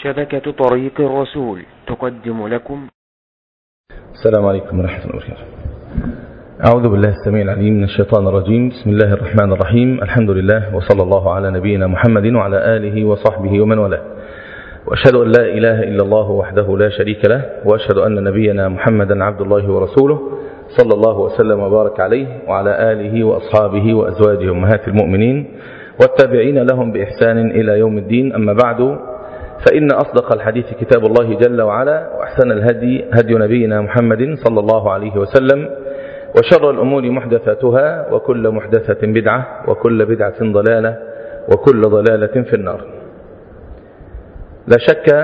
شبكة طريق الرسول تقدم لكم. السلام عليكم ورحمة الله وبركاته. أعوذ بالله السميع العليم من الشيطان الرجيم. بسم الله الرحمن الرحيم. الحمد لله وصلى الله على نبينا محمد وعلى آله وصحبه ومن والاه، وأشهد أن لا إله إلا الله وحده لا شريك له، وأشهد أن نبينا محمدا عبد الله ورسوله صلى الله وسلم وبارك عليه وعلى آله وأصحابه وأزواجه أمهات المؤمنين والتابعين لهم بإحسان إلى يوم الدين. أما بعد، فإن أصدق الحديث كتاب الله جل وعلا، وأحسن الهدي هدي نبينا محمد صلى الله عليه وسلم، وشر الأمور محدثاتها، وكل محدثة بدعة، وكل بدعة ضلالة، وكل ضلالة في النار. لا شك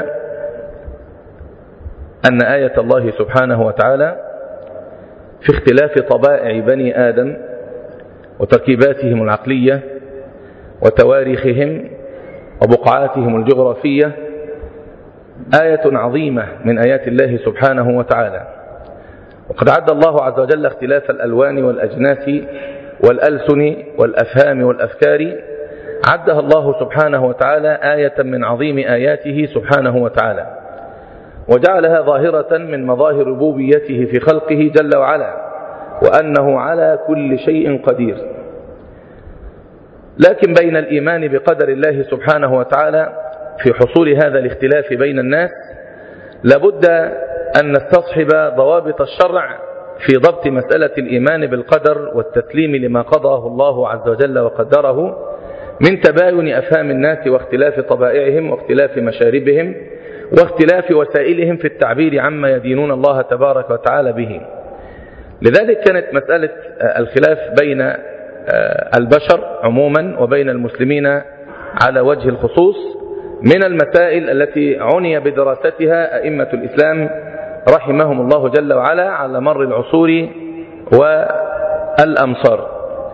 أن آية الله سبحانه وتعالى في اختلاف طبائع بني آدم وتركيباتهم العقلية وتواريخهم وبقعاتهم الجغرافية آية عظيمة من آيات الله سبحانه وتعالى. وقد عد الله عز وجل اختلاف الألوان والأجناس والألسن والأفهام والأفكار، عدها الله سبحانه وتعالى آية من عظيم آياته سبحانه وتعالى، وجعلها ظاهرة من مظاهر ربوبيته في خلقه جل وعلا، وأنه على كل شيء قدير. لكن بين الإيمان بقدر الله سبحانه وتعالى في حصول هذا الاختلاف بين الناس لابد أن نستصحب ضوابط الشرع في ضبط مسألة الإيمان بالقدر والتسليم لما قضاه الله عز وجل وقدره من تباين أفهام الناس واختلاف طبائعهم واختلاف مشاربهم واختلاف وسائلهم في التعبير عما يدينون الله تبارك وتعالى به. لذلك كانت مسألة الخلاف بين البشر عموما وبين المسلمين على وجه الخصوص من المسائل التي عني بدراستها أئمة الإسلام رحمهم الله جل وعلا على مر العصور والأمصار.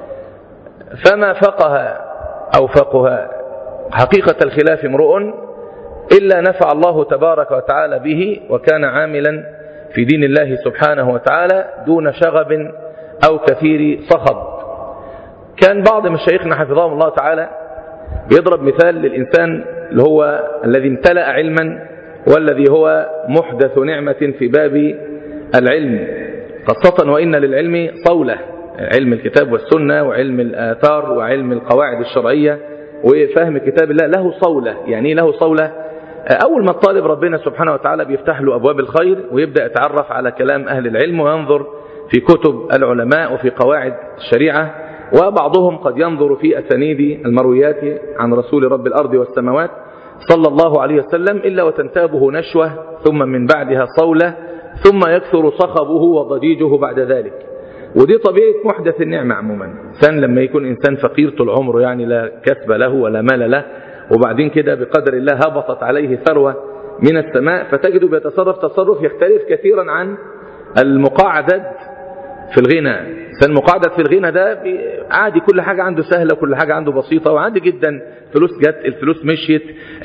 فما فقه أو فقه حقيقة الخلاف امرؤ إلا نفع الله تبارك وتعالى به، وكان عاملا في دين الله سبحانه وتعالى دون شغب أو كثير صخب. كان بعض مشايخنا حفظهم الله تعالى بيضرب مثال للإنسان اللي هو الذي امتلأ علما والذي هو محدث نعمة في باب العلم، خاصة وإن للعلم صولة، علم الكتاب والسنة وعلم الآثار وعلم القواعد الشرعية وفهم كتاب الله له صولة. يعني له صولة؟ أول ما الطالب ربنا سبحانه وتعالى بيفتح له أبواب الخير ويبدأ يتعرف على كلام أهل العلم وينظر في كتب العلماء وفي قواعد الشريعة، وبعضهم قد ينظر في أسانيد المرويات عن رسول رب الأرض والسماوات صلى الله عليه وسلم، إلا وتنتابه نشوة ثم من بعدها صولة ثم يكثر صخبه وضجيجه بعد ذلك. ودي طبيعة محدث النعمة عموما. إنسان لما يكون إنسان فقير طول عمره، يعني لا كسب له ولا مال له، وبعدين كده بقدر الله هبطت عليه ثروة من السماء، فتجده بيتصرف تصرف يختلف كثيرا عن المقاعدة في الغنى. إنسان مقاعدة في الغنى ده عادي، كل حاجة عنده سهلة وكل حاجة عنده بسيطة وعادي جدا، فلوس جت الفلوس مشيت،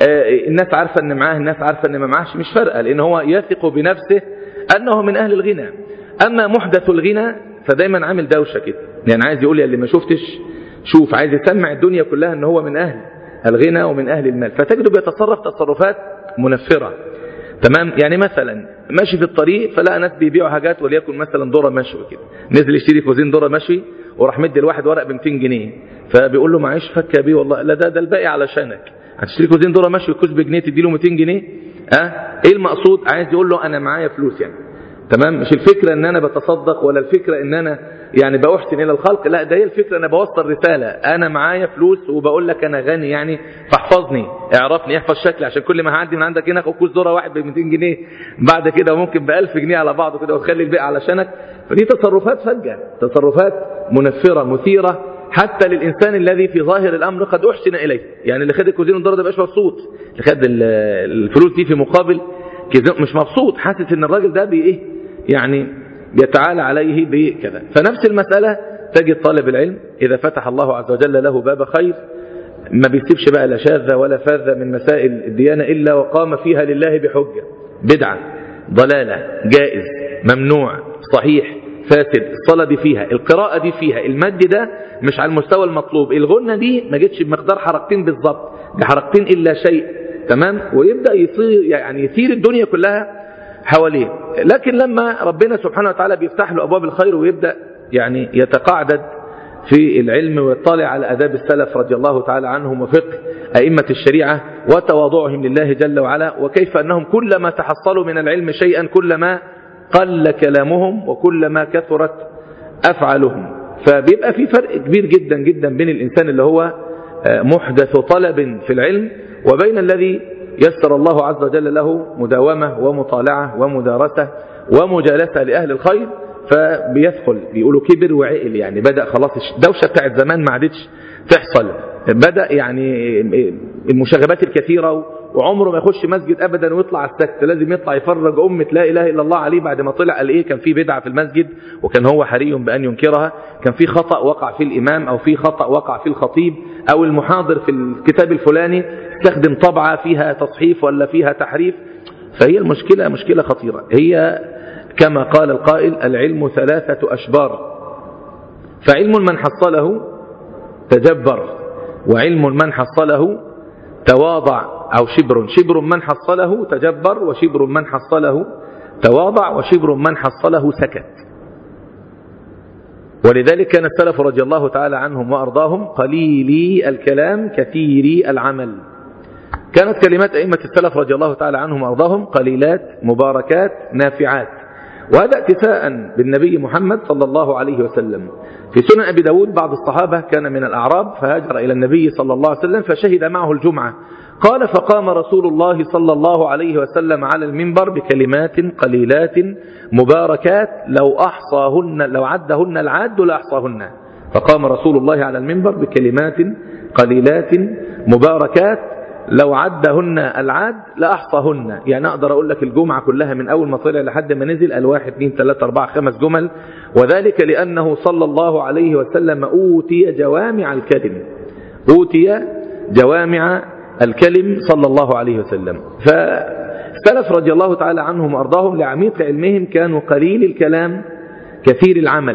الناس عارفة ان معاه الناس عارفة ان ما معاش، مش فارقة، لأن هو يثق بنفسه أنه من أهل الغنى. أما محدث الغنى فدايما عامل دوشة كده، يعني عايز يقول يا اللي ما شفتش شوف، عايز يسمع الدنيا كلها ان هو من أهل الغنى ومن أهل المال، فتجده بيتصرف تصرفات منفرة. تمام؟ يعني مثلا ماشي في الطريق فلقى ناس بيبيعوا حاجات، وليكن مثلا ذره مشوي كده، نزل يشتري كوزين ذره مشوي وراح مدي الواحد ورق ب 200 جنيه، فبيقول له معيش فكه بيه والله، لا ده الباقي علشانك، هتشتري كوزين ذره مشوي كوز بجنيه تدي له 200 جنيه. ايه المقصود؟ عايز يقول له انا معايا فلوس يعني. تمام؟ مش الفكره ان انا بتصدق، ولا الفكره ان انا يعني بأحسن الى الخلق، لا ده هي الفكره انا بوصل رساله، انا معايا فلوس وبقول لك انا غني يعني، فاحفظني، اعرفني، احفظ شكلي، عشان كل ما هعدي من عندك هنا اخد كوز ذره واحد ب 200 جنيه، بعد كده ممكن ب 1000 جنيه على بعضه كده، وتخلي الباقي علشانك. فدي تصرفات فجه، تصرفات منفره مثيره حتى للانسان الذي في ظاهر الامر قد احسن اليه. يعني اللي خد الكوزين الذره ده مش مبسوط، اللي خد الفلوس دي في مقابل مش مبسوط، حاسس ان الراجل ده بايه يعني يتعالى عليه بكذا. فنفس المسألة تجد طالب العلم إذا فتح الله عز وجل له باب خير ما بيسيبش بقى لا شاذة ولا فاذة من مسائل الديانة إلا وقام فيها لله بحجة، بدعة، ضلالة، جائز، ممنوع، صحيح، فاسد، الصلاة دي فيها، القراءة دي فيها، المد ده مش على المستوى المطلوب، الغنة دي ما جتش بمقدار حركتين بالضبط، بحركتين إلا شيء، تمام، ويبدأ يثير الدنيا كلها حواليه. لكن لما ربنا سبحانه وتعالى بيفتح له أبواب الخير ويبدأ يعني يتقاعد في العلم ويطلع على آداب السلف رضي الله تعالى عنهم وفقه أئمة الشريعة وتواضعهم لله جل وعلا، وكيف أنهم كلما تحصلوا من العلم شيئا كلما قل كلامهم وكلما كثرت أفعالهم. فبيبقى في فرق كبير جدا جدا بين الإنسان اللي هو محدث طلب في العلم وبين الذي يسر الله عز وجل له مداومة ومطالعة ومدارسة ومجالسة لأهل الخير، فبيدخل بيقولوا كبر وعقل، يعني بدأ خلاص الدوشة بتاعت زمان ما عادتش تحصل، بدأ يعني المشاغبات الكثيرة، وعمره ما يخش مسجد أبدا ويطلع على السكت، لازم يطلع يفرج أمة لا إله إلا الله عليه. بعد ما طلع قال إيه؟ كان في بدعة في المسجد وكان هو حري بأن ينكرها، كان في خطأ وقع في الإمام أو في خطأ وقع في الخطيب أو المحاضر في الكتاب الفلاني استخدم طبعة فيها تصحيف ولا فيها تحريف. فهي المشكلة مشكلة خطيرة. هي كما قال القائل: العلم 3 أشبار، فعلم من حصله تجبر، وعلم من حصله تواضع، أو شبر من حصله تجبر، وشبر من حصله تواضع، وشبر من حصله سكت. ولذلك كان السلف رضي الله تعالى عنهم وأرضاهم قليلي الكلام كثيري العمل. كانت كلمات أئمة السلف رضي الله تعالى عنهم وأرضاهم قليلات مباركات نافعات، وهذا اتفاء بالنبي محمد صلى الله عليه وسلم. في سنن أبي داود بعض الصحابة كان من الأعراب فهاجر إلى النبي صلى الله عليه وسلم فشهد معه الجمعة، قال: فقام رسول الله صلى الله عليه وسلم على المنبر بكلمات قليلات مباركات لو عدهن العاد لأحصاهن. فقام رسول الله على المنبر بكلمات قليلات مباركات لو عدهن العاد لأحصاهن. يعني أقدر أقول لك الجمعة كلها من أول ما طلع لحد ما نزل قال 1 2 3 4 5 جمل، وذلك لأنه صلى الله عليه وسلم أوتي جوامع الكلم، أوتي جوامع الكلم صلى الله عليه وسلم. فالسلف رضي الله تعالى عنهم وأرضاهم لعميق علمهم كانوا قليل الكلام كثير العمل.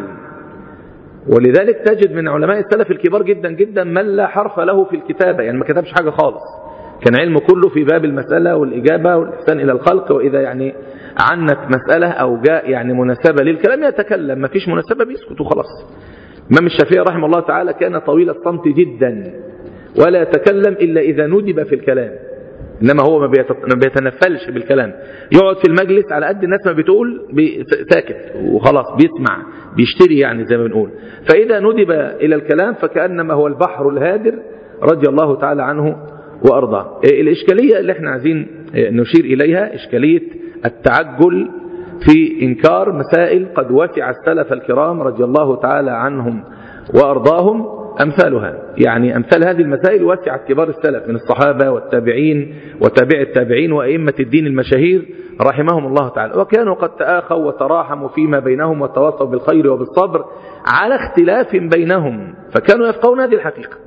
ولذلك تجد من علماء السلف الكبار جدا جدا من لا حرف له في الكتابة، يعني ما كتبش حاجة خالص، كان علمه كله في باب المسألة والإجابة والإحسان إلى الخلق، وإذا يعني عنت مسألة أو جاء يعني مناسبة للكلام يتكلم، ما فيش مناسبة بيسكت وخلاص. الإمام الشافعي رحمه الله تعالى كان طويل الصمت جدا ولا يتكلم إلا إذا ندب في الكلام، إنما هو ما بيتنفلش بالكلام، يقعد في المجلس على قد الناس ما بتقول ساكت وخلاص بيسمع بيشتري يعني زي ما بنقول. فإذا ندب إلى الكلام فكأنما هو البحر الهادر رضي الله تعالى عنه وأرضاه. الإشكالية اللي احنا عايزين نشير إليها إشكالية التعجل في إنكار مسائل قد وسع السلف الكرام رضي الله تعالى عنهم وأرضاهم أمثالها. يعني أمثال هذه المسائل وسعت كبار السلف من الصحابة والتابعين وتابع التابعين وأئمة الدين المشاهير رحمهم الله تعالى، وكانوا قد تآخوا وتراحموا فيما بينهم وتواصوا بالخير وبالصبر على اختلاف بينهم، فكانوا يفقهون هذه الحقيقة.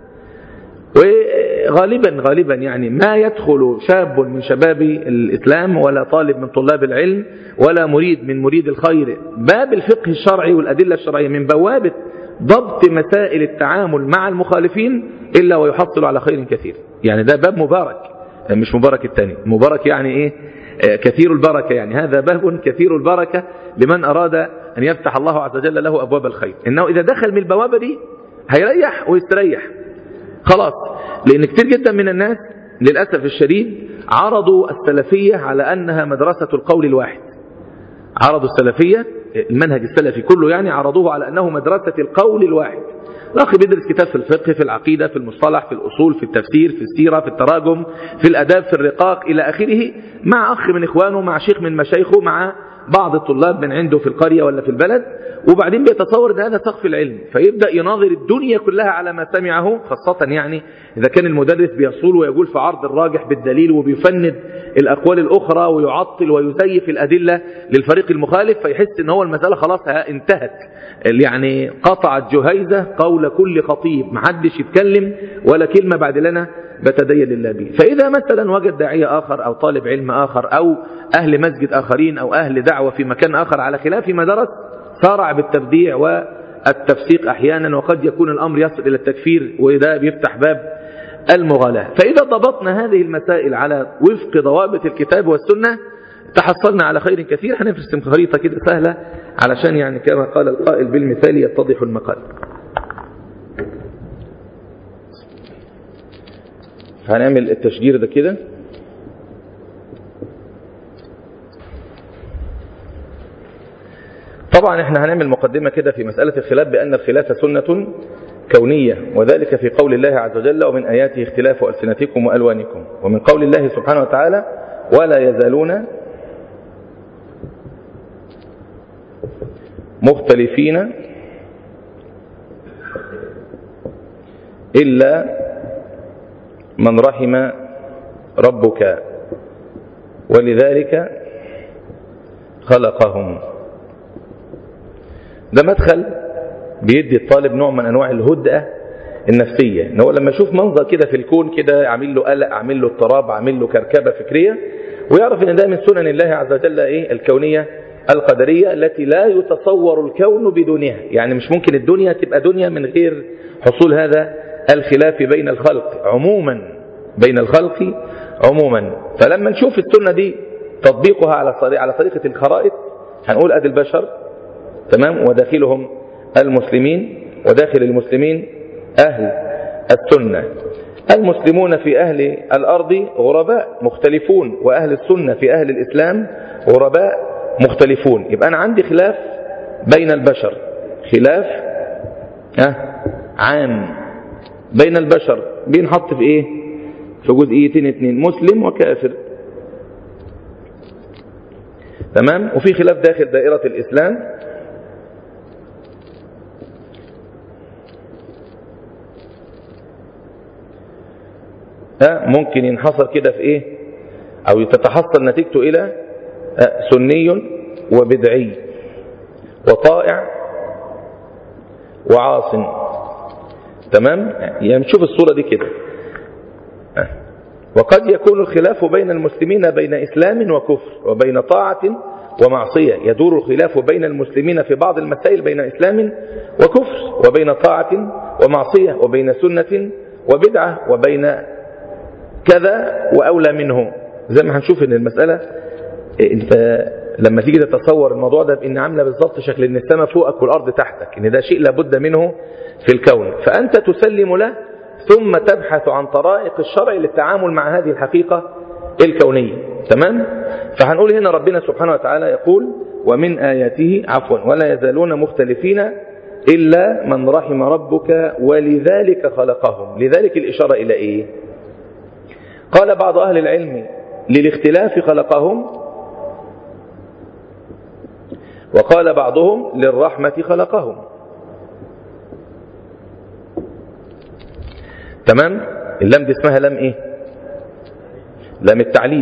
وغالبا يعني ما يدخل شاب من شباب الإسلام ولا طالب من طلاب العلم ولا مريد من مريد الخير باب الفقه الشرعي والأدلة الشرعية من بوابة ضبط مسائل التعامل مع المخالفين إلا ويحصل على خير كثير. يعني ده باب مبارك، مش مبارك الثاني، مبارك يعني إيه؟ كثير البركة، يعني هذا باب كثير البركة لمن أراد أن يفتح الله عز وجل له أبواب الخير، إنه إذا دخل من البوابة دي هيريح ويستريح خلاص. لأن كثير جدا من الناس للأسف الشديد عرضوا السلفية على أنها مدرسة القول الواحد، عرضوا السلفية المنهج السلفي كله يعني عرضوه على أنه مدرسة القول الواحد. الأخ بيدرس كتاب في الفقه، في العقيدة، في المصطلح، في الأصول، في التفسير، في السيرة، في التراجم، في الأداب، في الرقاق إلى آخره، مع أخ من إخوانه، مع شيخ من مشايخه، مع بعض الطلاب من عنده في القرية ولا في البلد، وبعدين بيتصور ان هذا سقف العلم، فيبدأ يناظر الدنيا كلها على ما سمعه، خاصة يعني إذا كان المدرس بيصول ويقول في عرض الراجح بالدليل وبيفند الأقوال الأخرى ويعطل ويزيف الأدلة للفريق المخالف، فيحس ان هو المسألة خلاص انتهت، يعني قطعت جهيزة قول كل خطيب، محدش يتكلم ولا كلمة بعد لنا بتدين لله به. فإذا مثلا وجد داعية آخر أو طالب علم آخر أو أهل مسجد آخرين أو أهل دعوة في مكان آخر على خلاف ما درس، صارع بالتبديع والتفسيق أحيانا، وقد يكون الأمر يصل إلى التكفير، وده بيفتح باب المغالاة. فإذا ضبطنا هذه المسائل على وفق ضوابط الكتاب والسنة تحصلنا على خير كثير. هنرسم خريطة كده سهلة علشان يعني كما قال القائل بالمثال يتضح المقال. هنعمل التشجير ده كده. طبعا احنا هنعمل مقدمة كده في مسألة الخلاف بأن الخلاف سنة كونية، وذلك في قول الله عز وجل ومن آياته اختلاف ألسنتكم وألوانكم، ومن قول الله سبحانه وتعالى ولا يزالون مختلفين إلا من رحم ربك ولذلك خلقهم. ده مدخل بيدي الطالب نوع من أنواع الهدأة النفسية، إن هو لما يشوف منظر كده في الكون كده عامل له قلق، عامل له اضطراب، عامل له كركبة فكرية، ويعرف إن ده من سنن الله عز وجل الكونية القدرية التي لا يتصور الكون بدونها. يعني مش ممكن الدنيا تبقى دنيا من غير حصول هذا الخلاف بين الخلق عموما، بين الخلق عموما. فلما نشوف السنة دي تطبيقها على طريقة الخرائط، هنقول أدي البشر تمام، وداخلهم المسلمين، وداخل المسلمين أهل السنة. المسلمون في أهل الأرض غرباء مختلفون، وأهل السنة في أهل الإسلام غرباء مختلفون. يبقى أنا عندي خلاف بين البشر، خلاف عام بين البشر، بينحط في إيه؟ في جزئيتين اتنين، مسلم وكافر، تمام. وفي خلاف داخل دائرة الإسلام، ممكن ينحصر كده في إيه، أو تتحصل نتيجته إلى سني وبدعي وطائع وعاص، تمام. يعني نشوف الصورة دي كده. وقد يكون الخلاف بين المسلمين بين إسلام وكفر وبين طاعة ومعصية. يدور الخلاف بين المسلمين في بعض المسائل بين إسلام وكفر وبين طاعة ومعصية وبين سنة وبدعة وبين كذا وأولى منه. زي ما هنشوف ان المسألة انت لما تيجي تتصور الموضوع ده بان عامله بالظبط شكل ان السماء فوقك والارض تحتك، ان ده شيء لابد منه في الكون، فانت تسلم له ثم تبحث عن طرائق الشرع للتعامل مع هذه الحقيقة الكونية، تمام. فهنقول هنا ربنا سبحانه وتعالى يقول ومن آياته ولا يزالون مختلفين إلا من رحم ربك ولذلك خلقهم. لذلك الإشارة إلى إيه؟ قال بعض أهل العلم للاختلاف خلقهم، وقال بعضهم للرحمة خلقهم، تمام. اللام دي اسمها لام ايه؟ لام التعليل.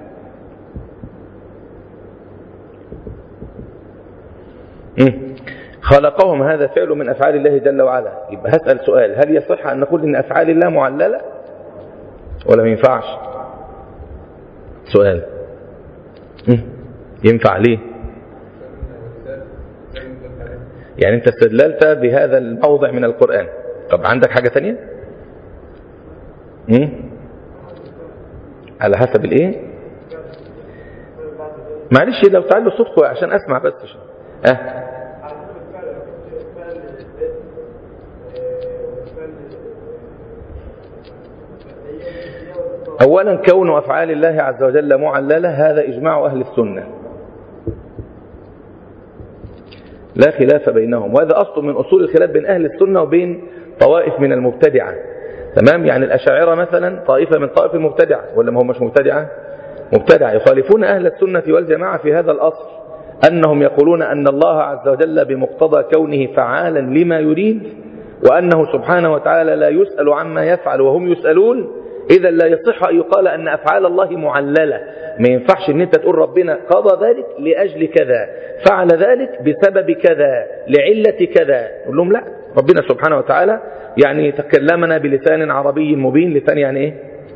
خلقهم هذا فعل من أفعال الله جل وعلا. يبقى هسأل سؤال، هل يصح أن نقول إن أفعال الله معللة ولا ما ينفعش؟ سؤال ينفع ليه؟ يعني انت استدللت بهذا الموضع من القرآن. طب عندك حاجة تانية؟ على حسب الايه؟ معلش لو تعالوا صوتكم عشان اسمع بس. اولا كون افعال الله عز وجل معللة هذا اجماع اهل السنة لا خلاف بينهم، وهذا اصل من اصول الخلاف بين اهل السنة وبين طوائف من المبتدعة، تمام. يعني الاشاعرة مثلا طائفة من طائف المبتدعة، ولا ما هم مش مبتدعة؟ مبتدعة، يخالفون اهل السنة والجماعة في هذا الاصل، انهم يقولون ان الله عز وجل بمقتضى كونه فعالا لما يريد، وانه سبحانه وتعالى لا يسأل عما يفعل وهم يسألون. إذا لا يصح أن يقال أن أفعال الله معللة. ما ينفعش أن أنت تقول ربنا قضى ذلك لأجل كذا، فعل ذلك بسبب كذا، لعلة كذا. نقول لهم لا، ربنا سبحانه وتعالى يعني تكلمنا بلسان عربي مبين. لسان يعني إيه؟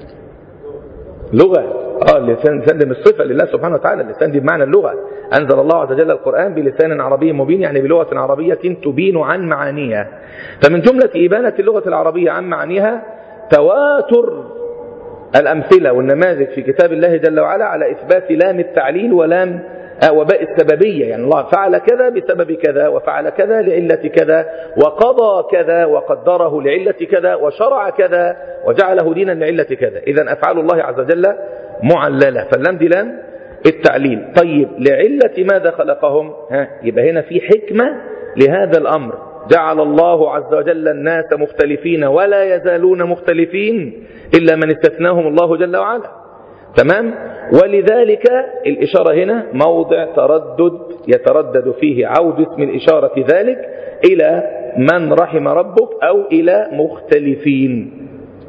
لغة. اللسان دي الصفة لله سبحانه وتعالى، اللسان دي بمعنى اللغة. أنزل الله عز وجل القرآن بلسان عربي مبين، يعني بلغة عربية تبين عن معانيها. فمن جملة إبانة اللغة العربية عن معانيها تواتر الأمثلة والنماذج في كتاب الله جل وعلا على إثبات لام التعليل ولام وباء السببية. يعني الله فعل كذا بسبب كذا، وفعل كذا لعلة كذا، وقضى كذا وقدره لعلة كذا، وشرع كذا وجعله دينا لعلة كذا. إذن أفعال الله عز وجل معللة، فاللام دي لام التعليل. طيب لعلة ماذا خلقهم؟ يبقى هنا في حكمة لهذا الأمر. جعل الله عز وجل الناس مختلفين ولا يزالون مختلفين إلا من استثناهم الله جل وعلا. تمام؟ ولذلك الإشارة هنا موضع تردد يتردد فيه عود اسم الإشارة ذلك إلى من رحم ربك أو إلى مختلفين.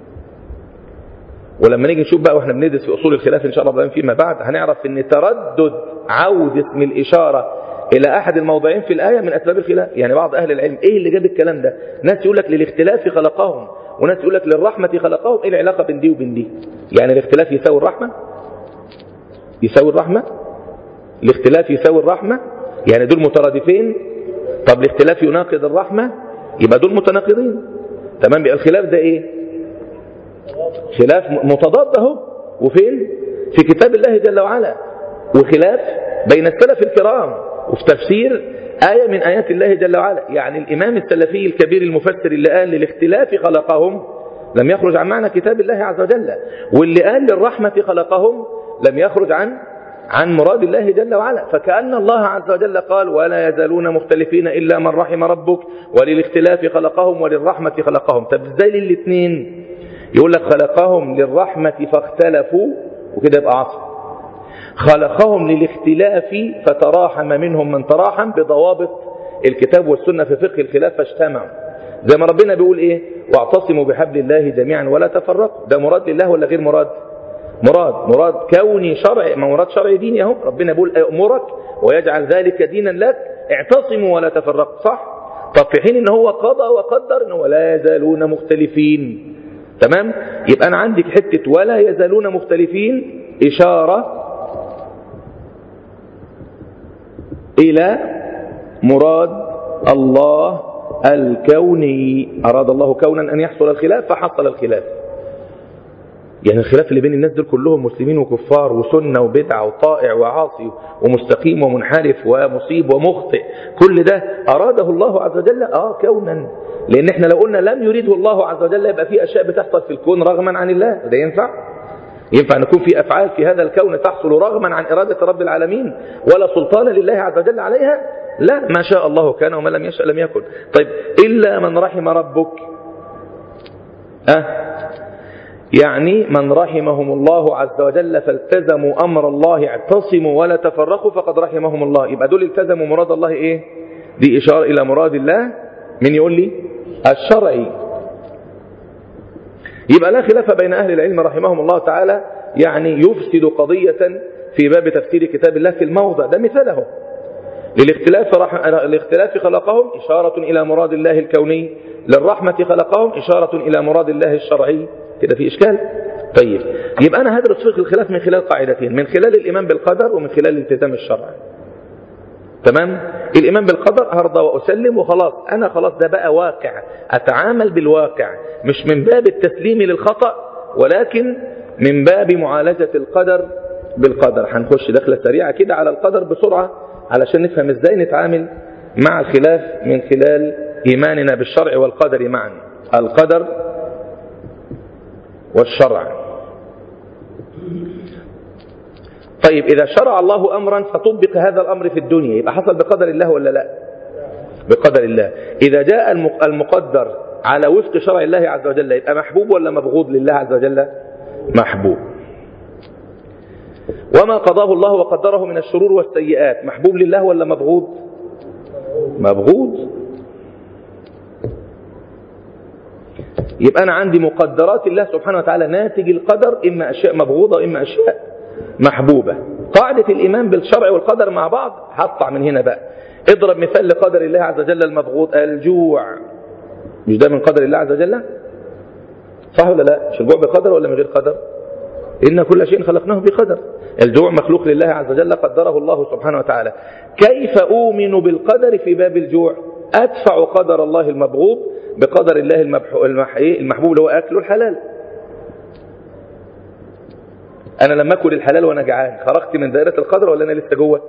ولما نيجي نشوف بقى واحنا بندرس في أصول الخلاف إن شاء الله فيما بعد هنعرف أن تردد عود اسم الإشارة إلى أحد الموضعين في الآية من أسباب الخلاف. يعني بعض أهل العلم إيه اللي جاب الكلام ده؟ ناس يقول لك للاختلاف خلقهم، وناس يقول لك للرحمة خلقهم. إيه العلاقة بين دي وبين دي؟ يعني الاختلاف يساوي الرحمة؟ يساوي الرحمة؟ الاختلاف يساوي الرحمة؟ يعني دول مترادفين؟ طب الاختلاف يناقض الرحمة؟ يبقى دول متناقضين. تمام؟ يبقى الخلاف ده إيه؟ خلاف متضاد اهو. وفين؟ في كتاب الله جل وعلا. وخلاف بين السلف الكرام وفي تفسير آية من آيات الله جل وعلا. يعني الإمام السلفي الكبير المفسر اللي قال للاختلاف خلقهم لم يخرج عن معنى كتاب الله عز وجل، واللي قال للرحمة خلقهم لم يخرج عن مراد الله جل وعلا. فكأن الله عز وجل قال ولا يزالون مختلفين إلا من رحم ربك، وللاختلاف خلقهم وللرحمة خلقهم. طب ازاي للاثنين؟ يقول لك خلقهم للرحمة فاختلفوا وكده يبقى عصر، خلقهم للاختلاف فتراحم منهم من تراحم بضوابط الكتاب والسنة في فقه الخلاف فاجتمعوا. زي ما ربنا بيقول ايه؟ واعتصموا بحبل الله جميعا ولا تفرقوا. ده مراد لله ولا غير مراد؟ مراد كوني شرعي، مراد شرعي ديني اهو. ربنا بيقول امرك ويجعل ذلك دينا لك، اعتصموا ولا تفرقوا. صح؟ طب في حين ان هو قضى وقدر انه ولا يزالون مختلفين. تمام؟ يبقى انا عندك حتة ولا يزالون مختلفين اشارة الى مراد الله الكوني. اراد الله كونا ان يحصل الخلاف فحصل الخلاف. يعني الخلاف اللي بين الناس دول كلهم مسلمين وكفار وسنة وبدعة وطائع وعاصي ومستقيم ومنحرف ومصيب ومخطئ، كل ده أراده الله عز وجل كونا. لأن احنا لو قلنا لم يريده الله عز وجل يبقى في أشياء بتحصل في الكون رغما عن الله. ده ينفع أن يكون في أفعال في هذا الكون تحصل رغما عن إرادة رب العالمين ولا سلطان لله عز وجل عليها؟ لا، ما شاء الله كان وما لم يشأ لم يكن. طيب إلا من رحم ربك، يعني من رحمهم الله عز وجل فالتزموا أمر الله اعتصموا ولا تفرقوا فقد رحمهم الله. يبقى دول التزموا مراد الله ايه؟ دي إشارة إلى مراد الله. من يقول لي؟ الشرعي. يبقى لا خلاف بين أهل العلم رحمهم الله تعالى يعني يفسد قضية في باب تفسير كتاب الله في الموضع ده. مثاله للاختلاف خلقهم إشارة إلى مراد الله الكوني، للرحمة خلقهم إشارة إلى مراد الله الشرعي. كده في إشكال؟ طيب يبقى أنا هدرس فقه الخلاف من خلال قاعدتين، من خلال الإيمان بالقدر ومن خلال الالتزام الشرعي. تمام؟ الإيمان بالقدر هرضى وأسلم وخلاص، أنا خلاص ده بقى واقع، أتعامل بالواقع مش من باب التسليم للخطأ ولكن من باب معالجة القدر بالقدر. هنخش دخلة سريعة كده على القدر بسرعة علشان نفهم ازاي نتعامل مع الخلاف من خلال إيماننا بالشرع والقدر معا. القدر والشرع. طيب إذا شرع الله أمرا فطبق هذا الأمر في الدنيا يبقى حصل بقدر الله ولا لا؟ بقدر الله. إذا جاء المقدر على وفق شرع الله عز وجل يبقى محبوب ولا مبغوض لله عز وجل؟ محبوب. وما قضاه الله وقدره من الشرور والسيئات محبوب لله ولا مبغوض؟ مبغوض. يبقى أنا عندي مقدرات الله سبحانه وتعالى ناتج القدر إما أشياء مبغوضة وإما أشياء محبوبة. قاعدة الإيمان بالشرع والقدر مع بعض هقطع من هنا بقى. اضرب مثال لقدر الله عز وجل المبغوض، الجوع. مش ده من قدر الله عز وجل؟ صح ولا لا؟ مش الجوع بقدر ولا من غير قدر؟ إن كل شيء خلقناه بقدر. الجوع مخلوق لله عز وجل قدره الله سبحانه وتعالى. كيف أؤمن بالقدر في باب الجوع؟ أدفع قدر الله المبغوض بقدر الله المحبوب اللي هو أكله الحلال. أنا لما أكل الحلال وأنا جعان خرجت من دائرة القدر ولا أنا لسه جوه؟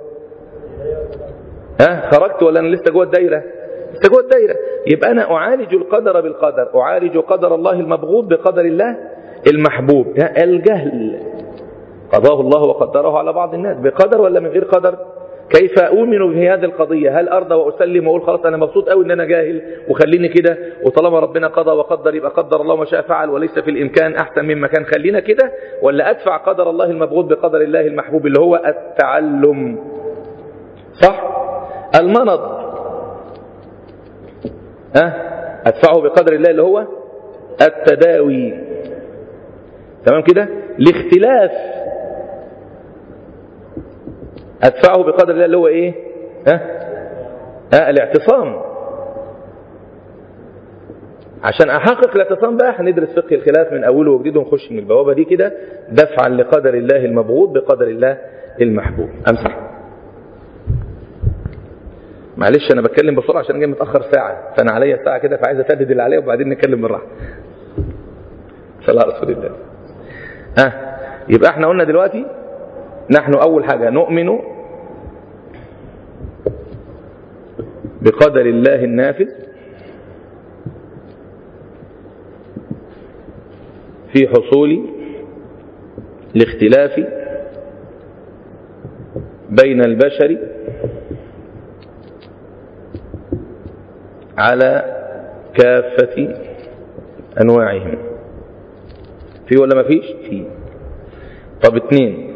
خرجت ولا أنا لسه جوه الدائرة؟ لسه جوه الدائرة. يبقى أنا أعالج القدر بالقدر، أعالج قدر الله المبغوض بقدر الله المحبوب. ده الجهل قضاه الله وقدره على بعض الناس بقدر ولا من غير قدر. كيف أؤمن بهذه القضية؟ هل أرضى وأسلم وأقول خلاص أنا مبسوط قوي إن أنا جاهل وخليني كده، وطالما ربنا قضى وقدر يبقى قدر الله ما شاء فعل وليس في الإمكان أحسن مما كان، خلينا كده؟ ولا أدفع قدر الله المبغوض بقدر الله المحبوب اللي هو التعلم؟ صح؟ المرض أدفعه بقدر الله اللي هو التداوي. تمام كده؟ الاختلاف أدفعه بقدر الله اللي هو إيه؟ الاعتصام. عشان أحقق الاعتصام بقى هندرس فقه الخلاف من أوله وجديده ونخش من البوابة دي كده دفعا لقدر الله المبغوض بقدر الله المحبوب. أمسح معلش أنا بتكلم بسرعة عشان جاي متأخر ساعة، فأنا عليا ساعة كده فعايز أسدد اللي عليا وبعدين نتكلم بالراحة. صلى على رسول الله. يبقى احنا قلنا دلوقتي نحن أول حاجة نؤمن بقدر الله النافذ في حصول الاختلاف بين البشر على كافة أنواعهم. في ولا ما فيش؟ في. طب 2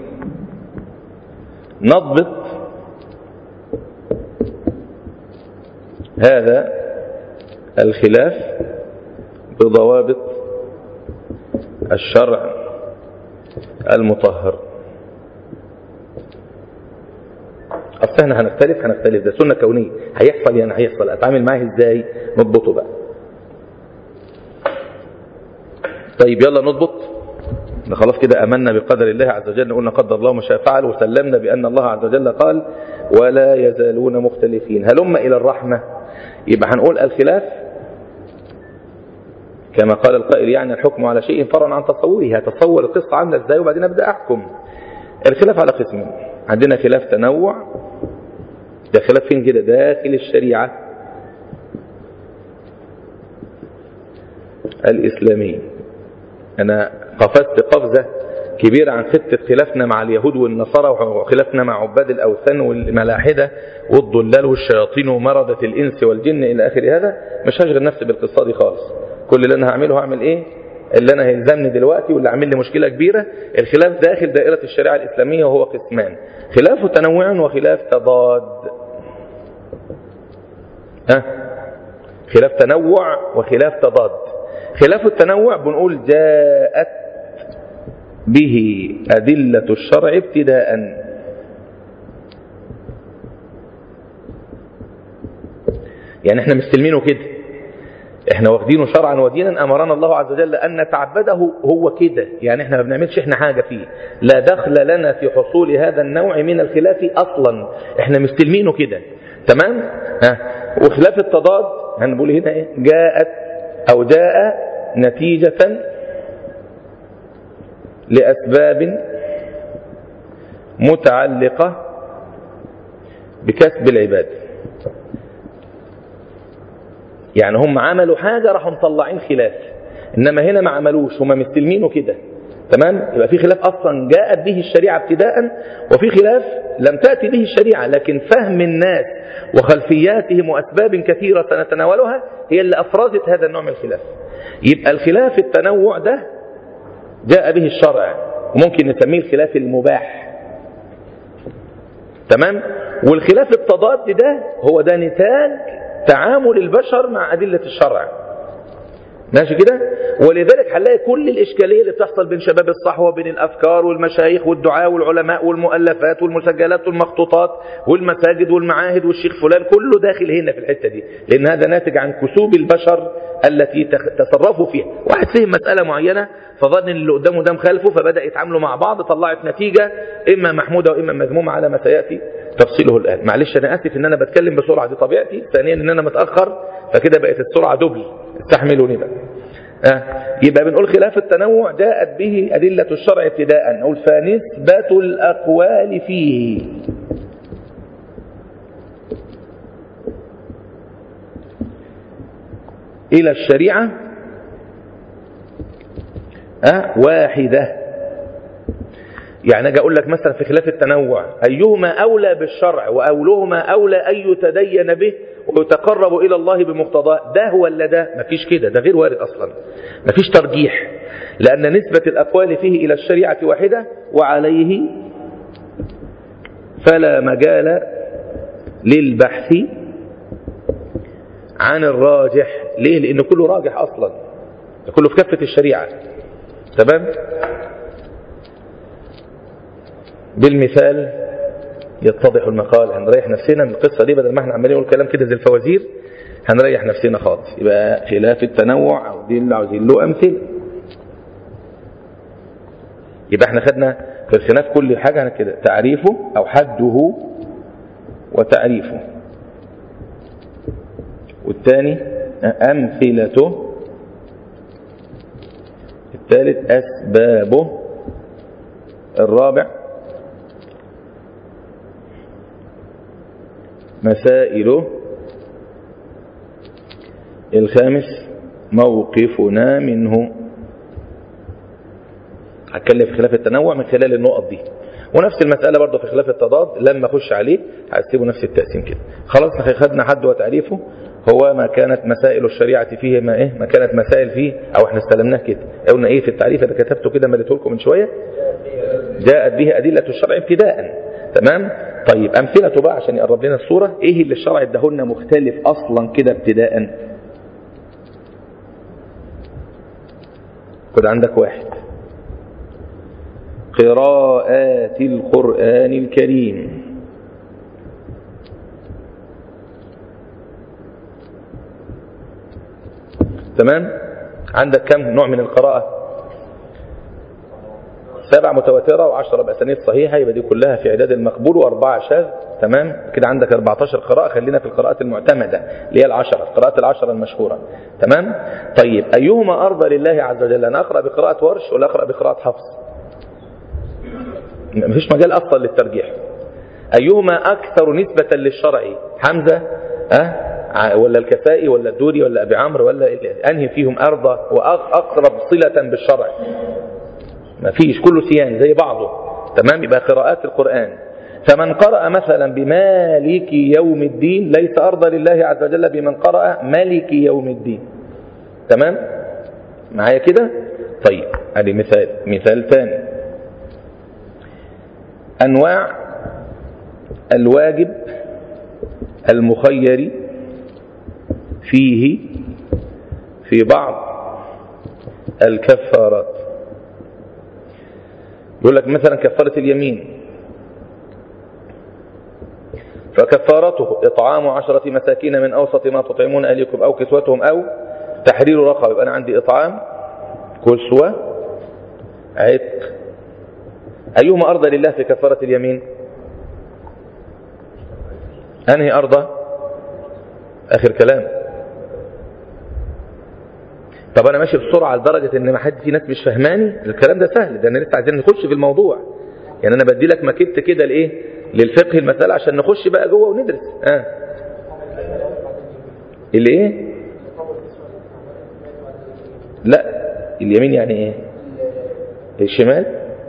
نضبط هذا الخلاف بضوابط الشرع المطهر. أصل احنا هنختلف، ده سنة كونية هيحصل يعني هيحصل، أتعامل معاه ازاي؟ نضبطه بقى. طيب يلا نضبط. خلاص كده أمنا بقدر الله عز وجل، قلنا قدر الله ما شاء فعل، وسلمنا بأن الله عز وجل قال ولا يزالون مختلفين. هلم إلى الرحمة. يبقى هنقول الخلاف كما قال القائل يعني الحكم على شيء فرعا عن تصوره. هتصور القصة عاملة ازاي وبعدين أبدأ أحكم. الخلاف على قسمين، عندنا خلاف تنوع، ده خلاف فين كده؟ داخل الشريعة الإسلامية. أنا قفزت قفزة كبيرة عن خطة خلافنا مع اليهود والنصارى وخلافنا مع عباد الأوثان والملاحدة والضلال والشياطين ومرضة الإنس والجن إلى آخر هذا. مش هشغل نفسي بالقصة دي خالص. كل اللي أنا هعمله هعمل إيه؟ اللي أنا هيلزمني دلوقتي واللي عامل لي مشكلة كبيرة، الخلاف داخل دائرة الشريعة الإسلامية وهو قسمان: خلاف تنوع وخلاف تضاد. خلاف تنوع وخلاف تضاد. خلاف التنوع بنقول جاءت به أدلة الشرع ابتداء، يعني احنا مستلمينه كده، احنا واخدينه شرعا ودينا، أمرنا الله عز وجل أن نتعبده هو كده، يعني احنا ما بنعملش احنا حاجة فيه، لا دخل لنا في حصول هذا النوع من الخلاف أصلا، احنا مستلمينه كده. تمام؟ وخلاف التضاد هنقول هنا ايه؟ جاءت أو جاء نتيجة لأسباب متعلقة بكسب العباد. يعني هم عملوا حاجة راحوا مطلعين خلاف، إنما هنا ما عملوش، هم مستلمينه كده. تمام؟ يبقى في خلاف أصلا جاءت به الشريعة ابتداء، وفي خلاف لم تأتي به الشريعة، لكن فهم الناس وخلفياتهم وأسباب كثيرة سنتناولها هي اللي أفرزت هذا النوع من الخلاف. يبقى الخلاف التنوع ده جاء به الشرع، وممكن نسميه الخلاف المباح. تمام؟ والخلاف التضاد ده هو ده نتاج تعامل البشر مع أدلة الشرع. ماشي كده؟ ولذلك هنلاقي كل الإشكالية اللي بتحصل بين شباب الصحوة وبين الأفكار والمشايخ والدعاء والعلماء والمؤلفات والمسجلات والمخطوطات والمساجد والمعاهد والشيخ فلان، كله داخل هنا في الحتة دي، لأن هذا ناتج عن كسوب البشر التي تصرفوا فيها. واحد فهم مسألة معينة فظن ان اللي قدامه ده مخالفه، فبدأ يتعاملوا مع بعض، طلعت نتيجة إما محمودة وإما مذمومة على ما سيأتي تفصيله الآن. معلش أنا آسف إن أنا بتكلم بسرعة، دي طبيعتي. ثانيا إن أنا متأخر، فكده بقت السرعة دبل، استحملوني بقى. يبقى بنقول خلاف التنوع جاءت به أدلة الشرع ابتداء. نقول فنسبة الأقوال فيه إلى الشريعة واحدة. يعني أجي أقول لك مثلا في خلاف التنوع أيهما أولى بالشرع وأولهما أولى أن يتدين به ويتقرب إلى الله بمقتضاه، ده ولا ده؟ مفيش كده، ده غير وارد أصلا، مفيش ترجيح، لأن نسبة الأقوال فيه إلى الشريعة واحدة، وعليه فلا مجال للبحث عن الراجح. ليه؟ لأن كله راجح أصلا، كله في كفة الشريعة. تمام؟ بالمثال يتضح المقال. هنريح نفسنا من القصة دي، بدل ما احنا عمالين نقول كلام كده زي الفوازير، هنريح نفسنا خالص. يبقى خلاف التنوع أو دي اللي عاوزين له أمثل. يبقى احنا خدنا في الخلاف كل حاجة كده تعريفه أو حده وتعريفه، والثاني أمثلته، الثالث أسبابه، الرابع مسائله، الخامس موقفنا منه. هتكلم في خلاف التنوع من خلال النقط دي، ونفس المسألة برضه في خلاف التضاد لما اخش عليه هسيبه نفس التقسيم كده. خلاص خدنا حد وتعريفه، هو ما كانت مسائل الشريعة فيه، ما كانت مسائل فيه، او احنا استلمناه كده. قلنا ايه في التعريف اللي كتبته كده مليته لكم من شوية؟ جاءت به أدلة الشرع ابتداء. تمام؟ طيب أمثلته بقى عشان يقرب لنا الصورة. ايه اللي الشرع اداهولنا مختلف اصلا كده ابتداء؟ خد عندك واحد، قراءات القرآن الكريم. تمام؟ عندك كم نوع من القراءة؟ 7 متواترة و10 بأسانيد صحيحة، يبقى دي كلها في عداد المقبول، و4 شاذ. تمام؟ كده عندك 14 قراءة. خلينا في القراءات المعتمدة اللي هي القراءات ال10 المشهورة. تمام؟ طيب أيهما أرضى لله عز وجل؟ أنا أقرأ بقراءة ورش ولا أقرأ بقراءة حفص؟ مفيش مجال أصلا للترجيح. أيهما أكثر نسبة للشرع؟ حمزة ولا الكسائي ولا الدوري ولا أبي عمرو، ولا أنهي فيهم أرضى وأقرب صلة بالشرع؟ مفيش، كله سيان زي بعضه. تمام؟ يبقى قراءات القرآن. فمن قرأ مثلا بمالك يوم الدين ليس أرضى لله عز وجل بمن قرأ ملك يوم الدين. تمام معايا كده؟ طيب ادي مثال ثاني، أنواع الواجب المخير فيه في بعض الكفارات. يقول لك مثلا كفارة اليمين، فكفارته إطعام 10 مساكين من أوسط ما تطعمون أهلكم أو كسوتهم أو تحرير رقبة. يبقى أنا عندي إطعام، كسوة، عتق. أيهما أرضى لله في كفارة اليمين؟ أنهي أرضى؟ آخر كلام. طب أنا ماشي بسرعة لدرجة إن ما حد في ناس مش فهماني. الكلام ده سهل، ده أنا لسه عايزين نخش في الموضوع. يعني أنا بدي لك مكتة كده لإيه؟ للفقه المسألة عشان نخش بقى جوه وندرس. الإيه؟ لا، اليمين يعني إيه؟ الشمال؟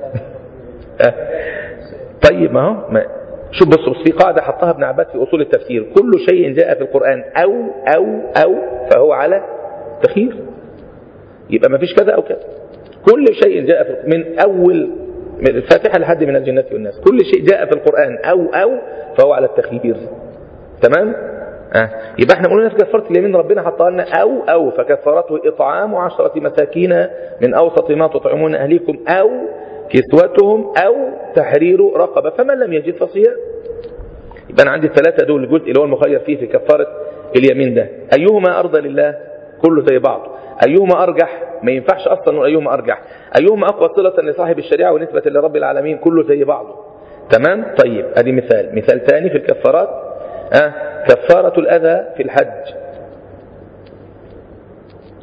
طيب ما هو شوف بص في قاعدة حطها ابن عباس في أصول التفسير: كل شيء جاء في القرآن أو فهو على تخيير. يبقى ما فيش كذا أو كذا، كل شيء جاء في من أول من الفاتحة لحد من الجنة والناس، كل شيء جاء في القرآن أو فهو على التخيير. تمام؟ يبقى احنا قلنا في كفارة اليمين ربنا حطها لنا أو فكفارته إطعام 10 مساكين من أوسط ما تطعمون أهليكم أو كسوتهم أو تحرير رقبة فمن لم يجد فصيام. يبقى أنا عندي الثلاثة دول، الجزء اللي هو المخير فيه في كفارة اليمين ده. أيهما أرضى لله؟ كله زي بعض. أيهما أرجح؟ ما ينفعش أصلا نقول أيهما أرجح. أيهما أقوى صلة لصاحب الشريعة ونسبة لرب العالمين؟ كله زي بعضه. تمام؟ طيب أدي مثال ثاني في الكفارات. كفارة الأذى في الحج.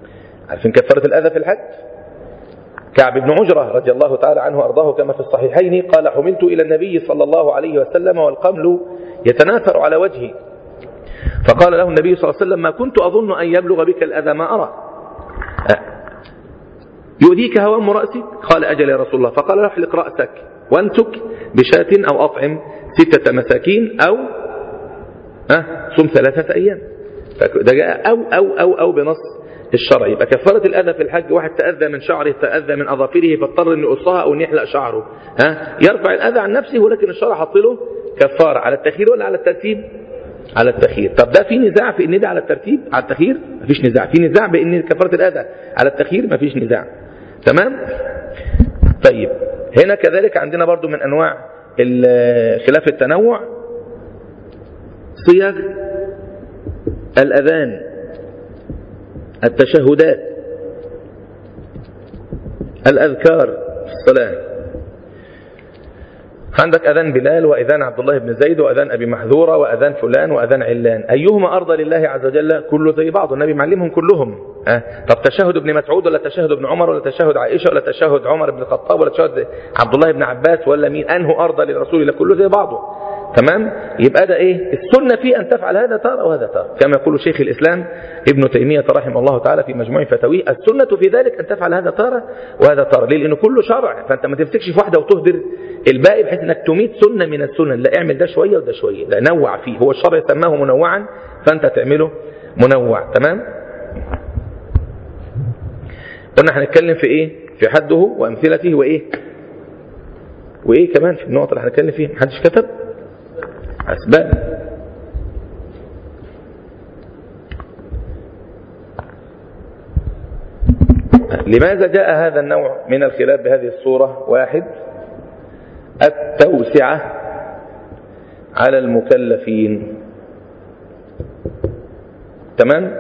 عارفين كفارة الأذى في الحج؟ كعب بن عجرة رضي الله تعالى عنه وأرضاه كما في الصحيحين قال: حملت إلى النبي صلى الله عليه وسلم والقمل يتناثر على وجهي، فقال له النبي صلى الله عليه وسلم: ما كنت أظن أن يبلغ بك الأذى ما أرى، يؤذيك هوام رأسك؟ قال: أجل يا رسول الله. فقال له: احلق رأسك وانتك بشاة أو أطعم 6 مساكين أو صم 3 أيام. ده جاء أو بنص الشرع. يبقى كفارة الأذى في الحج: واحد تأذى من شعره، تأذى من أظافره، فاضطر أن يقصها أو أن يحلق شعره، يرفع الأذى عن نفسه، ولكن الشرع حط له كفارة على التخيير ولا على الترتيب؟ على التخيير. طب ده في نزاع في ان ده على الترتيب على التخيير؟ مفيش نزاع. في نزاع بان كفارة الأذى على التخيير؟ مفيش نزاع. تمام. طيب هنا كذلك عندنا برضو من أنواع خلاف التنوع صيغ الأذان، التشهدات، الأذكار في الصلاة. عندك أذان بلال وأذان عبد الله بن زيد وأذان أبي محذورة وأذان فلان وأذان علان، أيهما أرضى لله عز وجل؟ كله زي بعض، النبي معلمهم كلهم. طب تشهد ابن مسعود ولا تشهد ابن عمر ولا تشهد عائشة ولا تشهد عمر بن الخطاب ولا تشهد عبد الله بن عباس ولا مين؟ أنه أرضى للرسول الله؟ كله زي بعضه. تمام. يبقى ده ايه السنة فيه؟ أن تفعل هذا تارة وهذا تارة، كما يقول شيخ الإسلام ابن تيمية رحمه الله تعالى في مجموع فتاويه: السنة في ذلك أن تفعل هذا تارة وهذا تارة. ليه؟ لأنه كله شرع، فأنت ما تمسكش في واحدة وتهدر الباقي بحيث أنك تميت سنة من السنن. لا، اعمل ده شوية وده شوية، لا، نوع فيه. هو الشرع سماه منوعا، فأنت تعمله منوع. تمام. قلنا هنتكلم في ايه؟ في حده وأمثلته وإيه كمان في النقطة اللي هنتكلم فيها. محدش كتب أسباب. لماذا جاء هذا النوع من الخلاف بهذه الصورة؟ 1. التوسعة على المكلفين. تمام.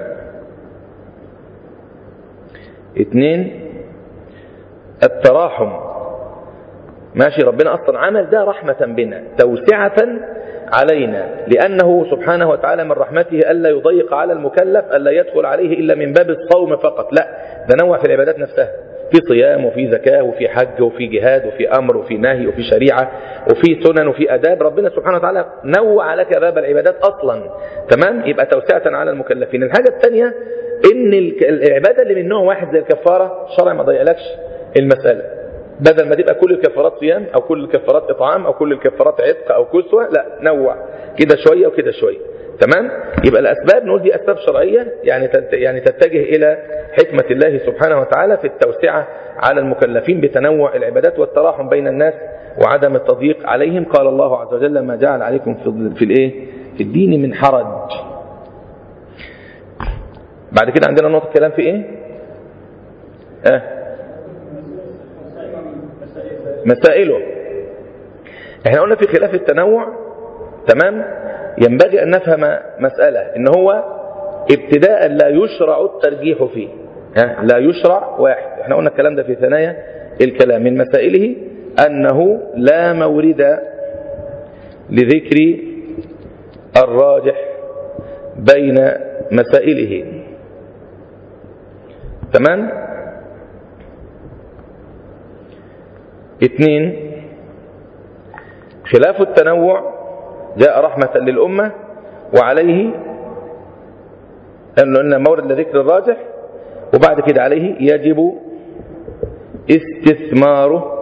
2. التراحم. ماشي، ربنا أصلا عمل ده رحمة بنا، توسعة علينا، لأنه سبحانه وتعالى من رحمته ألا يضيق على المكلف، ألا يدخل عليه إلا من باب الصوم فقط، لا، ده نوع في العبادات نفسها، في صيام وفي زكاة وفي حج وفي جهاد وفي أمر وفي نهي وفي شريعة وفي سنن وفي أداب. ربنا سبحانه وتعالى نوع لك باب العبادات أصلا. تمام. يبقى توسعة على المكلفين. الحاجة الثانية إن العبادة اللي من نوع واحد زي الكفارة، الشرع ما ضيقلكش المسألة، بدل ما تبقى كل الكفارات صيام أو كل الكفارات إطعام أو كل الكفارات عتق أو كسوة، لا، نوع كده شوية وكده شوية. تمام. يبقى الأسباب نقول دي أسباب شرعية، يعني تتجه إلى حكمة الله سبحانه وتعالى في التوسعة على المكلفين بتنوع العبادات والتراحم بين الناس وعدم التضييق عليهم. قال الله عز وجل: ما جعل عليكم في الدين من حرج. بعد كده عندنا نقطة كلام في ايه؟ مسائله. احنا قلنا في خلاف التنوع. تمام. ينبغي أن نفهم مسألة، إن هو ابتداء لا يشرع الترجيح فيه، لا يشرع. 1. احنا قلنا الكلام ده في ثنايا الكلام. من مسائله أنه لا مورد لذكر الراجح بين مسائله. تمام. 2. خلاف التنوع جاء رحمة للأمة، وعليه أن مورد لذكر الراجح، وبعد كده عليه يجب استثماره،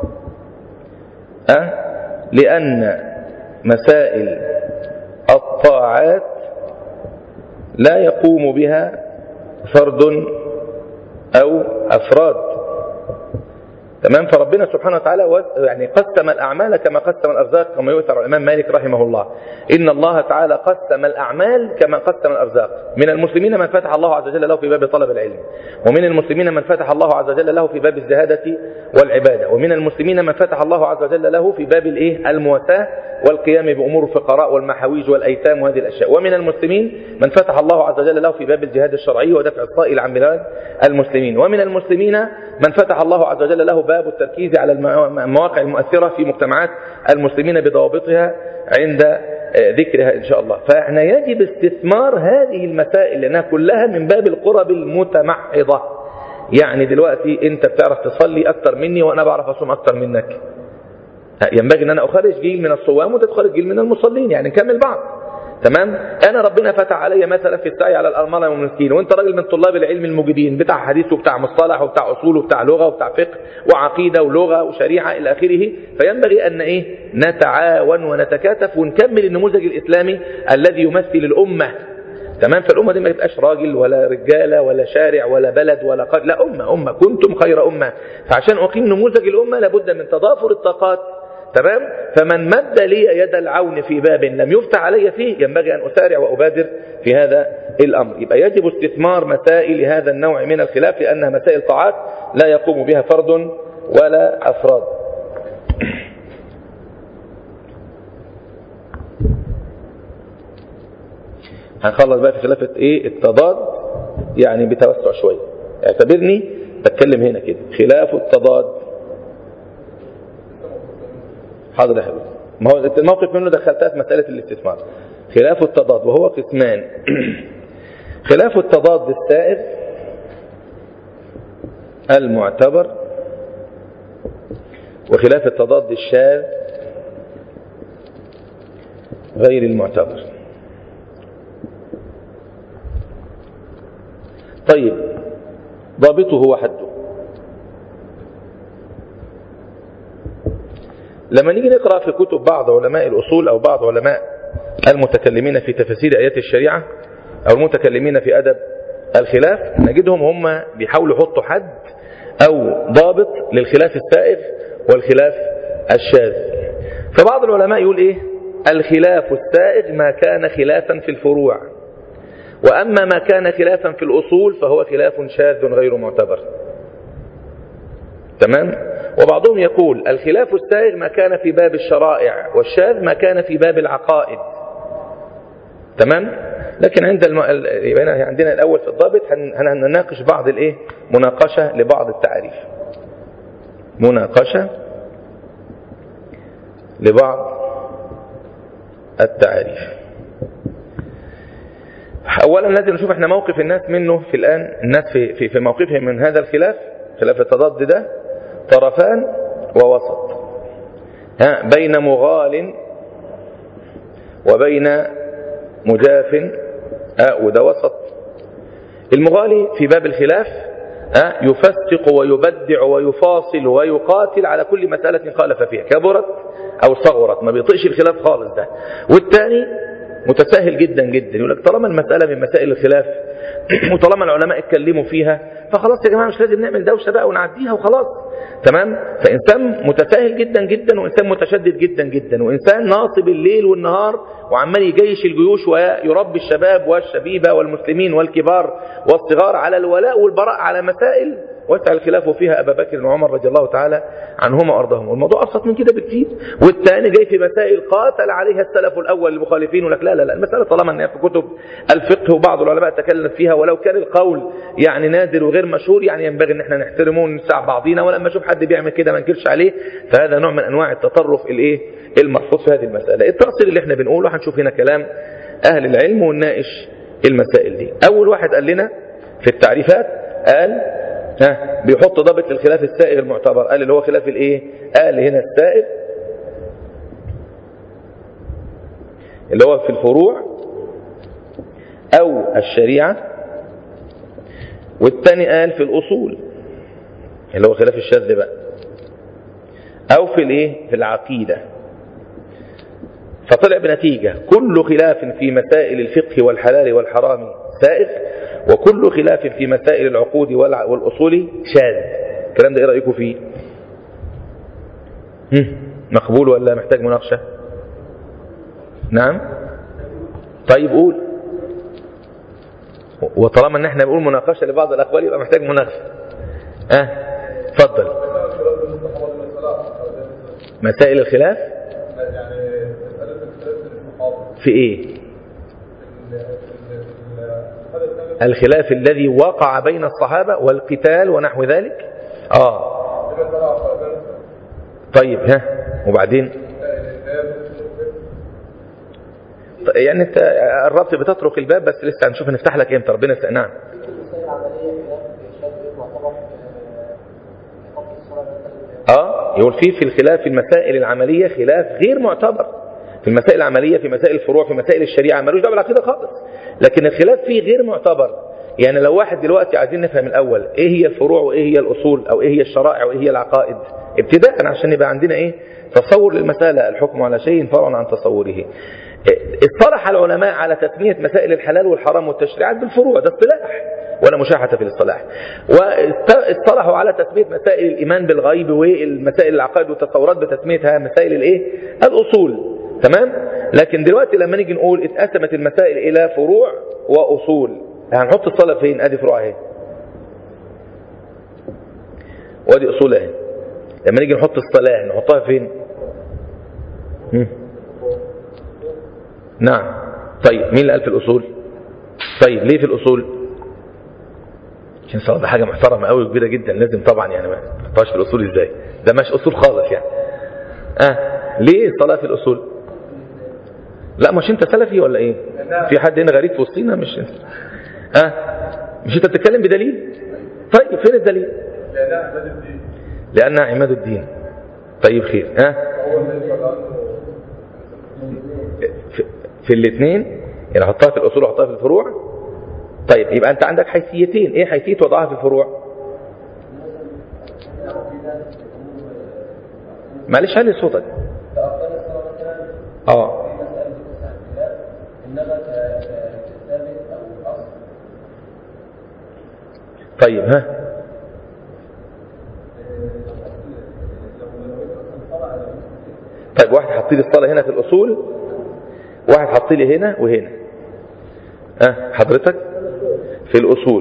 لأن مسائل الطاعات لا يقوم بها فرد أو أفراد. تمام. فربنا سبحانه وتعالى يعني قسم الأعمال كما قسم الأرزاق، كما يؤثر الإمام مالك رحمه الله: إن الله تعالى قسم الأعمال كما قسم الأرزاق. من المسلمين من فتح الله عز وجل له في باب طلب العلم، ومن المسلمين من فتح الله عز وجل له في باب الزهادة والعبادة، ومن المسلمين من فتح الله عز وجل له في باب المواساة والقيام بأمور الفقراء والمحاويج والأيتام وهذه الأشياء، ومن المسلمين من فتح الله عز وجل له في باب الجهاد الشرعي ودفع الصائل عن بلاد المسلمين، ومن المسلمين من فتح الله عز وجل له باب التركيز على المواقع المؤثرة في مجتمعات المسلمين بضوابطها عند ذكرها إن شاء الله. فإحنا يجب استثمار هذه المسائل لأنها كلها من باب القرب المتمحضة، يعني دلوقتي انت بتعرف تصلي اكتر مني وانا بعرف اصوم اكتر منك، ينبغي ان انا اخرج جيل من الصوام وانت تخرج جيل من المصلين، يعني نكمل بعض. تمام. انا ربنا فتح عليا مثلا في السعي على الارمله والمسكين، وانت راجل من طلاب العلم المجيدين بتاع حديث وبتاع مصطلح وبتاع اصول وبتاع لغه وبتاع فقه وعقيده ولغه وشريعه الى اخره، فينبغي ان نتعاون ونتكاتف ونكمل النموذج الاسلامي الذي يمثل الامه. تمام. فالامه دي ما تبقاش راجل ولا رجاله ولا شارع ولا بلد ولا قبيله، لا، امه كنتم خير امه. فعشان اقيم نموذج الامه لابد من تضافر الطاقات. تمام. فمن مد لي يد العون في باب لم يفتح علي فيه ينبغي أن أسارع وأبادر في هذا الأمر. يبقى يجب استثمار مسائل هذا النوع من الخلاف لأنها مسائل طاعات لا يقوم بها فرد ولا أفراد. هنخلص بقى في خلافة التضاد يعني بتوسع شوية. اعتبرني بتكلم هنا كده خلاف التضاد. حاضر يا حبيبي. ما هو الموقف منه دخلتها في مسألة الاستثمار. خلاف التضاد وهو قسمان. خلاف التضاد السائغ المعتبر، وخلاف التضاد الشاذ غير المعتبر. طيب، ضابطه وحده. لما نيجي نقرأ في كتب بعض علماء الأصول أو بعض علماء المتكلمين في تفسير آيات الشريعة أو المتكلمين في أدب الخلاف، نجدهم هم بيحاولوا يحطوا حد أو ضابط للخلاف السائغ والخلاف الشاذ. فبعض العلماء يقول إيه؟ الخلاف السائغ ما كان خلافا في الفروع، وأما ما كان خلافا في الأصول فهو خلاف شاذ غير معتبر. تمام. وبعضهم يقول الخلاف السائغ ما كان في باب الشرائع، والشاذ ما كان في باب العقائد. تمام. لكن عندنا الأول في الضابط هنناقش بعض مناقشة لبعض التعريف. مناقشة لبعض التعريف. أولا لازم نشوف احنا موقف الناس منه في الآن. الناس في موقفهم من هذا الخلاف، خلاف التضاد ده، طرفان ووسط، بين مغال وبين مجاف، وده وسط. المغالي في باب الخلاف يفسق ويبدع ويفاصل ويقاتل على كل مسألة خالف فيها، كبرت أو صغرت، ما بيطيش الخلاف خالص ده. والثاني متساهل جدا جدا، يقول لك طالما المسألة من مسائل الخلاف وطالما العلماء اتكلموا فيها فخلاص يا جماعة مش لازم نعمل دوشة بقى ونعديها وخلاص. تمام. فإنسان متساهل جدا جدا، وإنسان متشدد جدا جدا، وإنسان ناصب الليل والنهار وعمال يجيش الجيوش ويربي الشباب والشبيبة والمسلمين والكبار والصغار على الولاء والبراء على مسائل وسع الخلاف فيها أبا بكر وعمر رضي الله تعالى عنهما وأرضاهم. والموضوع أبسط من كده بكثير. والثاني جاي في مسائل قاتل عليها السلف الأول المخالفين، ولك لا لا لا، المسألة طالما أنها في كتب الفقه وبعض العلماء تكلم فيها، ولو كان القول يعني نادر وغير مشهور، يعني ينبغي أن احنا نحترمه ونساع بعضينا، ولما نشوف حد بيعمل كده ما نكرش عليه. فهذا نوع من أنواع التطرف المرفوض في هذه المسألة. التأصيل اللي احنا بنقوله هنشوف هنا كلام أهل العلم ونناقش المسائل دي. أول واحد قال لنا في التعريفات، قال بيحط ضابط للخلاف السائغ المعتبر. قال اللي هو خلاف قال هنا السائغ اللي هو في الفروع أو الشريعة، والثاني قال في الأصول اللي هو خلاف الشاذ بقى، أو في في العقيدة. فطلع بنتيجة كل خلاف في مسائل الفقه والحلال والحرام سائغ، وكل خلاف في مسائل العقود والأصول شاذ. الكلام ده ايه رأيكم فيه؟ مقبول ولا محتاج مناقشة؟ نعم. طيب قول. وطالما ان احنا بنقول مناقشة لبعض الأقوال يبقى محتاج مناقشة. اتفضل. مسائل الخلاف في ايه؟ الخلاف الذي وقع بين الصحابة والقتال ونحو ذلك. طيب وبعدين يعني انت الربط بتطرق الباب، بس لسه هنشوف نفتح لك امتى. ربنا نعم. يقول في الخلاف في المسائل العملية خلاف غير معتبر. في المسائل العملية، في مسائل الفروع، في مسائل الشريعة ملوش دعوة بالعقيدة خالص، لكن الخلاف فيه غير معتبر. يعني لو واحد دلوقتي عايزين نفهم الأول ايه هي الفروع وايه هي الأصول او ايه هي الشرائع وايه هي العقائد ابتداء، عشان يبقى عندنا ايه تصور للمسألة. الحكم على شيء فرع عن تصوره. اصطلح العلماء على تسمية مسائل الحلال والحرام والتشريعات بالفروع، ده اصطلاح ولا مشاحة في الاصطلاح. واصطلحوا على تسمية مسائل الإيمان بالغيب والمسائل العقائد والتصورات بتسميتها مسائل الايه الأصول. تمام. لكن دلوقتي لما نيجي نقول اتقسمت المسائل إلى فروع وأصول، هنحط الصلاة فين؟ ادي فروع اهي وادي أصول اهي. لما نيجي نحط الصلاة نحطها فين؟ نعم. طيب مين اللي قال في الأصول؟ طيب ليه في الأصول؟ عشان الصلاة ده حاجة محترمة قوي وكبيرة جدا، لازم طبعا يعني ما نحطهاش في الأصول. ازاي؟ ده مش أصول خالص يعني. ليه الصلاة في الأصول؟ لا مش انت سلفي ولا ايه؟ في حد هنا غريب في وسطينا؟ مش انت. مش انت بتتكلم بدليل؟ طيب فين الدليل؟ لأنها عماد الدين. طيب خير. في الاثنين يعني احطها في الأصول واحطها في الفروع. طيب يبقى انت عندك حيثيتين، ايه حيثية وضعها في الفروع؟ معلش علي صوتك. طيب طيب واحد حط لي الصلاة هنا في الأصول، واحد حط لي هنا وهنا. حضرتك في الأصول.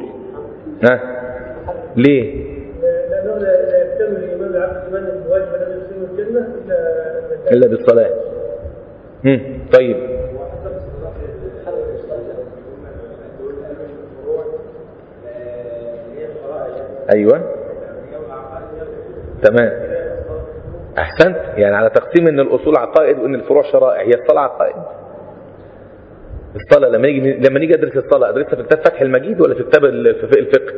ليه؟ لأنه لا يكتمل الإيمان العبد إيمانا بواجب أن يدخل الجنة إلا بالصلاة. طيب أيوة تمام أحسنت. يعني على تقسيم أن الأصول عقائد وأن الفروع شرائع. هي الصلاة عقائد. الصلاة لما نيجي أدرس الصلاة أدرسها في كتاب فتح المجيد ولا في كتاب الفقه؟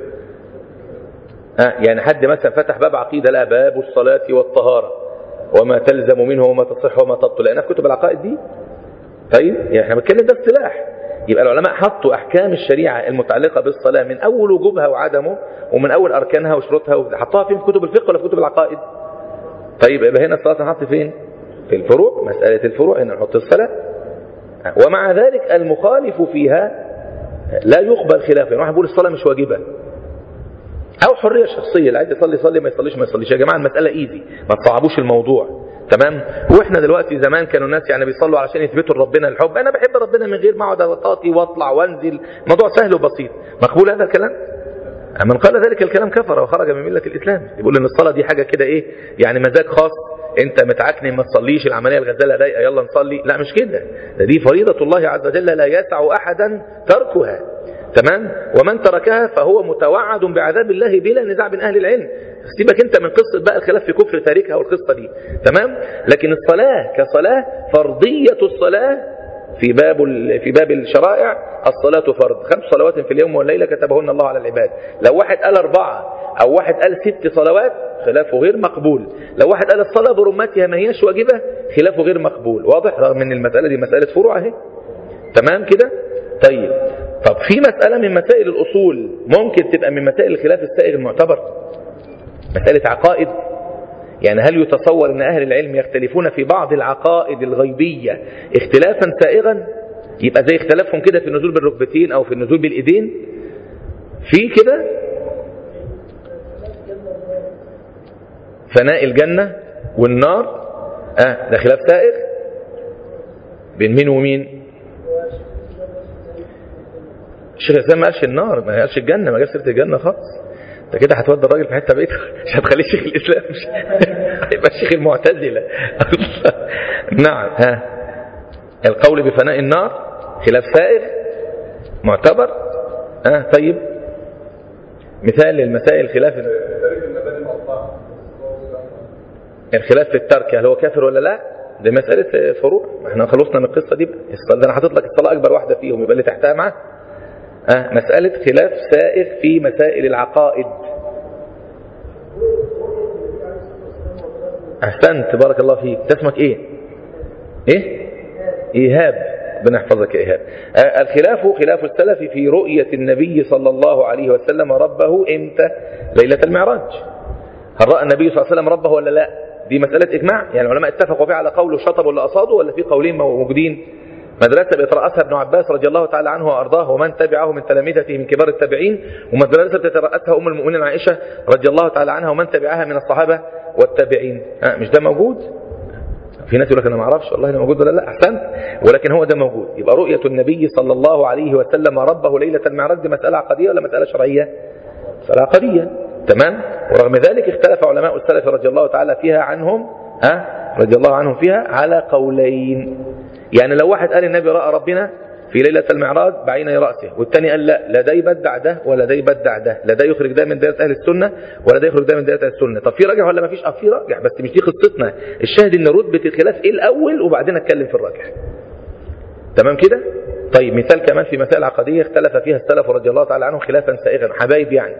يعني حد مثلا فتح باب عقيدة لا باب الصلاة والطهارة وما تلزم منه وما تصح وما تبطل، لأنها في كتب العقائد دي. طيب يعني احنا بنتكلم ده اصطلاح. يبقى العلماء حطوا أحكام الشريعة المتعلقة بالصلاة من أول وجوبها وعدمه ومن أول أركانها وشروطها، حطوها فين؟ في كتب الفقه ولا في كتب العقائد؟ طيب يبقى هنا الصلاة نحط فين؟ في الفروع. مسألة الفروع هنا نحط الصلاة. ومع ذلك المخالف فيها لا يقبل خلافه. يعني واحد بيقول الصلاة مش واجبة أو حرية شخصية، اللي عايز يصلي يصلي، ما يصليش ما يصليش. يا جماعة المسألة إيزي، ما تصعبوش الموضوع. تمام. واحنا دلوقتي زمان كانوا الناس يعني بيصلوا علشان يثبتوا لربنا الحب. انا بحب ربنا من غير ما اقعد اطاطي واطلع وانزل. موضوع سهل وبسيط. مقبول هذا الكلام؟ من قال ذلك الكلام كفر وخرج من ملة الإسلام. يقول ان الصلاة دي حاجة كده ايه يعني مزاج خاص، انت متعكني ما تصليش، العملية الغزالة ضايقة يلا نصلي. لا مش كده، دي فريضة الله عز وجل لا يسع احدا تركها. تمام. ومن تركها فهو متوعد بعذاب الله بلا نزاع بين اهل العلم. سيبك انت من قصة بقى الخلاف في كفر تاركها والقصة دي. تمام. لكن الصلاة كصلاة فرضية الصلاة في باب الشرائع الصلاة فرض. 5 صلوات في اليوم والليلة كتبهن الله على العباد. لو واحد قال 4 أو واحد قال 6 صلوات خلافه غير مقبول. لو واحد قال الصلاة برمتها ما هياش واجبة خلافه غير مقبول. واضح؟ رغم ان المسألة دي مسألة فروع اهي. تمام كده. طيب في مسألة من مسائل الأصول ممكن تبقى من مسائل الخلاف السائغ المعتبر، مسألة عقائد. يعني هل يتصور أن أهل العلم يختلفون في بعض العقائد الغيبية اختلافا سائغا؟ يبقى زي اختلافهم كده في النزول بالركبتين أو في النزول بالإيدين في كده. فناء الجنة والنار ده خلاف سائغ بين مين ومين؟ الشيخ الإسلام ما قالش النار، ما قالش الجنة، ما جابش سيرة الجنة خالص. انت كده هتودي الراجل في حته بعيده، مش هتخليه شيخ الاسلام، مش هيبقى شيخ المعتزله. نعم. القول بفناء النار خلاف سائغ معتبر. طيب مثال للمسائل الخلاف في الترك هل هو كافر ولا لا؟ دي مساله فروع. احنا خلصنا من القصه دي. الصلاه انا حاطط لك الصلاه اكبر واحده فيهم، يبقى اللي تحتها معاه مسألة خلاف سائغ في مسائل العقائد. أحسنت بارك الله فيك. اسمك إيه؟ إيه؟ إيهاب. ربنا يحفظك يا إيهاب. الخلاف خلاف السلف في رؤية النبي صلى الله عليه وسلم ربه إمتى؟ ليلة المعراج. هل رأى النبي صلى الله عليه وسلم ربه ولا لا؟ دي مسألة إجماع، يعني العلماء اتفقوا فيها على قول شطب ولا أصادوا، ولا في قولين موجودين؟ مدرسة بيترأسها ابن عباس رضي الله تعالى عنه وأرضاه ومن تبعه من تلامذته من كبار التابعين، ومدرسة بتترأسها أم المؤمنين عائشة رضي الله تعالى عنها ومن تبعها من الصحابة والتابعين. مش ده موجود؟ في ناس يقول لك أنا ما أعرفش والله ده موجود ولا لا. أحسنت، ولكن هو ده موجود. يبقى رؤية النبي صلى الله عليه وسلم ربه ليلة المعراج دي مسألة عقدية ولا مسألة شرعية؟ مسألة عقدية. تمام. ورغم ذلك اختلف علماء السلف رضي الله تعالى فيها عنهم رضي الله عنهم فيها على قولين. يعني لو واحد قال النبي رأى ربنا في ليلة المعراج بعيني رأسه، والثاني قال لا ده يبدع ده ولا ده يبدع ده، لا ده يخرج ده من دائرة أهل السنة ولا ده يخرج ده من دائرة أهل السنة. طب في راجح ولا ما فيش؟ في راجح، بس مش دي قصتنا. الشاهد ان رتبة الخلاف ايه الأول وبعدين اتكلم في الراجح. تمام كده؟ طيب مثال كمان في مسائل عقدية اختلف فيها السلف رضي الله تعالى عنهم خلافا سائغا. حبايب يعني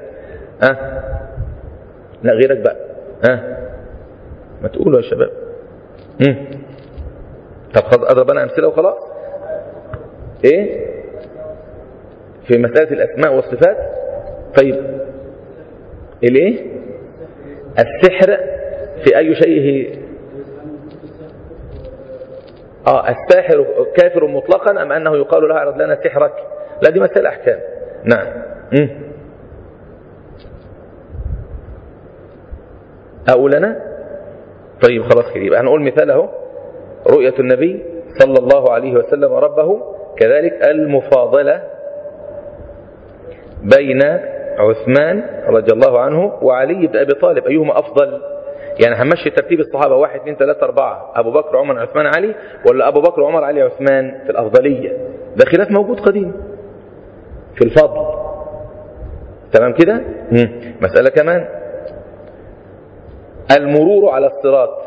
لا غيرك بقى ما تقولوا يا شباب. طب اضرب انا امثله وخلاص. ايه في مساله الاسماء والصفات؟ طيب الايه؟ السحر في اي شيء؟ الساحر كافر مطلقا ام انه يقال له اعرض لنا سحرك؟ لا دي مسائل احكام. نعم. اقول انا؟ طيب خلاص كده يبقى هنقول مثال اهو. رؤية النبي صلى الله عليه وسلم ربه، كذلك المفاضلة بين عثمان رضي الله عنه وعلي بن أبي طالب، أيهما أفضل؟ يعني هنمشي ترتيب الصحابة 1 2 3 4 أبو بكر عمر عثمان علي، ولا أبو بكر عمر علي عثمان في الأفضلية؟ ده خلاف موجود قديم في الفضل. تمام كده؟ مسألة كمان، المرور على الصراط،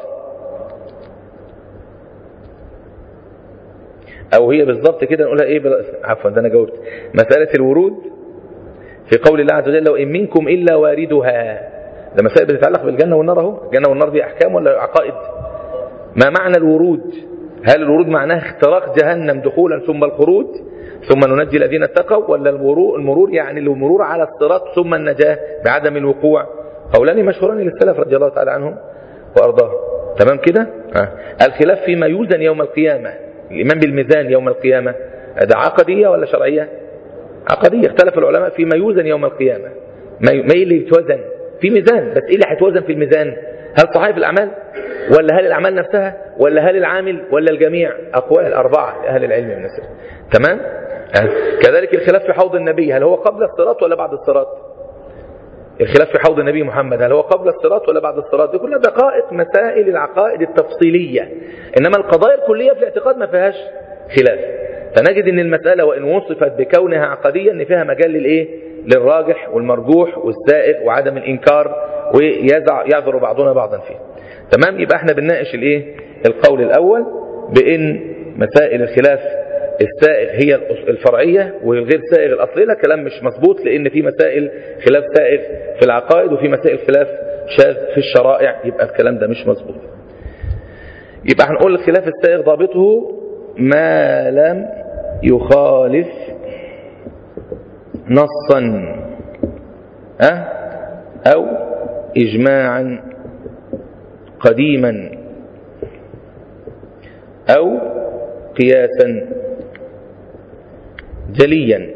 او هي بالضبط كده نقولها ايه عفوا ده انا جاوبت. مسألة الورود في قول الله عز وجل وإن منكم إلا واردها، ده مسائل بتتعلق بالجنة والنار اهو. الجنة والنار دي احكام ولا عقائد؟ ما معنى الورود؟ هل الورود معناه اختراق جهنم دخولا ثم الخروج ثم ننجي الذين اتقوا، ولا المرور يعني المرور على الصراط ثم النجاة بعدم الوقوع؟ قولان مشهوران للسلف رضي الله تعالى عنهم وارضاهم. تمام كده؟ الخلاف فيما يوزن يوم القيامة، الإيمان بالميزان يوم القيامة، ده عقدية ولا شرعية؟ عقدية. اختلف العلماء فيما يوزن يوم القيامة. ما اللي يتوزن في ميزان، بس ايه اللي هيتوزن في الميزان؟ هل صحائف الأعمال، ولا هل الأعمال نفسها، ولا هل العامل، ولا الجميع؟ أقوال 4 لأهل العلم من السلف. تمام. كذلك الخلاف في حوض النبي، هل هو قبل الصراط ولا بعد الصراط؟ الخلاف في حوض النبي محمد، هل هو قبل الصراط ولا بعد الصراط؟ دي كلها دقائق مسائل العقائد التفصيلية، إنما القضايا الكلية في الاعتقاد ما فيهاش خلاف. فنجد ان المسألة وإن وصفت بكونها عقدية ان فيها مجال للإيه؟ للراجح والمرجوح والسائغ وعدم الإنكار، ويعذر بعضنا بعضا فيه. تمام. يبقى احنا بنناقش الإيه؟ القول الأول بإن مسائل الخلاف السائغ هي الفرعية وغير سائغ الأصلية. لا كلام مش مظبوط، لأن في مسائل خلاف سائغ في العقائد وفي مسائل خلاف شاذ في الشرائع، يبقى الكلام ده مش مظبوط. يبقى هنقول الخلاف السائغ ضابطه ما لم يخالف نصا أو إجماعا قديما أو قياسا جليا.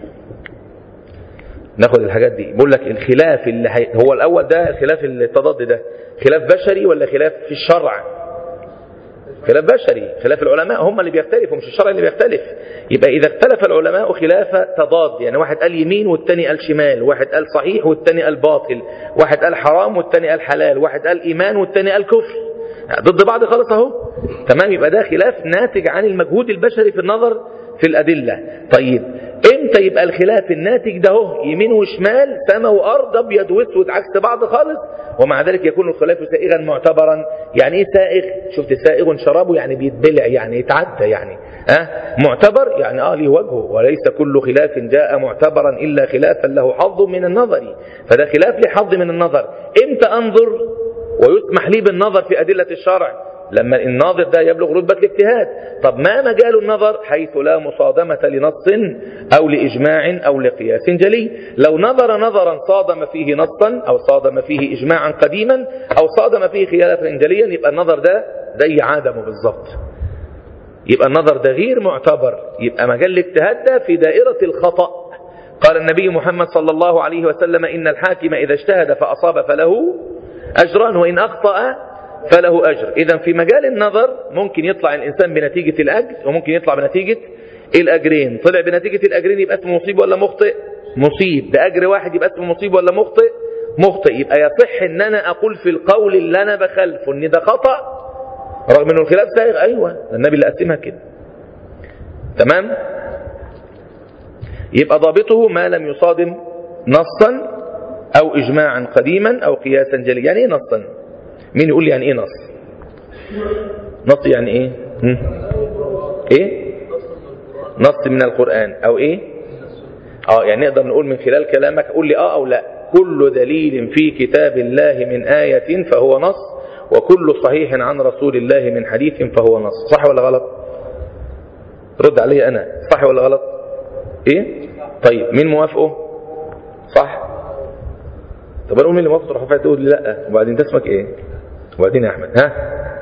ناخد الحاجات دي. بقول لك الخلاف اللي هو الأول ده الخلاف التضاد، ده خلاف بشري ولا خلاف في الشرع؟ خلاف بشري. خلاف العلماء هم اللي بيختلفوا، مش الشرع اللي بيختلف. يبقى إذا اختلف العلماء خلاف تضاد، يعني واحد قال يمين والتاني قال شمال، واحد قال صحيح والتاني قال باطل، واحد قال حرام والتاني قال حلال، واحد قال إيمان والتاني قال كفر، ضد بعض خالص اهو. تمام. يبقى ده خلاف ناتج عن المجهود البشري في النظر في الأدلة. طيب امتى يبقى الخلاف الناتج ده اهو يمين وشمال سماء وأرض أبيض واسود عكس بعض خالص، ومع ذلك يكون الخلاف سائغا معتبرا؟ يعني ايه سائغ؟ شفت سائغ شرابه يعني بيتبلع، يعني يتعدى، يعني معتبر يعني له وجهه. وليس كل خلاف جاء معتبرا إلا خلافا له حظ من النظر، فده خلاف له حظ من النظر. امتى أنظر؟ ويسمح لي بالنظر في أدلة الشرع لما الناظر ده يبلغ رتبة الاجتهاد. طب ما مجال النظر؟ حيث لا مصادمة لنص أو لإجماع أو لقياس جلي. لو نظر نظرا صادم فيه نصا أو صادم فيه إجماعا قديما أو صادم فيه خلافا جليا، يبقى النظر ده زي عدمه بالضبط، يبقى النظر ده غير معتبر، يبقى مجال الاجتهاد ده في دائرة الخطأ. قال النبي محمد صلى الله عليه وسلم: إن الحاكم إذا اجتهد فأصاب فله أجران وإن أخطأ فله أجر. إذا في مجال النظر ممكن يطلع الإنسان بنتيجة الأجر وممكن يطلع بنتيجة الأجرين. طلع بنتيجة الأجرين يبقى اسمه مصيب ولا مخطئ؟ مصيب. بأجر واحد يبقى اسمه مصيب ولا مخطئ؟ مخطئ. يبقى يصح ان انا اقول في القول اللي انا بخالفه ان ده خطأ رغم انه الخلاف سائغ. ايوه، النبي اللي قسمها كده. تمام. يبقى ضابطه ما لم يصادم نصا او اجماعا قديما او قياسا جليا. يعني ايه نصا؟ مين يقول لي يعني ايه نص؟ نص يعني ايه؟ ايه؟ نص من القرآن او ايه؟ يعني نقدر نقول من خلال كلامك قول لي او لا. كل دليل في كتاب الله من آية فهو نص، وكل صحيح عن رسول الله من حديث فهو نص. صح ولا غلط؟ رد علي انا، صح ولا غلط؟ ايه؟ طيب مين موافقه؟ صح. طب اقول مين اللي موافق؟ تروح تقول لي لا، وبعدين انت اسمك ايه؟ وبعدين يا احمد ها؟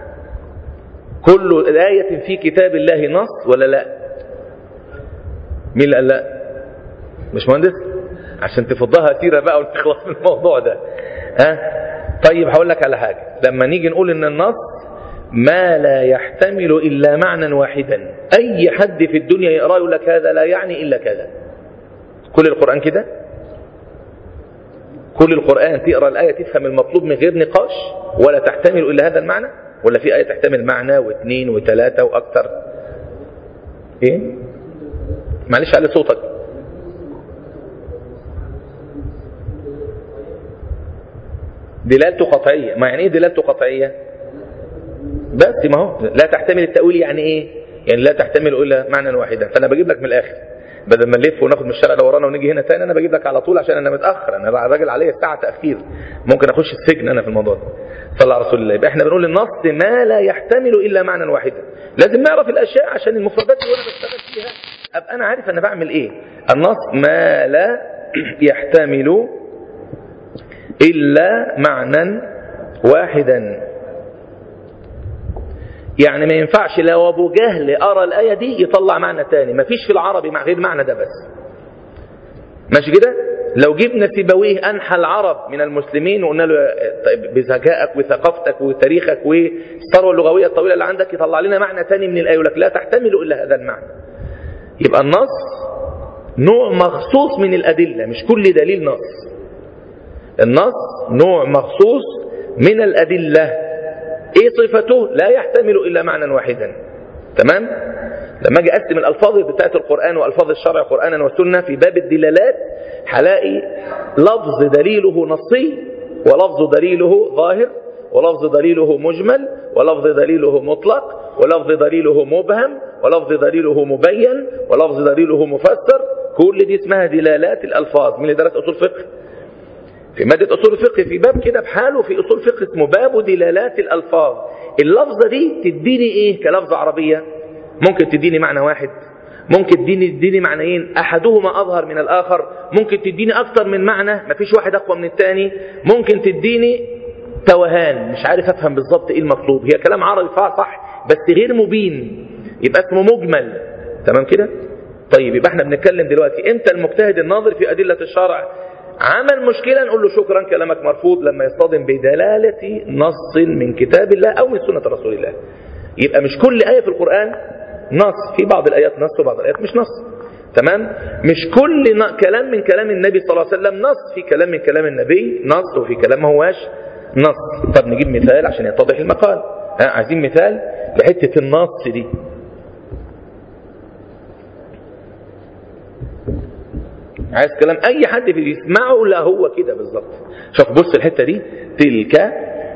كل آية في كتاب الله نص ولا لا؟ مين اللي قال لا؟ مش مهندس؟ عشان تفضها سيرة بقى وتخلص من الموضوع ده. ها؟ طيب هقول لك على حاجة. لما نيجي نقول ان النص ما لا يحتمل الا معنى واحدا، اي حد في الدنيا يقرأ يقول لك هذا لا يعني الا كذا. كل القرآن كده؟ كل القرآن تقرأ الآية تفهم المطلوب من غير نقاش ولا تحتمل الا هذا المعنى؟ ولا في آية تحتمل معنى واثنين وثلاثة واكثر؟ ايه؟ معلش على صوتك. دلالته قطعية. ما يعني ايه دلالته قطعية؟ بس ما هو لا تحتمل التأويل. يعني ايه؟ يعني لا تحتمل الا معنى واحدا. فانا بجيب لك من الاخر بدل ما نلف وناخد من الشارع اللي ورانا ونيجي هنا تاني. انا بجيب لك على طول عشان انا متاخر، انا راجل عليا ساعه تاخير، ممكن اخش السجن انا في الموضوع ده. صلى على رسول الله. يبقى احنا بنقول النص ما لا يحتمل الا معنى واحدا. لازم نعرف الاشياء عشان المفردات اللي انا بشتغل فيها ابقى انا عارف انا بعمل ايه. النص ما لا يحتمل الا معنى واحدا. يعني ما ينفعش لو ابو جهل قرا الايه دي يطلع معنى تاني. ما فيش في العربي مع غير معنى ده بس. ماشي كده؟ لو جبنا سيبويه انحى العرب من المسلمين وقلنا له بذكائك وثقافتك وتاريخك والثروه اللغويه الطويله اللي عندك يطلع لنا معنى تاني من الايه، يقول لك لا تحتمل الا هذا المعنى. يبقى النص نوع مخصوص من الادله، مش كل دليل نص. النص نوع مخصوص من الادله. ايه صفته؟ لا يحتمل الا معنى واحدا. تمام. لما اجي اقسم الالفاظ بتاعت القران والفاظ الشرع قرانا وسنه في باب الدلالات هلاقي لفظ دليله نصي ولفظ دليله ظاهر ولفظ دليله مجمل ولفظ دليله مطلق ولفظ دليله مبهم ولفظ دليله مبين ولفظ دليله مفسر. كل دي اسمها دلالات الالفاظ. مين اللي درس اصول فقه؟ في مادة أصول الفقه في باب كده بحاله في أصول فقه اسمه باب دلالات الألفاظ. اللفظة دي تديني إيه كلفظة عربية؟ ممكن تديني معنى واحد، ممكن تديني معنيين أحدهما أظهر من الآخر، ممكن تديني أكتر من معنى مفيش واحد أقوى من الثاني، ممكن تديني توهان مش عارف أفهم بالضبط إيه المطلوب. هي كلام عربي صح بس غير مبين، يبقى اسمه مجمل. تمام كده؟ طيب يبقى احنا بنتكلم دلوقتي امتى المجتهد الناظر في أدلة الشرع عمل مشكلة نقول له شكرا كلامك مرفوض لما يصطدم بدلالة نص من كتاب الله أو من سنة رسول الله. يبقى مش كل آية في القرآن نص، في بعض الآيات نص وبعض الآيات مش نص. تمام. مش كل كلام من كلام النبي صلى الله عليه وسلم نص، في كلام من كلام النبي نص وفي كلام ما هواش نص. طب نجيب مثال عشان يتضح المقال. عايزين مثال لحتة النص دي. عايز كلام اي حد بيسمعه لا هو كده بالظبط. شوف بص الحته دي، تلك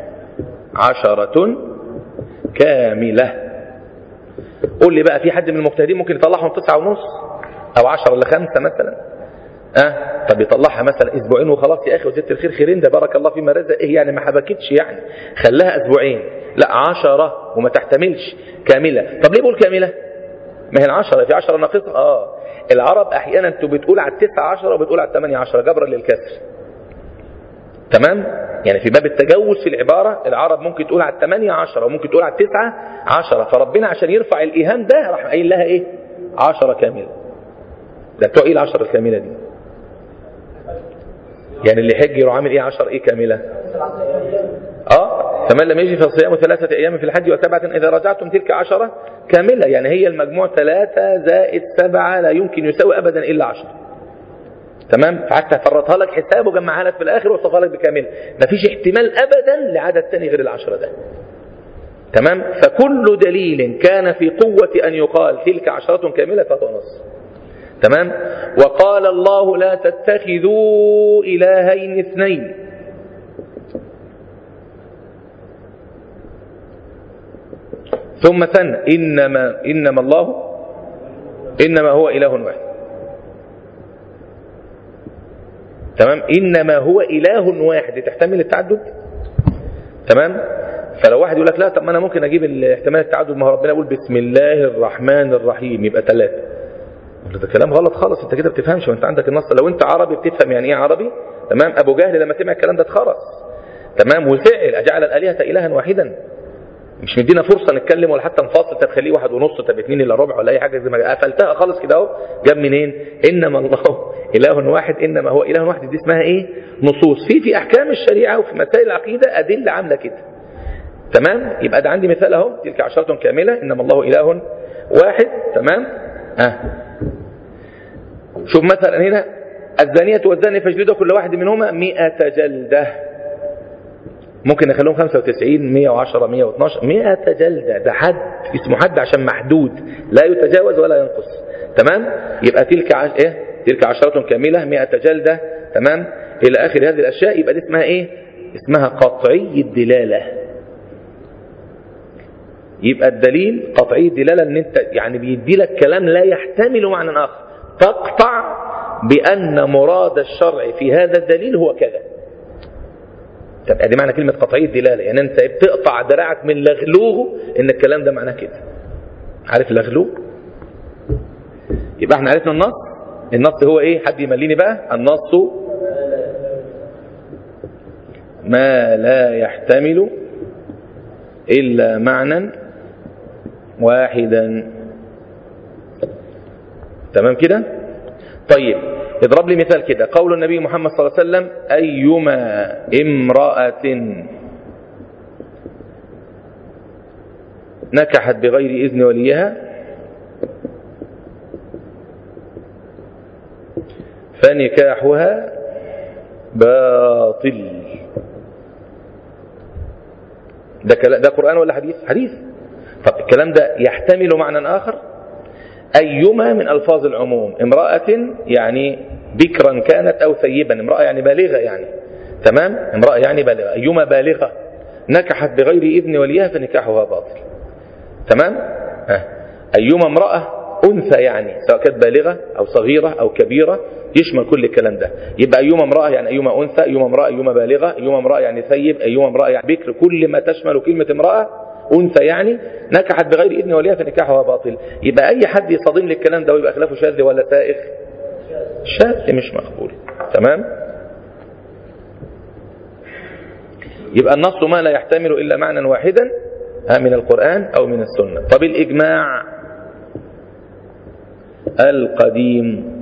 10 كامله. قول لي بقى في حد من المجتهدين ممكن يطلعهم 9.5 او 10 ل5 مثلا؟ طب يطلعها مثلا اسبوعين وخلاص يا اخي وزدت الخير خيرين، ده بارك الله فيما رزق، ايه يعني ما حبكتش يعني، خلاها اسبوعين، لا 10 وما تحتملش كامله. طب ليه بقول كامله؟ ما هي ال10 في 10 ناقصه. العرب احيانا انتوا بتقول على 9 10 وبتقول على 8 10 جبرا للكسر. تمام؟ يعني في باب التجوز في العباره العرب ممكن تقول على 8 10 وممكن تقول على 9 10، فربنا عشان يرفع الايهام ده راح قايل لها ايه؟ 10 كامله. ده بتوع ايه ال10 الكامله دي؟ يعني اللي حج يروح عامل ايه 10 ايه كامله؟ فمن لم يجد فصيام 3 أيام في الحج و7 إذا رجعتم تلك 10 كاملة. يعني هي المجموع 3 زائد 7 لا يمكن يساوي أبدا إلا 10. تمام؟ حتى فرطها لك حساب وجمعها لك في الآخر وصفها لك بكاملة. مفيش احتمال أبدا لعدد ثاني غير ال10 ده. تمام؟ فكل دليل كان في قوة أن يقال تلك 10 كاملة فهو نص. تمام؟ وقال الله لا تتخذوا إلهين اثنين. ثم ثنى إنما هو إله واحد. تمام؟ إنما هو إله واحد تحتمل التعدد. تمام؟ فلو واحد يقول لك لا طب ما أنا ممكن أجيب احتمال التعدد، ما هو ربنا يقول بسم الله الرحمن الرحيم يبقى 3. ده كلام غلط خالص، انت كده بتفهمش وانت عندك النص. لو انت عربي بتفهم يعني ايه عربي. تمام؟ أبو جهل لما سمع الكلام ده اتخرس. تمام؟ وفعل أجعل الآلهة إلها واحدا. مش مدينا فرصة نتكلم ولا حتى نفاصل، طب خليه 1.5 طب 2 إلا ربع ولا أي حاجة، زي ما قفلتها خالص كده أهو. جاب منين؟ إنما الله إله واحد، إنما هو إله واحد، دي اسمها إيه؟ نصوص في أحكام الشريعة وفي مسائل العقيدة أدلة عاملة كده. تمام؟ يبقى ده عندي مثال أهو، تلك 10 كاملة إنما الله إله واحد. تمام؟ شوف مثلا هنا الزانية والزاني فاجلدوا كل واحد منهما 100 جلدة. ممكن نخليهم 95 110 112 100 جلدة. ده حد اسمه حد عشان محدود لا يتجاوز ولا ينقص. تمام؟ يبقى تلك 10 كاملة 100 جلدة. تمام؟ إلى آخر هذه الأشياء. يبقى دي اسمها إيه؟ اسمها قطعي الدلالة. يبقى الدليل قطعي الدلالة، ان انت يعني بيدي لك كلام لا يحتمل معنى آخر، تقطع بأن مراد الشرع في هذا الدليل هو كذا. طب ادي معنى كلمة قطعي الدلالة، يعني انت بتقطع دراعك من لغلوه ان الكلام ده معناه كده. عارف لغلوه؟ يبقى احنا عرفنا النص هو ايه؟ حد يمليني بقى. النص ما لا يحتمل إلا معنى واحدا. تمام كده؟ طيب اضرب لي مثال كده. قول النبي محمد صلى الله عليه وسلم أيما امرأة نكحت بغير إذن وليها فنكاحها باطل. ده قرآن ولا حديث؟ حديث. طب الكلام ده يحتمل معنى آخر. أيما من ألفاظ العموم، امرأة يعني بكرا كانت أو ثيبا، امرأة يعني بالغة يعني. تمام؟ امرأة يعني بالغة. أيما بالغة نكحت بغير إذن وليها فنكاحها باطل. تمام؟ أيما امرأة أنثى يعني سواء كانت بالغة أو صغيرة أو كبيرة، يشمل كل الكلام ده. يبقى أيما امرأة يعني أيما أنثى، أيما امرأة أيما بالغة، أيما امرأة يعني ثيب، أيما امرأة يعني بكر، كل ما تشمل كلمة امرأة أنثى يعني نكحت بغير إذن وليها فنكاحها باطل. يبقى أي حد يصادم لي الكلام ده ويبقى خلافه شاذ ولا سائغ؟ شاذ مش مقبول. تمام؟ يبقى النص ما لا يحتمل إلا معنى واحدا من القرآن أو من السنة. طب الإجماع القديم،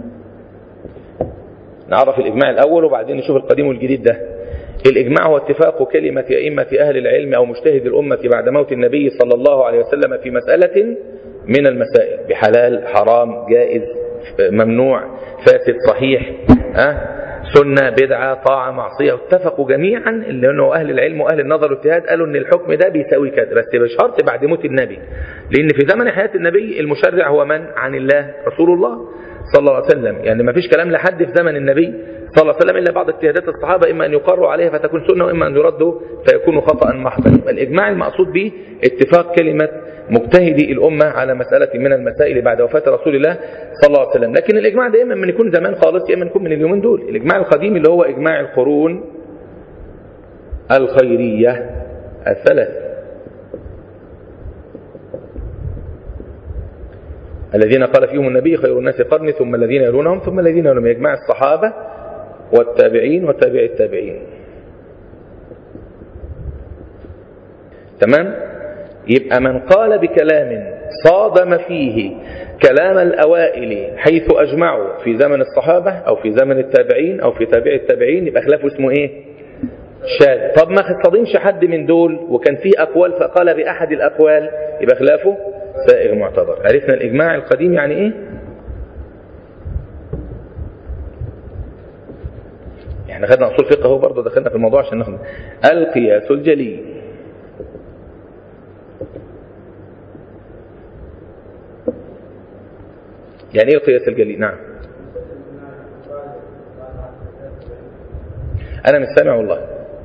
نعرف الإجماع الأول وبعدين نشوف القديم والجديد ده. الإجماع هو اتفاق كلمة أئمة أهل العلم أو مجتهد الأمة بعد موت النبي صلى الله عليه وسلم في مسألة من المسائل، بحلال حرام جائز ممنوع فاسد صحيح سنة بدعة طاعة معصية. اتفقوا جميعا اللي انه أهل العلم وأهل النظر والاجتهاد قالوا ان الحكم ده بيساوي كذا، بس بشرط بعد موت النبي، لأن في زمن حياة النبي المشرع هو من؟ عن الله رسول الله صلى الله عليه وسلم. يعني ما فيش كلام لحد في زمن النبي صلى الله عليه وسلم إلا بعض اجتهادات الصحابة، إما أن يقروا عليها فتكون سنة، وإما أن يردوا فيكون خطأ محضا. الإجماع المقصود به اتفاق كلمة مجتهدي الأمة على مسألة من المسائل بعد وفاة رسول الله صلى الله عليه وسلم. لكن الإجماع ده إما من يكون زمان خالص، إما يكون من اليومين دول. الإجماع القديم اللي هو إجماع القرون الخيرية الثلاث الذين قال فيهم النبي خير الناس قرني ثم الذين يلونهم ثم الذين يلونهم. يجمع الصحابة والتابعين وتابع التابعين. تمام. يبقى من قال بكلام صادم فيه كلام الأوائل حيث أجمعوا في زمن الصحابة أو في زمن التابعين أو في تابع التابعين، يبقى خلافه اسمه إيه؟ شاذ. طب ما صادمش حد من دول وكان فيه أقوال فقال بأحد الأقوال، يبقى خلافه سائغ معتبر. عرفنا الإجماع القديم يعني إيه؟ احنا خدنا أصول فقه اهو، برضه دخلنا في الموضوع عشان ناخد القياس الجلي. يعني ايه القياس الجلي؟ نعم. انا مش سامع والله.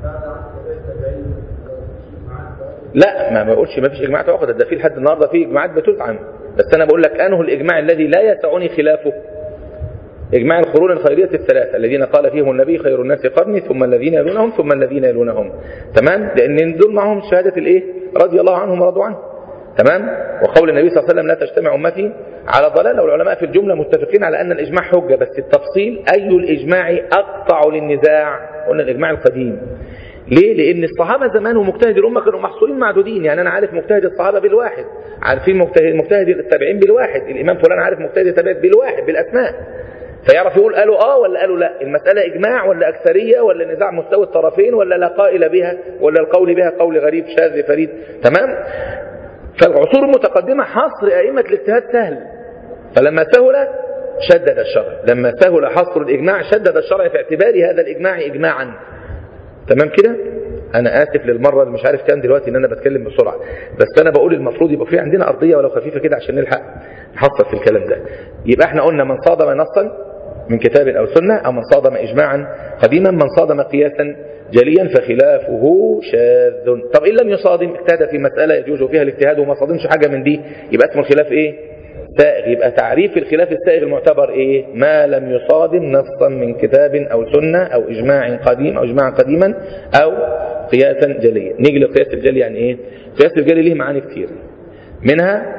لا، ما بقولش ما فيش اجماع تعقد، ده في لحد النهارده في اجماعات بتزعم، بس انا بقول لك انه الاجماع الذي لا يسعني خلافه اجماع القرون الخيريه الثلاثه الذين قال فيهم النبي خير الناس قرني ثم الذين يلونهم ثم الذين يلونهم. تمام. لان دول معهم شهاده الايه؟ رضي الله عنهم ورضوا عنه. تمام. وقول النبي صلى الله عليه وسلم لا تجتمع امتي على ضلاله. والعلماء في الجمله متفقين على ان الاجماع حجه، بس التفصيل اي الاجماع اقطع للنزاع. قلنا الاجماع القديم. ليه؟ لان الصحابه زمان ومجتهد الامه كانوا محصورين معدودين. يعني انا عارف مجتهد الصحابه بالواحد، عارفين مجتهد التابعين بالواحد، الامام فلان عارف مجتهد التابعين بالواحد بالاسماء، فيعرف يقول قالوا ولا قالوا لا، المساله اجماع ولا اكثريه ولا نزاع مستوى الطرفين ولا لا قائل بها ولا القول بها قول غريب شاذ فريد. تمام. فالعصور المتقدمه حصر ائمه الاجتهاد سهل، فلما سهل شدد الشرع، لما سهل حصر الاجماع شدد الشرع في اعتبار هذا الاجماع اجماعا. تمام كده. انا اسف للمره اللي مش عارف كام دلوقتي ان انا بتكلم بسرعه، بس انا بقول المفروض يبقى في عندنا ارضيه ولو خفيفه كده عشان نلحق نحصل في الكلام ده. يبقى احنا قلنا من صادم نصا من كتاب او سنه، او من صادم اجماعا قديما، من صادم قياسا جليا فخلافه شاذ. طب ان لم يصادم اجتهد في مساله يجوز فيها الاجتهاد وما صادمش حاجه من دي، يبقى اسمه الخلاف ايه؟ سائغ. يبقى تعريف الخلاف السائغ المعتبر ايه؟ ما لم يصادم نصا من كتاب او سنه او اجماع قديم او اجماعا قديما او قياسا جليا. نيجي للقياس الجلي. يعني ايه القياس الجلي؟ ليه معاني كتير، منها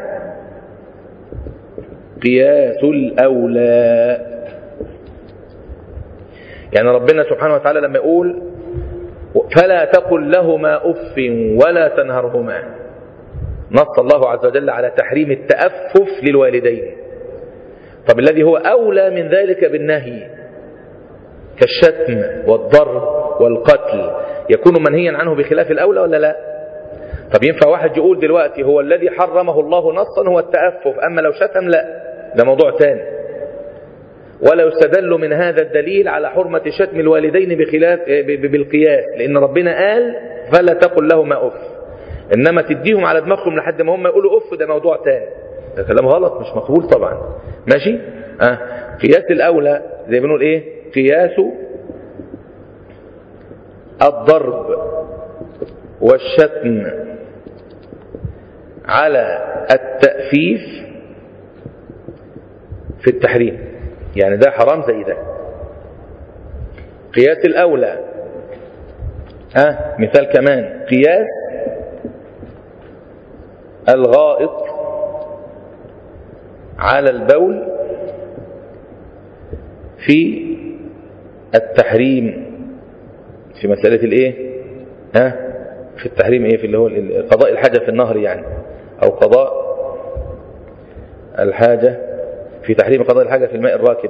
قياس الاولى. يعني ربنا سبحانه وتعالى لما يقول فلا تقل لهما اف ولا تنهرهما، نص الله عز وجل على تحريم التأفف للوالدين. طب الذي هو أولى من ذلك بالنهي كالشتم والضرب والقتل يكون منهيا عنه بخلاف الأولى ولا لا؟ طب ينفع واحد يقول دلوقتي هو الذي حرمه الله نصا هو التأفف، أما لو شتم لا، ده موضوع تاني. ولا يستدل من هذا الدليل على حرمة شتم الوالدين بخلاف بالقياس، لأن ربنا قال فلا تقل لهما أف، إنما تديهم على دماغهم لحد ما هم يقولوا أف، ده موضوع تاني، ده كلام غلط مش مقبول طبعا. ماشي. قياس الأولى زي بنقول إيه؟ قياس الضرب والشتم على التأفيف في التحريم، يعني ده حرام زي ده. قياس الأولى. مثال كمان قياس الغائط على البول في التحريم، في مسألة الايه؟ في التحريم ايه؟ في اللي هو قضاء الحاجة في النهر يعني، او قضاء الحاجة في تحريم قضاء الحاجة في الماء الراكد.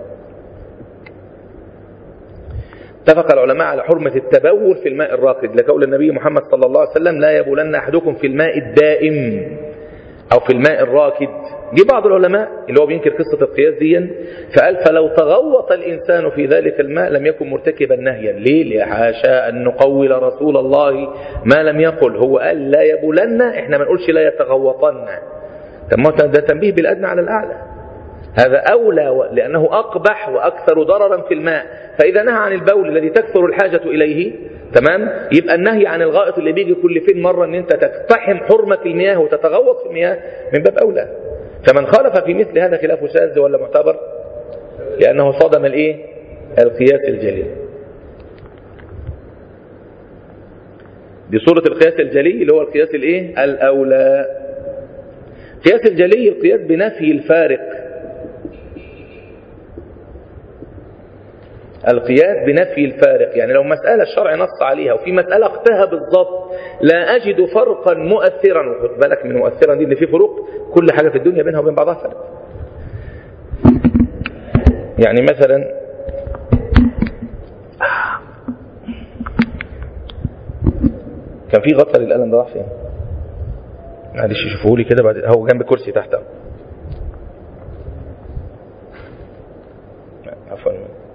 اتفق العلماء على حرمة التبول في الماء الراكد لقول النبي محمد صلى الله عليه وسلم لا يبولن أحدكم في الماء الدائم أو في الماء الراكد. جه بعض العلماء اللي هو بينكر قصة القياس دي فقال فلو تغوط الإنسان في ذلك الماء لم يكن مرتكبا نهيا. ليه؟ حاشا أن نقول رسول الله ما لم يقل، هو قال لا يبولن، احنا ما نقولش لا يتغوطن. طب ما ده تنبيه بالأدنى على الأعلى. هذا أولى لأنه أقبح وأكثر ضررا في الماء. فإذا نهى عن البول الذي تكثر الحاجة إليه، تمام، يبقى النهي عن الغائط اللي بيجي كل فين مرة ان انت تقتحم حرمة المياه وتتغوط في المياه من باب أولى. فمن خالف في مثل هذا خلاف شاذ ولا معتبر، لأنه صادم الايه؟ القياس الجلي. دي صورة القياس الجلي اللي هو القياس الايه؟ الأولى. قياس الجلي القياس بنفي الفارق. القياس بنفي الفارق، يعني لو مسألة الشرع نص عليها وفي مسألة اختها بالضبط لا أجد فرقا مؤثرا، وخد بالك من مؤثرا دي اللي فيه فروق، كل حاجة في الدنيا بينها وبين بعضها فرق. يعني مثلا كان في غطا للقلم ده راح فين؟ معلش شوفوه لي كده بعد، هو جنب الكرسي تحت. عفوا.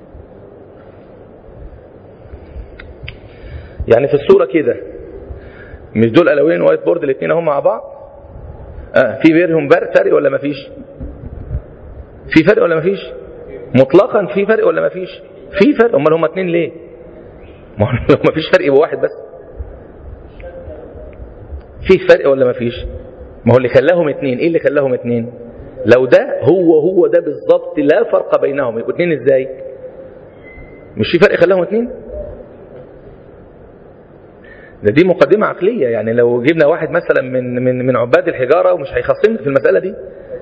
يعني في الصورة كده مش دول ألوين وايت بورد الاثنين هم مع بعض؟ في بينهم فرق ولا مفيش؟ في فرق ولا مفيش؟ مطلقا في فرق ولا مفيش؟ في فرق. امال هم اثنين ليه؟ ما هو مفيش فرق يبقى واحد بس. في فرق ولا مفيش؟ ما هو اللي خلاهم اثنين، ايه اللي خلاهم اثنين؟ لو ده هو ده بالضبط لا فرق بينهم، يبقوا اثنين ازاي؟ مش في فرق خلاهم اثنين؟ دي مقدمة عقلية. يعني لو جبنا واحد مثلا من عباد الحجارة ومش هيخصمنا في المسألة دي،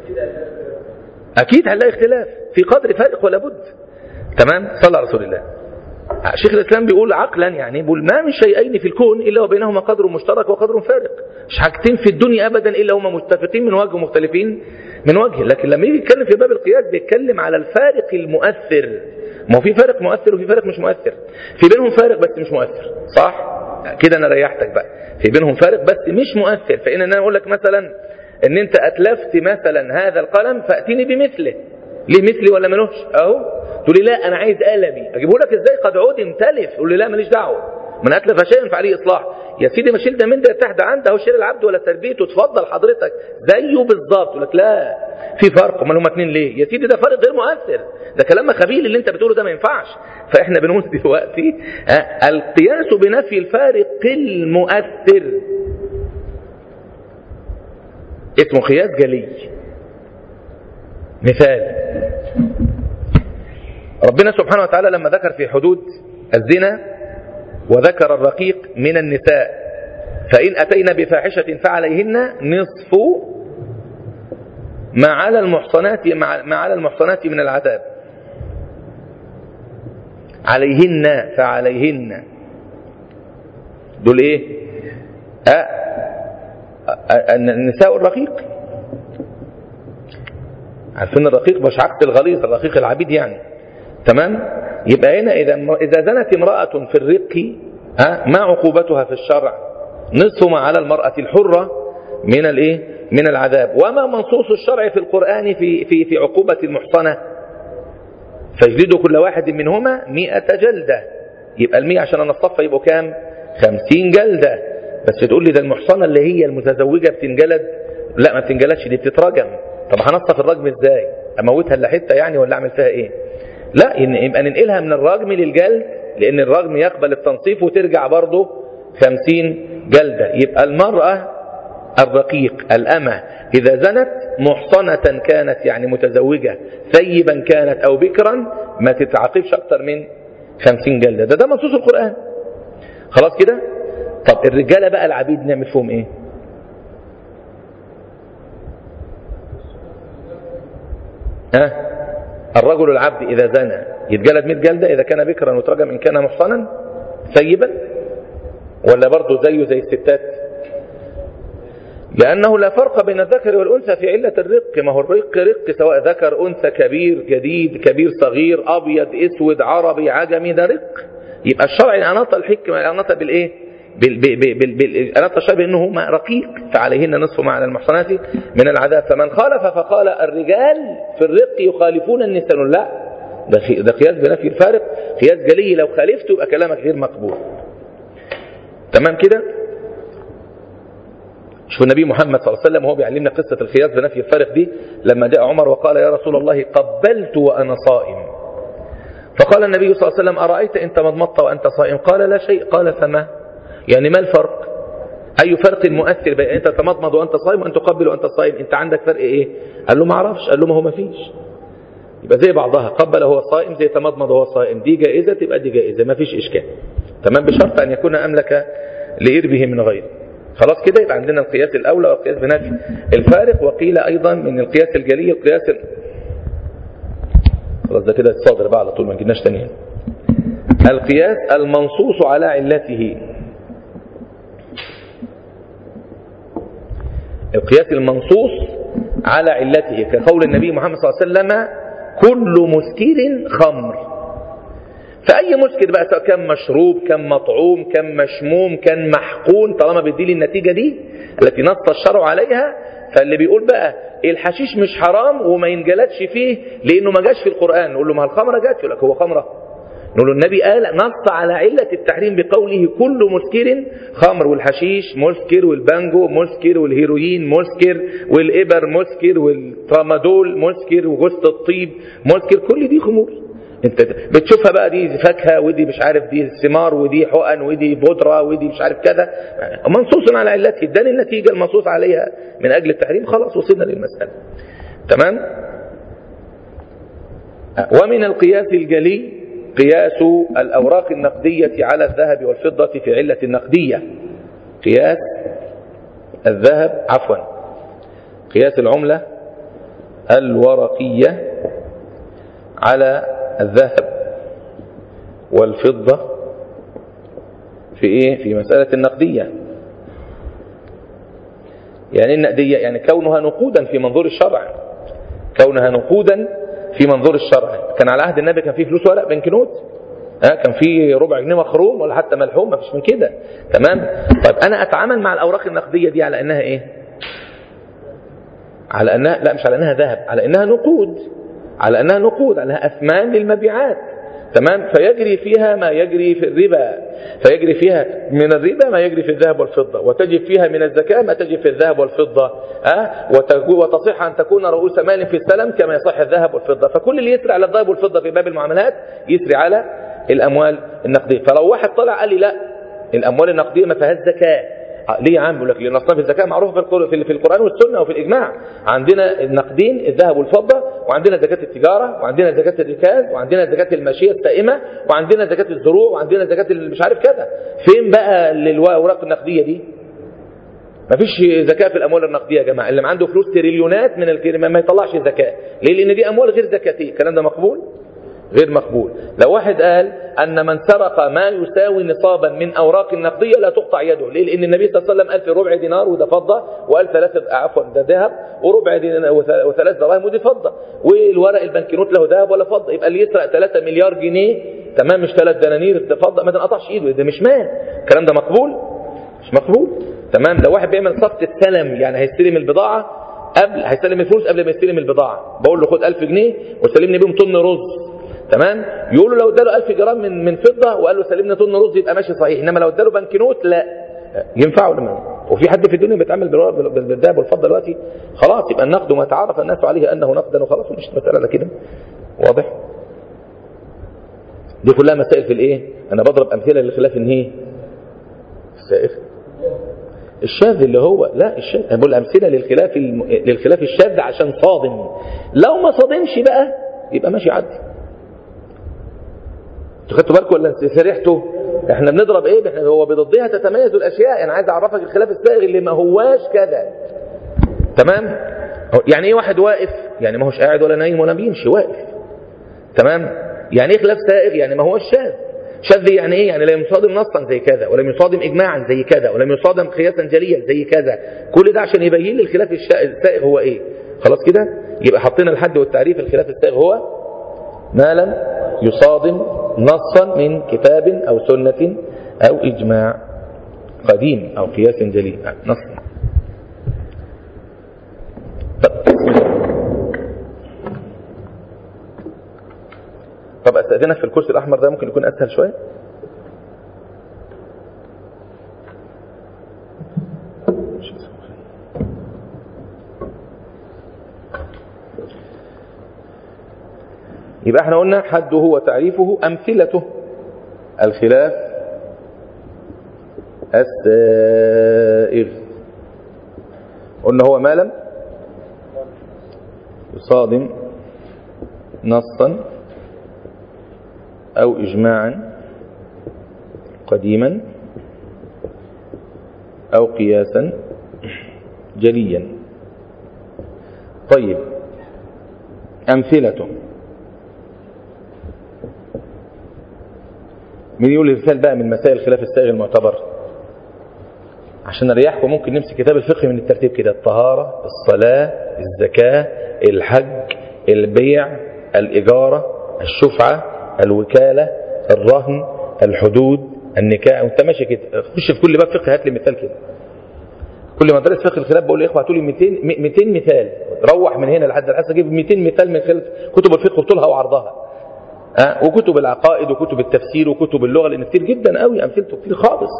أكيد هنلاقي اختلاف في قدر فارق ولا بد. تمام. صلى على رسول الله. شيخ الإسلام بيقول عقلا، يعني بيقول ما من شيئين في الكون إلا وبينهما قدر مشترك وقدر فارق. مش حاجتين في الدنيا أبدا إلا هما متفقين من وجه ومختلفين من وجه. لكن لما يجي يتكلم في باب القياس بيتكلم على الفارق المؤثر. ما هو في فارق مؤثر وفي فارق مش مؤثر. في بينهم فارق بس مش مؤثر، صح؟ كده أنا ريحتك بقى. في بينهم فارق بس مش مؤثر. فإن أنا أقول لك مثلا إن أنت أتلفت مثلا هذا القلم فأتيني بمثله. ليه مثلي ولا ملوش؟ أهو. تقول لي لا أنا عايز قلمي، أجيبه لك إزاي؟ قد عود تلف. تقول لي لا ماليش دعوة، من أتلف شيئا فعليه إصلاح. يا سيدي ما شيل من ده تحت عنده، أو شيل العبد ولا تربيته، تفضل حضرتك زيه بالظبط. يقول لك لا في فرق. امال هم اثنين ليه؟ يا سيدي ده فرق غير مؤثر، ده كلام خبيل اللي انت بتقوله ده ما ينفعش. فاحنا بنقول دلوقتي القياس بنفي الفارق المؤثر اسمه قياس جلي. مثال، ربنا سبحانه وتعالى لما ذكر في حدود الزنا وذكر الرقيق من النساء، فإن أتينا بفاحشة فعليهن نصف ما على المحصنات من العذاب. عليهن، فعليهن دول ايه؟ النساء الرقيق. عارفين الرقيق مش عكس الغليظ، الرقيق العبيد يعني. تمام. يبقى هنا إذا زنت امرأة في الرق ما عقوبتها في الشرع؟ نصف ما على المرأة الحرة من الايه؟ من العذاب. وما منصوص الشرع في القرآن في عقوبة المحصنة؟ فاجلدوا كل واحد منهما 100 جلدة. يبقى 100 عشان نصف يبقوا كام؟ 50 جلدة. بس تقول لي ده المحصنة اللي هي المتزوجة بتنجلد؟ لا ما بتنجلدش، دي بتترجم. طب هنصف الرجم ازاي؟ اموتها الا حته يعني ولا اعمل فيها ايه؟ لا، يبقى ننقلها من الرجم للجلد، لان الرجم يقبل التنصيف وترجع برضه 50 جلدة. يبقى المرأة الرقيق الأمة إذا زنت محصنة كانت يعني متزوجة، ثيبا كانت أو بكرا، ما تتعاقبش أكتر من 50 جلدة. ده منصوص القرآن. خلاص كده. طب الرجالة بقى العبيد نعمل فيهم ايه؟ الرجل العبد إذا زنى يتجلد 100 جلدة إذا كان بكرا، وترجم إن كان محصنا ثيبا، ولا برضه زيه زي الستات؟ لأنه لا فرق بين الذكر والأنثى في علة الرق. ما هو الرق رق سواء ذكر أنثى، كبير جديد، كبير صغير، أبيض أسود، عربي عجمي، ده رق. يبقى الشرع أناط الحكمة أناط بالإيه؟ أناط الشرع بأنه رقيق، فعليهن نصف ما على المحصنات من العذاب. فمن خالف فقال الرجال في الرق يخالفون النساء، لا، ده قياس بنفي الفارق، قياس جلي. لو خالفته يبقى كلامك غير مقبول. تمام كده. شوف النبي محمد صلى الله عليه وسلم وهو بيعلمنا قصة القياس بنفي الفارق دي، لما جاء عمر وقال يا رسول الله قبلت وأنا صائم، فقال النبي صلى الله عليه وسلم أرأيت إن تمضمضت وأنت صائم؟ قال لا شيء. قال فما يعني ما الفرق؟ أي فرق مؤثر بين أنت تمضمض وأنت صائم وأن تقبل وأنت صائم؟ أنت عندك فرق إيه؟ قال له ما أعرفش. قال له ما هو ما فيش، يبقى زي بعضها، قبل وهو صائم زي تمضمض وهو صائم، دي جائزة تبقى دي جائزة، ما فيش إشكال. تمام، بشرط أن يكون أملك لإربه من غيره. خلاص كده يبقى عندنا القياس الأولى والقياس بنفي الفارق. وقيل أيضا من القياس الجلي القياس خلاص ده كده الصادر بقى على طول، ما نجيناش تاني. القياس المنصوص على علته، القياس المنصوص على علته كقول النبي محمد صلى الله عليه وسلم كل مسكر خمر. فأي مسكر بقى، سواء كان مشروب كان مطعوم كان مشموم كان محقون، طالما بيديلي النتيجة دي التي نص الشرع عليها. فاللي بيقول بقى الحشيش مش حرام وما ينجلدش فيه لأنه ما جاش في القرآن، نقول له ما الخمرة جات، يقول لك هو خمرة؟ نقول له النبي قال نص على علة التحريم بقوله كل مسكر خمر، والحشيش مسكر والبانجو مسكر والهيروين مسكر والإبر مسكر والترامادول مسكر وجوز الطيب مسكر، كل دي خمور. انت بتشوفها بقى دي فاكهه ودي مش عارف دي ثمار ودي حقن ودي بودره ودي مش عارف كذا، منصوص على علته، اداني النتيجه المنصوص عليها من اجل التحريم، خلاص وصلنا للمساله. تمام. ومن القياس الجلي قياس الاوراق النقديه على الذهب والفضه في عله النقديه. قياس الذهب قياس العمله الورقيه على الذهب والفضة في ايه؟ في مسألة النقدية. يعني النقدية يعني كونها نقودا في منظور الشرع، كونها نقودا في منظور الشرع. كان على عهد النبي كان فيه فلوس ورق بنكنوت، كان فيه ربع جنيه مخروم ولا حتى ملحوم، ما فيش من كده. تمام. طيب انا اتعامل مع الاوراق النقدية دي على انها ايه؟ على انها لا، مش على انها ذهب، على انها نقود، على أنها نقود، على أنها أثمان للمبيعات. تمام. فيجري فيها ما يجري في الربا، فيجري فيها من الربا ما يجري في الذهب والفضة، وتجب فيها من الزكاة ما تجب في الذهب والفضة، وتصح أن تكون رؤوس مال في السلم كما يصح الذهب والفضة. فكل اللي يسري على الذهب والفضة في باب المعاملات يسري على الأموال النقدية. فلو واحد طلع قال لي لا الأموال النقدية ما فيهاش زكاة، ليه يا عم؟ يقول لك لأن أصناف الزكاة معروفة في القرآن والسنة وفي الإجماع. عندنا النقدين الذهب والفضة، وعندنا زكاة التجارة، وعندنا زكاة الركاز، وعندنا زكاة الماشية السائمة، وعندنا زكاة الزروع، وعندنا زكاة مش عارف كذا. فين بقى الأوراق النقدية دي؟ مفيش زكاة في الأموال النقدية يا جماعة. اللي عنده فلوس تريليونات من الكلمة ما يطلعش زكاة. ليه؟ لأن دي أموال غير زكاتية. الكلام ده مقبول؟ غير مقبول. لو واحد قال أن من سرق ما يساوي نصابا من أوراق النقدية لا تقطع يده. ليه؟ لأن النبي صلى الله عليه وسلم قال في ربع دينار وده فضة، وقال ده ذهب، وربع دينار وثلاث دراهم ودي فضة، والورق البنكنوت له ذهب ولا فضة. يبقى اللي يسرق 3 مليار جنيه تمام، مش 3 دنانير فضة، ما تنقطعش ايده، ده مش مال. الكلام ده مقبول؟ مش مقبول. تمام. لو واحد بيعمل صفقة سلم، يعني هيستلم البضاعة هيستلم الفلوس قبل ما يستلم البضاعة، بقول له خد 1000 جنيه وسلمني بيهم طن رز، تمام، يقولوا لو اداله 1000 جرام من فضة وقال له سلمنا طن رز يبقى ماشي صحيح. انما لو اداله بنكنوت لا ينفع ولا ما؟ وفي حد في الدنيا بيتعامل بالذهب والفضة دلوقتي؟ خلاص يبقى النقد ما تعرف الناس عليه انه نقدا وخلاص، مش مسألة كده. واضح؟ دي كلها مسائل في الايه؟ انا بضرب امثله للخلاف ان هي السائغ الشاذ اللي هو لا الشاذ، انا بقول امثله للخلاف الشاذ عشان صادم. لو ما صادمش بقى يبقى ماشي عادي. خدتوا بالكم ولا سرحتوا؟ احنا بنضرب ايه؟ احنا هو بضدها تتميز الاشياء. انا عايز اعرفك الخلاف السائغ اللي ما هواش كذا. تمام. يعني ايه واحد واقف؟ يعني ما هوش قاعد ولا نايم ولا بيمشي، واقف. تمام. يعني ايه خلاف سائغ؟ يعني ما هوش شاذ. شاذ يعني ايه؟ يعني لم يصادم نصا زي كذا، ولم يصادم اجماعا زي كذا، ولم يصادم قياسا جليا زي كذا. كل ده عشان يبين لي الخلاف السائغ هو ايه. خلاص كده يبقى حطينا الحد والتعريف. الخلاف السائغ هو ما لم يصادم نصا من كتاب أو سنة أو إجماع قديم أو قياس جلي نصا. طب أستأذنك في الكرسي الأحمر ده ممكن يكون أسهل شوية. يبقى احنا قلنا حده وتعريفه. أمثلته الخلاف السائغ، قلنا هو ما لم يصادم نصا أو إجماعا قديما أو قياسا جليا. طيب أمثلته، مين يقول لي مثال بقى من مسائل الخلاف السائغ المعتبر عشان نريحكم؟ ممكن نمسك كتاب الفقه من الترتيب كده: الطهارة، الصلاة، الزكاة، الحج، البيع، الإجارة، الشفعة، الوكالة، الرهن، الحدود، النكاح، وانت ماشي كده. خش في كل باب فقه هات لي مثال كده. كل ما درس فقه الخلاف بقول لاخوه هاتوا لي 200 مثال، روح من هنا لحد الحسن اجيب 200 مثال من خلال كتب الفقه بطولها وعرضها، وكتب العقائد وكتب التفسير وكتب اللغه، لان كتير جدا قوي امثلته كتير خالص.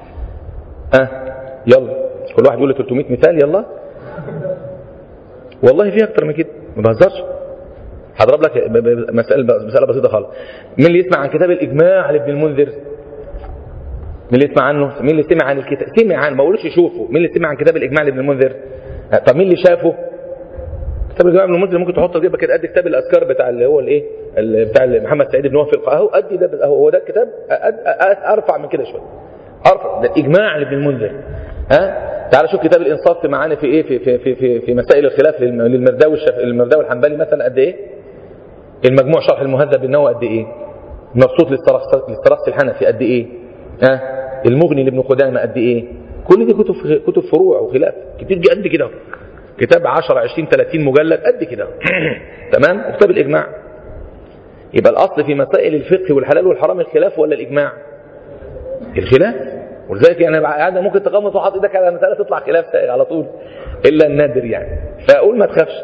يلا كل واحد يقول لي 300 مثال. يلا والله في اكتر من كده، ما بهزرش. هضرب لك مساله بسيطه خالص. مين اللي يسمع عن كتاب الاجماع لابن المنذر؟ مين اللي يسمع عنه؟ مين اللي سمع عن الكتاب؟ سمع عنه، ما اقولوش يشوفه. مين اللي سمع عن كتاب الاجماع لابن المنذر؟ طب مين اللي شافه؟ كتاب الاجماع لابن المنذر ممكن تحطه جيبك كده قد كتاب الاذكار بتاع اللي هو الايه بتاع محمد سعيد بن وافق اهو، قد ده هو ده الكتاب. ارفع من كده شويه، ارفع. ده الاجماع لابن المنذر. تعال شوف كتاب الانصاف في معاني في ايه في مسائل الخلاف للمرداوي الحنبلي مثلا قد ايه؟ المجموع شرح المهذب بالنووي قد ايه؟ مبسوط للسرخسي الحنفي قد ايه؟ المغني لابن قدامه قد ايه؟ كل دي كتب فروع وخلاف كتير قد كده. كتاب 10 20 30 مجلد قد كده. تمام. وكتاب الاجماع. يبقى الاصل في مسائل الفقه والحلال والحرام الخلاف ولا الاجماع؟ الخلاف. ولذلك يعني عادة ممكن تغمض وحاط ايدك على مسألة تطلع خلاف سائغ على طول، الا النادر يعني. فاقول ما تخافش،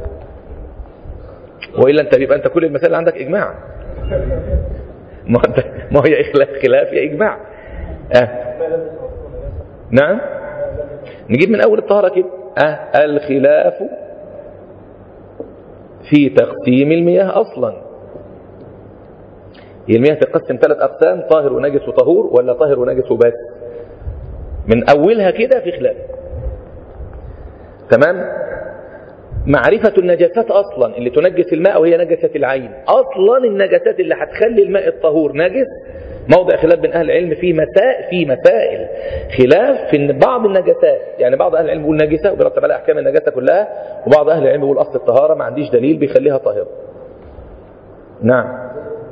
والا انت بيبقى انت كل المسائل اللي عندك اجماع. ما هي خلاف يا اجماع. نعم. نجيب من اول الطهارة كده. الخلاف في تقسيم المياه اصلا. هي المياه تقسم 3 اقسام: طاهر ونجس وطهور، ولا طاهر ونجس وبس؟ من اولها كده في خلاف. تمام. معرفة النجاسات اصلا اللي تنجس الماء وهي نجسة العين. اصلا النجاسات اللي هتخلي الماء الطهور نجس موضع خلاف بين اهل العلم في مسائل خلاف في بعض النجاسات. يعني بعض اهل العلم بيقول نجسة وبيرتب عليها احكام النجاسة كلها، وبعض اهل العلم بيقول اصل الطهارة ما عنديش دليل بيخليها طاهرة. نعم.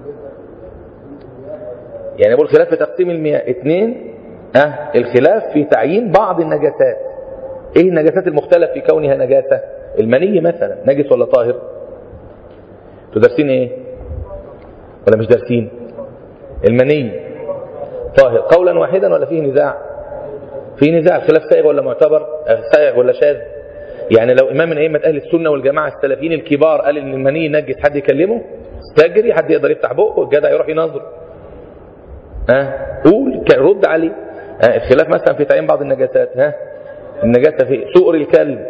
يعني بقول خلاف في تقسيم المياه. 2 الخلاف في تعيين بعض النجاسات. ايه النجاسات المختلف في كونها نجاسة؟ المني مثلا نجس ولا طاهر؟ تدرسين ايه ولا مش دارسين؟ المني طاهر قولا واحدا ولا فيه نزاع؟ فيه نزاع. الخلاف سائغ ولا معتبر؟ سائغ ولا شاذ؟ يعني لو امام من ائمه اهل السنه والجماعه السلفيين الكبار قال ان المني نجس، حد يكلمه؟ استجري؟ حد يقدر يفتح بقه؟ الجدع يروح ينظر. قول رد عليه. الخلاف مثلا في تعيين بعض النجاسات. النجاسة في سؤر الكلب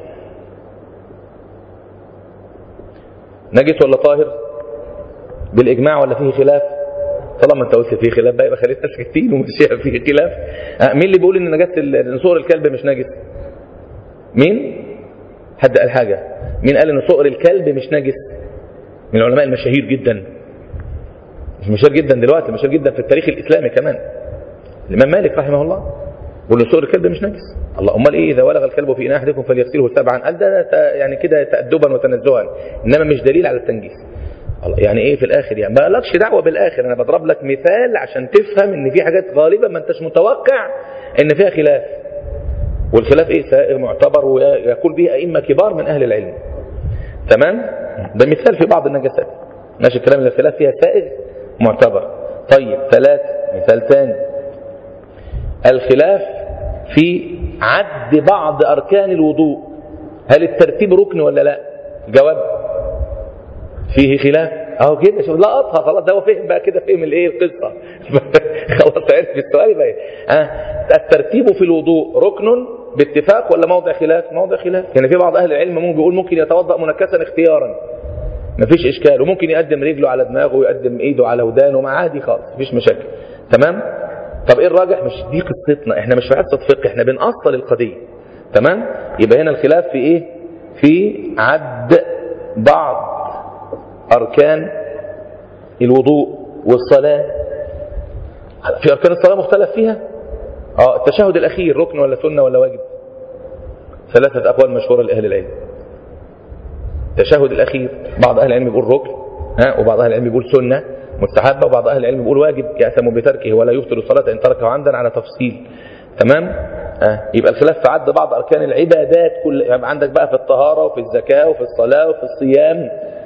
نجس ولا طاهر؟ بالإجماع ولا فيه خلاف؟ طالما انت قلت فيه خلاف بقى يبقى خلينا ساكتين ومشيها فيه خلاف. مين اللي بيقول ان نجاسة سؤر الكلب مش نجس؟ مين؟ حد قال حاجة؟ مين قال ان سؤر الكلب مش نجس؟ من العلماء المشاهير جدا، مش مشهور جدا دلوقتي، مشهور جدا في التاريخ الإسلامي كمان، الإمام مالك رحمه الله يقول له سؤر الكلب مش نجس. الله، امال ايه؟ اذا ولغ الكلب في اناء احدكم فليغسله 7. قال ده يعني كده تأدبا وتنزها، انما مش دليل على التنجيس. الله، يعني ايه في الاخر؟ يعني ما لكش دعوه بالاخر، انا بضرب لك مثال عشان تفهم ان في حاجات غالبا ما انتش متوقع ان فيها خلاف، والخلاف ايه؟ سائغ معتبر ويقول به ائمه كبار من اهل العلم. تمام. ده مثال في بعض النجاسات، ماشي الكلام اللي الخلاف فيها سائغ معتبر. طيب 3 مثال ثاني: الخلاف في عد بعض أركان الوضوء. هل الترتيب ركن ولا لا؟ الجواب فيه خلاف. اهو كده شوف لقطها خلاص، ده هو فهم بقى كده، فهم الايه القصه. خلاص عرف السؤال بقى. الترتيب في الوضوء ركن باتفاق ولا موضع خلاف؟ موضع خلاف. يعني في بعض أهل العلم ممكن بيقول ممكن يتوضأ منكسا اختيارا مفيش إشكال، وممكن يقدم رجله على دماغه ويقدم إيده على ودانه، ما عادي خالص مفيش مشاكل. تمام. طب إيه الراجح؟ مش دي قصتنا، إحنا مش في حصة فقه، إحنا بنأصل القضية. تمام. يبقى هنا الخلاف في إيه؟ في عد بعض أركان الوضوء والصلاة. في أركان الصلاة مختلف فيها. التشهد الأخير ركن ولا سنة ولا واجب؟ ثلاثة أقوال مشهورة لأهل العلم. التشهد الأخير بعض أهل العلم يقول ركن، وبعض أهل العلم يقول سنة مستحبة، وبعض أهل العلم يقول واجب يأثم بتركه ولا يبطل الصلاة إن تركه عمدا، على تفصيل. تمام. يبقى الخلاف في عد بعض أركان العبادات كل، يعني عندك بقى في الطهارة وفي الزكاة وفي الصلاة وفي الصيام.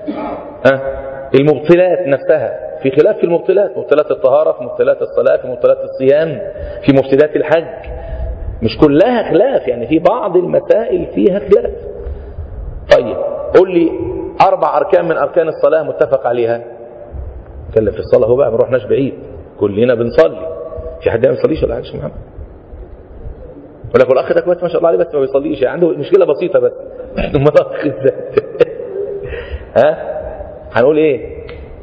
المبطلات نفسها في خلاف في المبطلات، مبطلات الطهارة، في مبطلات الصلاة، في مبطلات الصيام، في مفسدات الحج. مش كلها خلاف، يعني في بعض المسائل فيها خلاف. طيب قول لي 4 أركان من أركان الصلاة متفق عليها. نتكلم في الصلاة هو بقى، ما رحناش بعيد، كلنا بنصلي. في حد ما بيصليش ولا حاجة؟ محمد ولا يقول الأخ ده كويس ما شاء الله عليه بس ما بيصليش، يعني عنده مشكلة بسيطة بس. هنقول ايه؟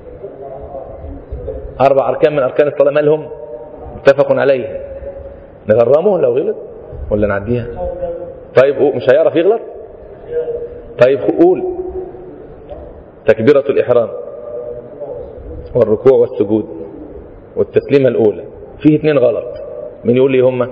4 أركان من أركان الصلاة مالهم؟ متفق عليها. نغرمه لو غلط ولا نعديها؟ طيب مش هيعرف يغلط؟ طيب قول. تكبيرة الإحرام والركوع والسجود والتسليمة الأولى. فيه 2 غلط، مين يقول لي هما؟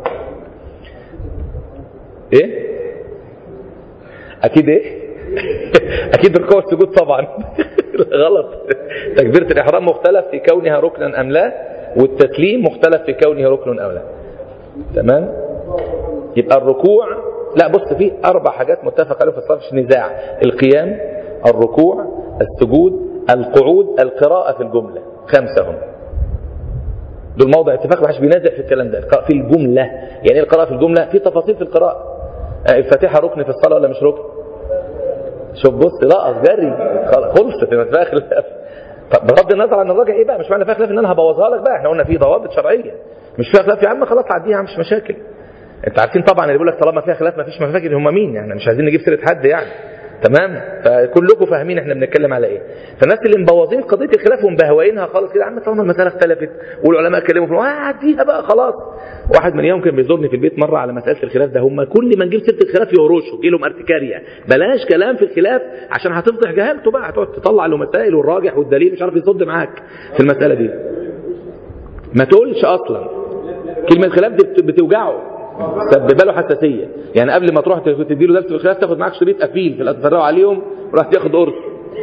ايه؟ اكيد ايه؟ اكيد الركوع والسجود طبعا. غلط. تكبيرة الإحرام مختلف في كونها ركنا أم لا، والتسليم مختلف في كونه ركن أو لا. تمام. يبقى الركوع، لا بص، فيه 4 حاجات متفق عليهم في الصلاة مش نزاع: القيام، الركوع، السجود، القعود، القراءة في الجملة. 5 هم دول موضع اتفاق، ما حدش بينازع في الكلام ده. في الجملة يعني ايه القراءة في الجملة؟ في تفاصيل في القراءة. الفاتحة ركن في الصلاة ولا مش ركن؟ شوف بص، لا جري خلصت ما فيها خلاف. طب بغض النظر عن الراجع ايه بقى، مش معنى فيها خلاف ان انا هبوظها لك بقى، احنا قلنا في ضوابط شرعيه. مش فيها خلاف يا عم خلاص عديها، مش مشاكل. انت عارفين طبعا اللي بيقول لك طالما فيها خلاف ما فيش مشاكل هم مين، يعني مش عايزين نجيب سيره حد يعني. تمام. فكلكم فاهمين احنا بنتكلم على ايه. فالناس اللي مبوظين قضيه الخلاف ومبهوئينها خالص كده، يا عم طالما المساله اختلفت والعلماء اتكلموا فيها عديها بقى خلاص. واحد من اليوم كان بيزورني في البيت مره على مساله الخلاف ده، هم كل ما نجيب سيره الخلاف يهرشوا، يجي لهم ارتكاريه. بلاش كلام في الخلاف عشان هتفضح جهالته بقى، هتقعد تطلع له مسائل والراجح والدليل مش عارف يصد معاك في المساله دي. ما تقولش اصلا كلمه خلاف دي بتوجعه، سبب له حساسيه. يعني قبل ما تروح تديله درس في الخلاف تاخد معاك شريط قفيل في تفرقوا عليهم وراح تاخد قرص.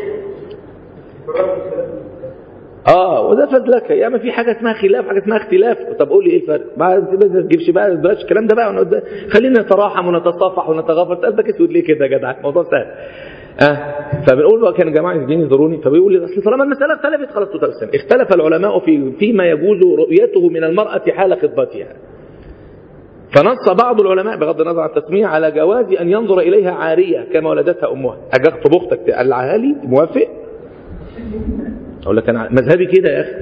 وده فضلك يا ما في حاجه اسمها خلاف، حاجه اسمها اختلاف. طب قول لي ايه الفرق؟ ما تجيبش بقى بلاش الكلام ده بقى، خلينا نتراحم ونتصافح ونتغافر. قلبك اسود ليه كده يا جدع؟ الموضوع سهل. فبنقول بقى كان جماعه يجيني يزوروني، فبيقول لي اصل طالما المساله اختلفت خلاص تقسم. اختلف العلماء فيما يجوز رؤيته من المراه حال خطبتها. فنص بعض العلماء بغض النظر عن التسمية على جواز أن ينظر إليها عارية كما ولدتها أمها. أجي أخطب أختك تقلعها لي، موافق؟ أقول لك أنا مذهبي كده يا أخي.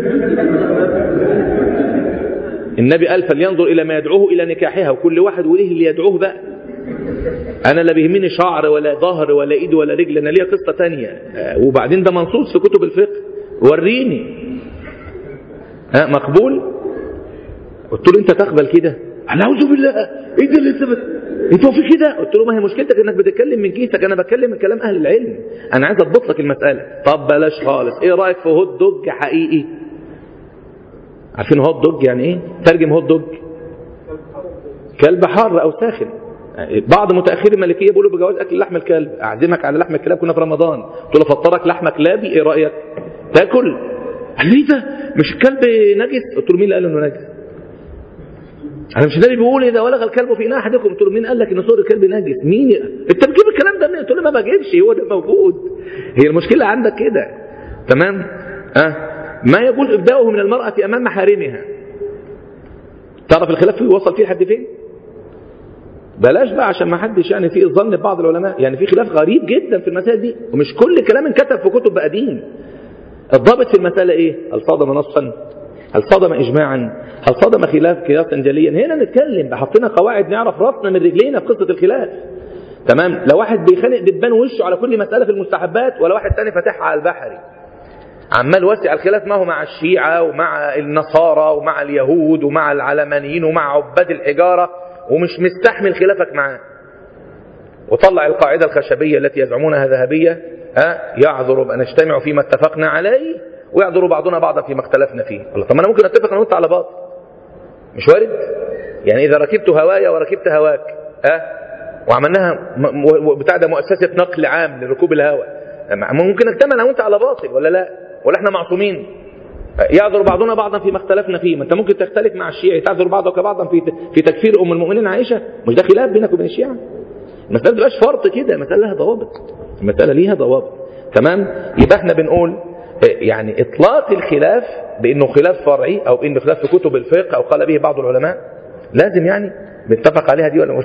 النبي قال فلينظر إلى ما يدعوه إلى نكاحها، وكل واحد وليه اللي يدعوه بقى. أنا لا بيهمني شعر ولا ظهر ولا إيد ولا رجل، أنا ليا قصة تانية. وبعدين ده منصوص في كتب الفقه، وريني. مقبول؟ قلت له أنت تقبل كده؟ أعوذ بالله، ايه ده اللي انت في كده؟ قلت له ما هي مشكلتك انك بتتكلم من كيسك، انا بتكلم من كلام اهل العلم، انا عايز اضبط لك المساله. طب بلاش خالص، ايه رايك في هوت دوج حقيقي؟ عارفين هوت دوج يعني ايه؟ ترجم هوت دوج كلب حار او ساخن. بعض متاخري المالكيه بيقولوا بجواز اكل لحم الكلب. اعزمك على لحم الكلاب، كنا في رمضان، قلت له فطرك لحمه كلابي، ايه رايك؟ تاكل؟ قال لي ده مش الكلب نجس؟ قلت له مين اللي قال انه نجس؟ انا مش النبي بيقول اذا ولغ الكلب في اناء احدكم؟ قلت له مين قال لك ان صور الكلب نجس؟ مين انت بتجيب الكلام ده منين؟ قلت له ما بجيبش، هو ده موجود. هي المشكله عندك كده. تمام. ما يجوز ابداؤه من المراه امام محارمها. تعرف الخلاف فيه وصل فيه لحد فين؟ بلاش بقى عشان ما حدش يعني في الظن ببعض العلماء، يعني في خلاف غريب جدا في المسائل دي، ومش كل كلام انكتب في كتب قديم. الضابط في المساله ايه؟ الفاظ ونصا هل صدم إجماعا؟ هل صدم خلاف قياسا جليا؟ هنا نتكلم حطينا قواعد نعرف راسنا من رجلينا في قصة الخلاف. تمام. لو واحد بيخانق دبان وشه على كل مسألة في المستحبات، ولا واحد تاني فاتحها على البحري عمال وسع الخلاف ما هو مع الشيعة ومع النصارى ومع اليهود ومع العلمانيين ومع عباد الحجارة، ومش مستحمل خلافك معاه، وطلع القاعدة الخشبية التي يزعمونها ذهبية، يعذر بأن نجتمع فيما اتفقنا عليه ويعذر بعضنا بعضا فيما اختلفنا فيه. الله، طب ما انا ممكن اتفق انا وانت على باطل، مش وارد؟ يعني اذا ركبت هوايا وركبت هواك وعملناها بتاع ده مؤسسة نقل عام لركوب الهوى، ممكن نجتمع انا وانت على باطل ولا لا؟ ولا احنا معصومين؟ يعذر بعضنا بعضا فيما اختلفنا فيه. ما انت ممكن تختلف مع الشيعي، تعذر بعضك بعضا في تكفير ام المؤمنين عائشة، مش ده خلاف بينك وبين الشيعة؟ المسألة ما تبقاش فرط كده، المسألة لها ضوابط، المسألة ليها ضوابط. تمام. يبقى احنا بنقول يعني اطلاق الخلاف بانه خلاف فرعي او انه خلاف في كتب الفقه او قال به بعض العلماء لازم يعني بنتفق عليها دي ولا مش؟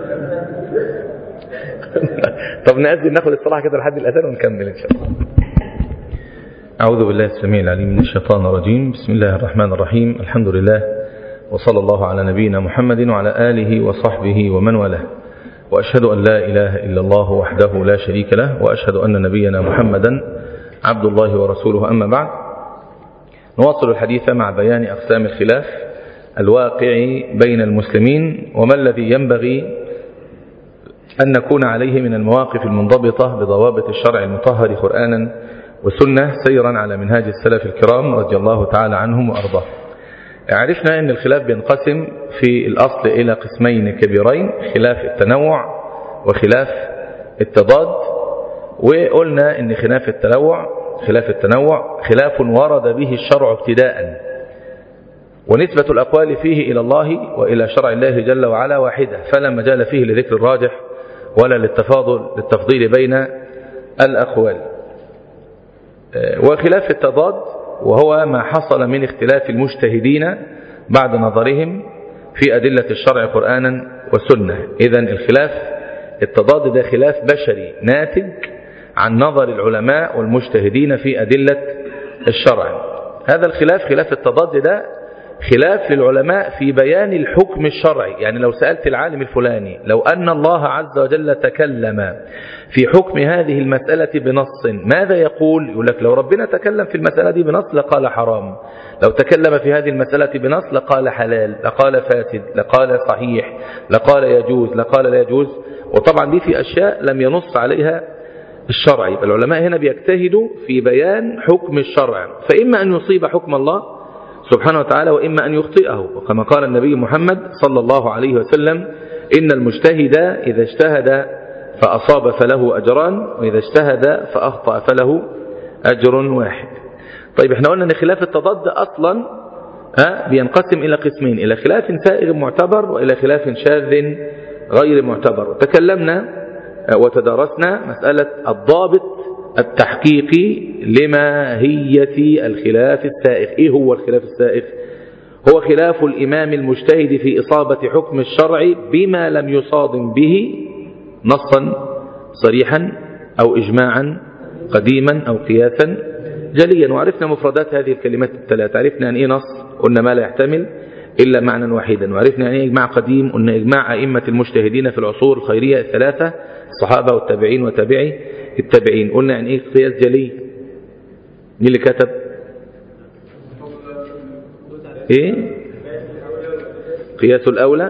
طب نأذن ناخد الصلاة كده لحد الأذان ونكمل إن شاء الله. أعوذ بالله السميع العليم من الشيطان الرجيم. بسم الله الرحمن الرحيم. الحمد لله وصلى الله على نبينا محمد وعلى آله وصحبه ومن والاه، وأشهد أن لا إله إلا الله وحده لا شريك له، وأشهد أن نبينا محمدا عبد الله ورسوله. أما بعد، نواصل الحديث مع بيان أقسام الخلاف الواقع بين المسلمين، وما الذي ينبغي أن نكون عليه من المواقف المنضبطة بضوابط الشرع المطهر قرآنا وسنة، سيرا على منهاج السلف الكرام رضي الله تعالى عنهم وأرضاه. عرفنا أن الخلاف بينقسم في الأصل إلى قسمين كبيرين: خلاف التنوع وخلاف التضاد. وقلنا أن خلاف التنوع خلاف ورد به الشرع ابتداء، ونسبة الأقوال فيه إلى الله وإلى شرع الله جل وعلا واحدة، فلا مجال فيه لذكر الراجح ولا للتفضيل بين الأقوال. وخلاف التضاد وهو ما حصل من اختلاف المجتهدين بعد نظرهم في أدلة الشرع قرآنا وسنة. إذن الخلاف التضاد ده خلاف بشري ناتج عن نظر العلماء والمجتهدين في أدلة الشرع. هذا الخلاف، خلاف التضاد ده خلاف للعلماء في بيان الحكم الشرعي. يعني لو سألت العالم الفلاني لو أن الله عز وجل تكلم في حكم هذه المسألة بنص ماذا يقول؟ يقول لك لو ربنا تكلم في المسألة دي بنص لقال حرام، لو تكلم في هذه المسألة بنص لقال حلال، لقال فاسد، لقال صحيح، لقال يجوز، لقال لا يجوز. وطبعا دي في أشياء لم ينص عليها الشرع. العلماء هنا بيجتهدوا في بيان حكم الشرع، فإما أن يصيب حكم الله سبحانه وتعالى وإما أن يخطئه. وكما قال النبي محمد صلى الله عليه وسلم: إن المجتهد إذا اجتهد فأصاب فله أجران، وإذا اجتهد فأخطأ فله أجر واحد. طيب احنا قلنا أن خلاف التضاد أصلا بينقسم إلى قسمين: إلى خلاف سائغ معتبر وإلى خلاف شاذ غير معتبر. تكلمنا وتدارسنا مسألة الضابط التحقيقي لماهية الخلاف السائغ. إيه هو الخلاف السائغ؟ هو خلاف الإمام المجتهد في إصابة حكم الشرع بما لم يصادم به نصا صريحا أو إجماعا قديما أو قياسا جليا. وعرفنا مفردات هذه الكلمات الثلاث. عرفنا أن إيه نص؟ قلنا ما لا يحتمل إلا معنى واحدا. وعرفنا أن إيه إجماع قديم؟ قلنا إجماع أئمة المجتهدين في العصور الخيرية الثلاثة، الصحابة والتابعين وتابعي التابعين. قلنا أن إيه قياس جلي؟ مين اللي كتب؟ إيه؟ قياس الأولى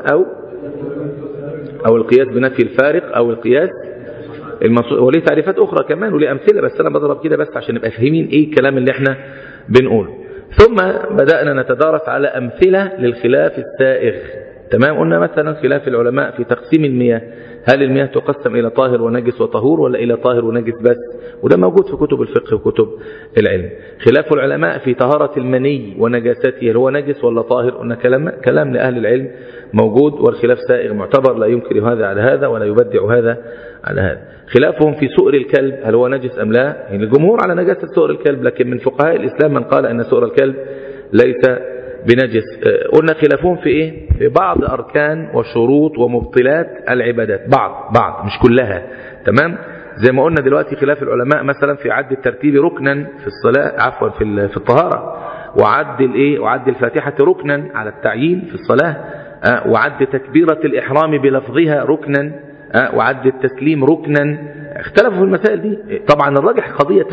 أو القياس بنفي الفارق أو القياس المنصوص. وليه تعريفات أخرى كمان وليه أمثلة، بس أنا بضرب كده بس عشان نبقى فاهمين إيه الكلام اللي إحنا بنقوله. ثم بدأنا نتدارس على أمثلة للخلاف السائغ. تمام. قلنا مثلا خلاف العلماء في تقسيم المياه: هل المياه تقسم إلى طاهر ونجس وطهور ولا إلى طاهر ونجس بس؟ وده موجود في كتب الفقه وكتب العلم. خلاف العلماء في طهارة المني ونجاسته: هل هو نجس ولا طاهر؟ قلنا كلام لأهل العلم موجود، والخلاف سائغ معتبر، لا ينكر هذا على هذا ولا يبدع هذا على هذا. خلافهم في سؤر الكلب: هل هو نجس أم لا؟ يعني الجمهور على نجاسة سؤر الكلب، لكن من فقهاء الإسلام من قال أن سؤر الكلب ليس بنجس. قلنا خلافهم في إيه؟ في بعض أركان وشروط ومبطلات العبادات، بعض مش كلها. تمام. زي ما قلنا دلوقتي خلاف العلماء مثلا في عد الترتيب ركنا في الصلاة، عفوا في الطهارة. وعد الفاتحة ركنا على التعيين في الصلاة، وعد تكبيرة الإحرام بلفظها ركنا، وعد التسليم ركنا. اختلفوا في المسائل دي. طبعا الراجح قضية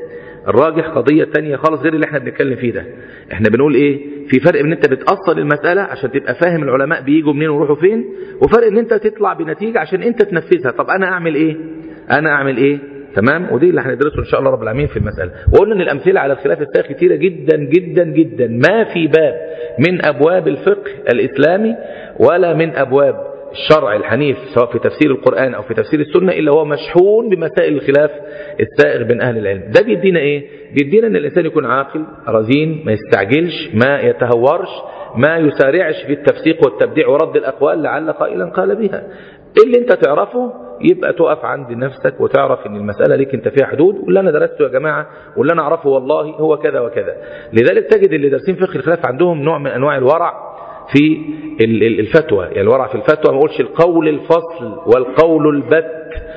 تانية خالص غير اللي احنا بنتكلم فيه ده. احنا بنقول ايه؟ في فرق ان انت بتأصل المسألة عشان تبقى فاهم العلماء بيجوا منين ويروحوا فين، وفرق ان انت تطلع بنتيجة عشان انت تنفذها. طب انا اعمل ايه؟ تمام. ودي اللي هندرسه ان شاء الله رب العالمين في المسألة. وقلنا ان الامثلة على الخلاف السائغ كتيرة جدا جدا جدا، ما في باب من ابواب الفقه الاسلامي ولا من ابواب الشرع الحنيف سواء في تفسير القرآن أو في تفسير السنة إلا هو مشحون بمسائل الخلاف السائغ بين أهل العلم. ده بيدينا إيه؟ بيدينا أن الإنسان يكون عاقل رزين، ما يستعجلش، ما يتهورش، ما يسارعش في التفسيق والتبديع ورد الأقوال لعل قائلا قال بها. اللي أنت تعرفه يبقى تقف عند نفسك وتعرف أن المسألة ليك أنت فيها حدود، واللي أنا درسته يا جماعة واللي أنا أعرفه والله هو كذا وكذا. لذلك تجد اللي دارسين فقه الخلاف عندهم نوع من أنواع الورع في الفتوى. يعني الورع في الفتوى ما اقولش القول الفصل والقول البت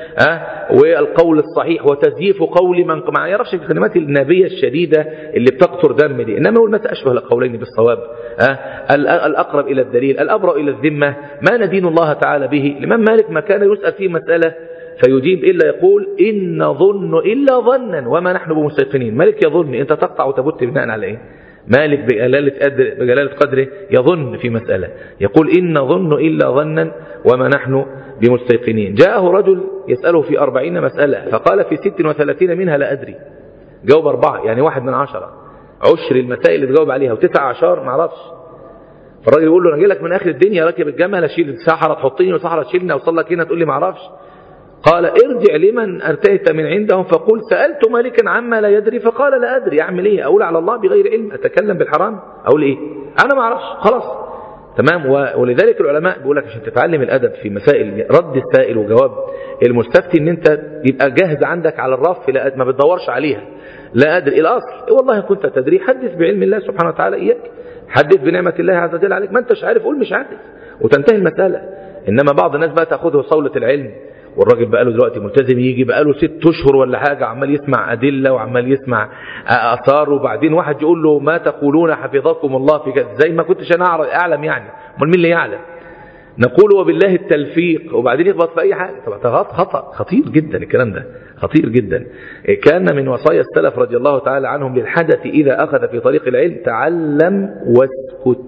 والقول الصحيح وتزييف قول من ما يعرفش الكلمات النابية الشديدة اللي بتقطر دم دي، انما يقول متى اشبه القولين بالصواب، الاقرب الى الدليل، الابرأ الى الذمة، ما ندين الله تعالى به. الامام مالك ما كان يسأل فيه مسألة فيجيب إلا يقول إن نظن إلا ظنا وما نحن بمستيقنين. مالك يظن، أنت تقطع وتبت بناء على إيه؟ مالك بجلالة قدره يظن في مسألة، يقول إن نظن إلا ظنا وما نحن بمستيقنين. جاءه رجل يسأله في 40 مسألة فقال في 36 منها لا أدري، جاوب 4 يعني 1 من 10، عشر المسائل اللي تجاوب عليها و19 ما عرفش. فالراجل يقول له أنا جاي لك من آخر الدنيا راكب الجمل أشيل السحرة تحطيني وسحرة تشيلني أوصل لك هنا تقول لي ما عرفش. قال ارجع لمن أتيت من عندهم فقل سألت مالكا عما لا يدري فقال لا أدري. أعمل إيه؟ أقول على الله بغير علم؟ أتكلم بالحرام؟ أقول إيه؟ أنا ما أعرفش خلاص. تمام. ولذلك العلماء بيقول لك عشان تتعلم الأدب في مسائل رد السائل وجواب المستفتي ان انت يبقى جاهز عندك على الرف، ما بتدورش عليها. لا أدري الأصل والله كنت تدري حدث بعلم الله سبحانه وتعالى إياك، حدث بنعمة الله عز وجل عليك. ما انتش عارف قول مش عارف وتنتهي المسألة. إنما بعض الناس بقى تأخذه صولة العلم، والراجل بقى له دلوقتي ملتزم يجي بقى له 6 أشهر ولا حاجة عمال يسمع أدلة وعمال يسمع آثار، وبعدين واحد يقول له ما تقولون حفظكم الله في كذا، زي ما كنتش أنا أعلم يعني، امال مين اللي يعلم؟ نقول وبالله التلفيق وبعدين يخبط في أي حاجة. طبعا خطأ خطير جدا، الكلام ده خطير جدا. كان من وصايا السلف رضي الله تعالى عنهم للحدث إذا أخذ في طريق العلم تعلم واسكت.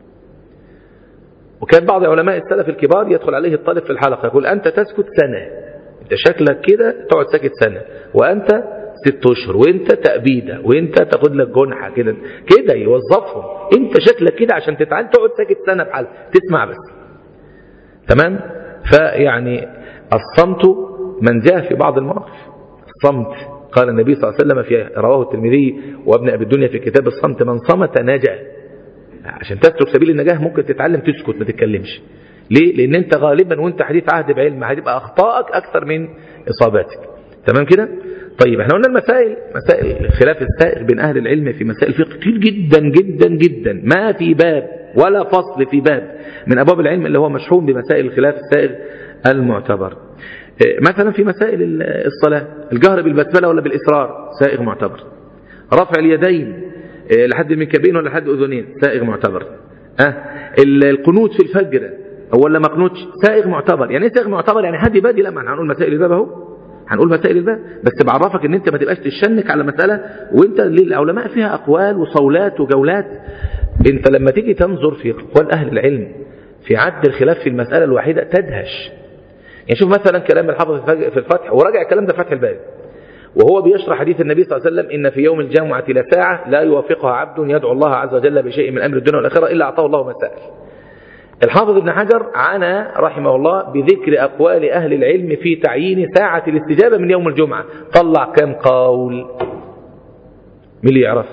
وكان بعض علماء السلف الكبار يدخل عليه الطالب في الحلقة يقول أنت تسكت سنة، أنت شكلك كده تقعد ساكت سنة، وأنت 6 أشهر، وأنت تأبيدة، وأنت تاخد لك جنحة كده يوظفهم. أنت شكلك كده عشان تتعلم تقعد ساكت سنة بحال تسمع بس. تمام. فيعني الصمت منجاه في بعض المواقف. الصمت قال النبي صلى الله عليه وسلم في رواه الترمذي وابن أبي الدنيا في كتاب الصمت من صمت نجا. عشان تسلك سبيل النجاح ممكن تتعلم تسكت ما تتكلمش. ليه؟ لأن أنت غالبا وأنت حديث عهد بعلم هتبقى أخطائك أكثر من إصاباتك. تمام كده؟ طيب احنا قلنا مسائل خلاف السائر بين أهل العلم في مسائل فقه كتير جدا جدا جدا، ما في باب ولا فصل في باب من أبواب العلم اللي هو مشحون بمسائل الخلاف السائر المعتبر. مثلا في مسائل الصلاة، الجهر بالبسملة ولا بالإسرار سائغ معتبر، رفع اليدين لحد المنكبين ولا لحد أذنين سائغ معتبر، القنوت في الفجر ولا مقنوت سائغ معتبر. يعني ايه سائغ معتبر؟ يعني حد بادي. لا، ما هنقول مسائل الباب اهو، هنقول مسائل الباب، بس بعرفك ان انت ما تبقاش تشنك على مسألة وانت للعلماء فيها اقوال وصولات وجولات. انت لما تيجي تنظر في اقوال اهل العلم في عد الخلاف في المسألة الواحدة تدهش. يعني شوف مثلا كلام الحافظ في الفتح، وراجع الكلام ده فتح الباري وهو بيشرح حديث النبي صلى الله عليه وسلم إن في يوم الجمعة لساعة لا يوافقها عبد يدعو الله عز وجل بشيء من أمر الدنيا والآخرة إلا أعطاه الله ما سأل. الحافظ ابن حجر عانى رحمه الله بذكر أقوال أهل العلم في تعيين ساعة الاستجابة من يوم الجمعة. طلع كم قول؟ مين اللي يعرف؟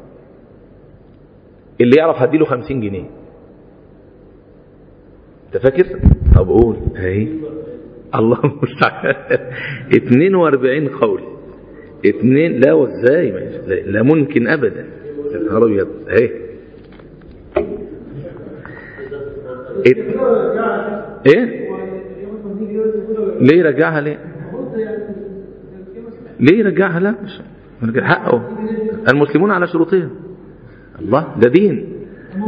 اللي يعرف هديله 50 جنيه. انت فاكر؟ طب قول. اهي الله المستعان 42 قول. 2 لا وازاي لا ممكن ابدا. النهار ابيض اهي. ايه ليه يرجعها؟ ليه يرجعها؟ لا مش حقه، المسلمون على شروطهم. الله ده دين.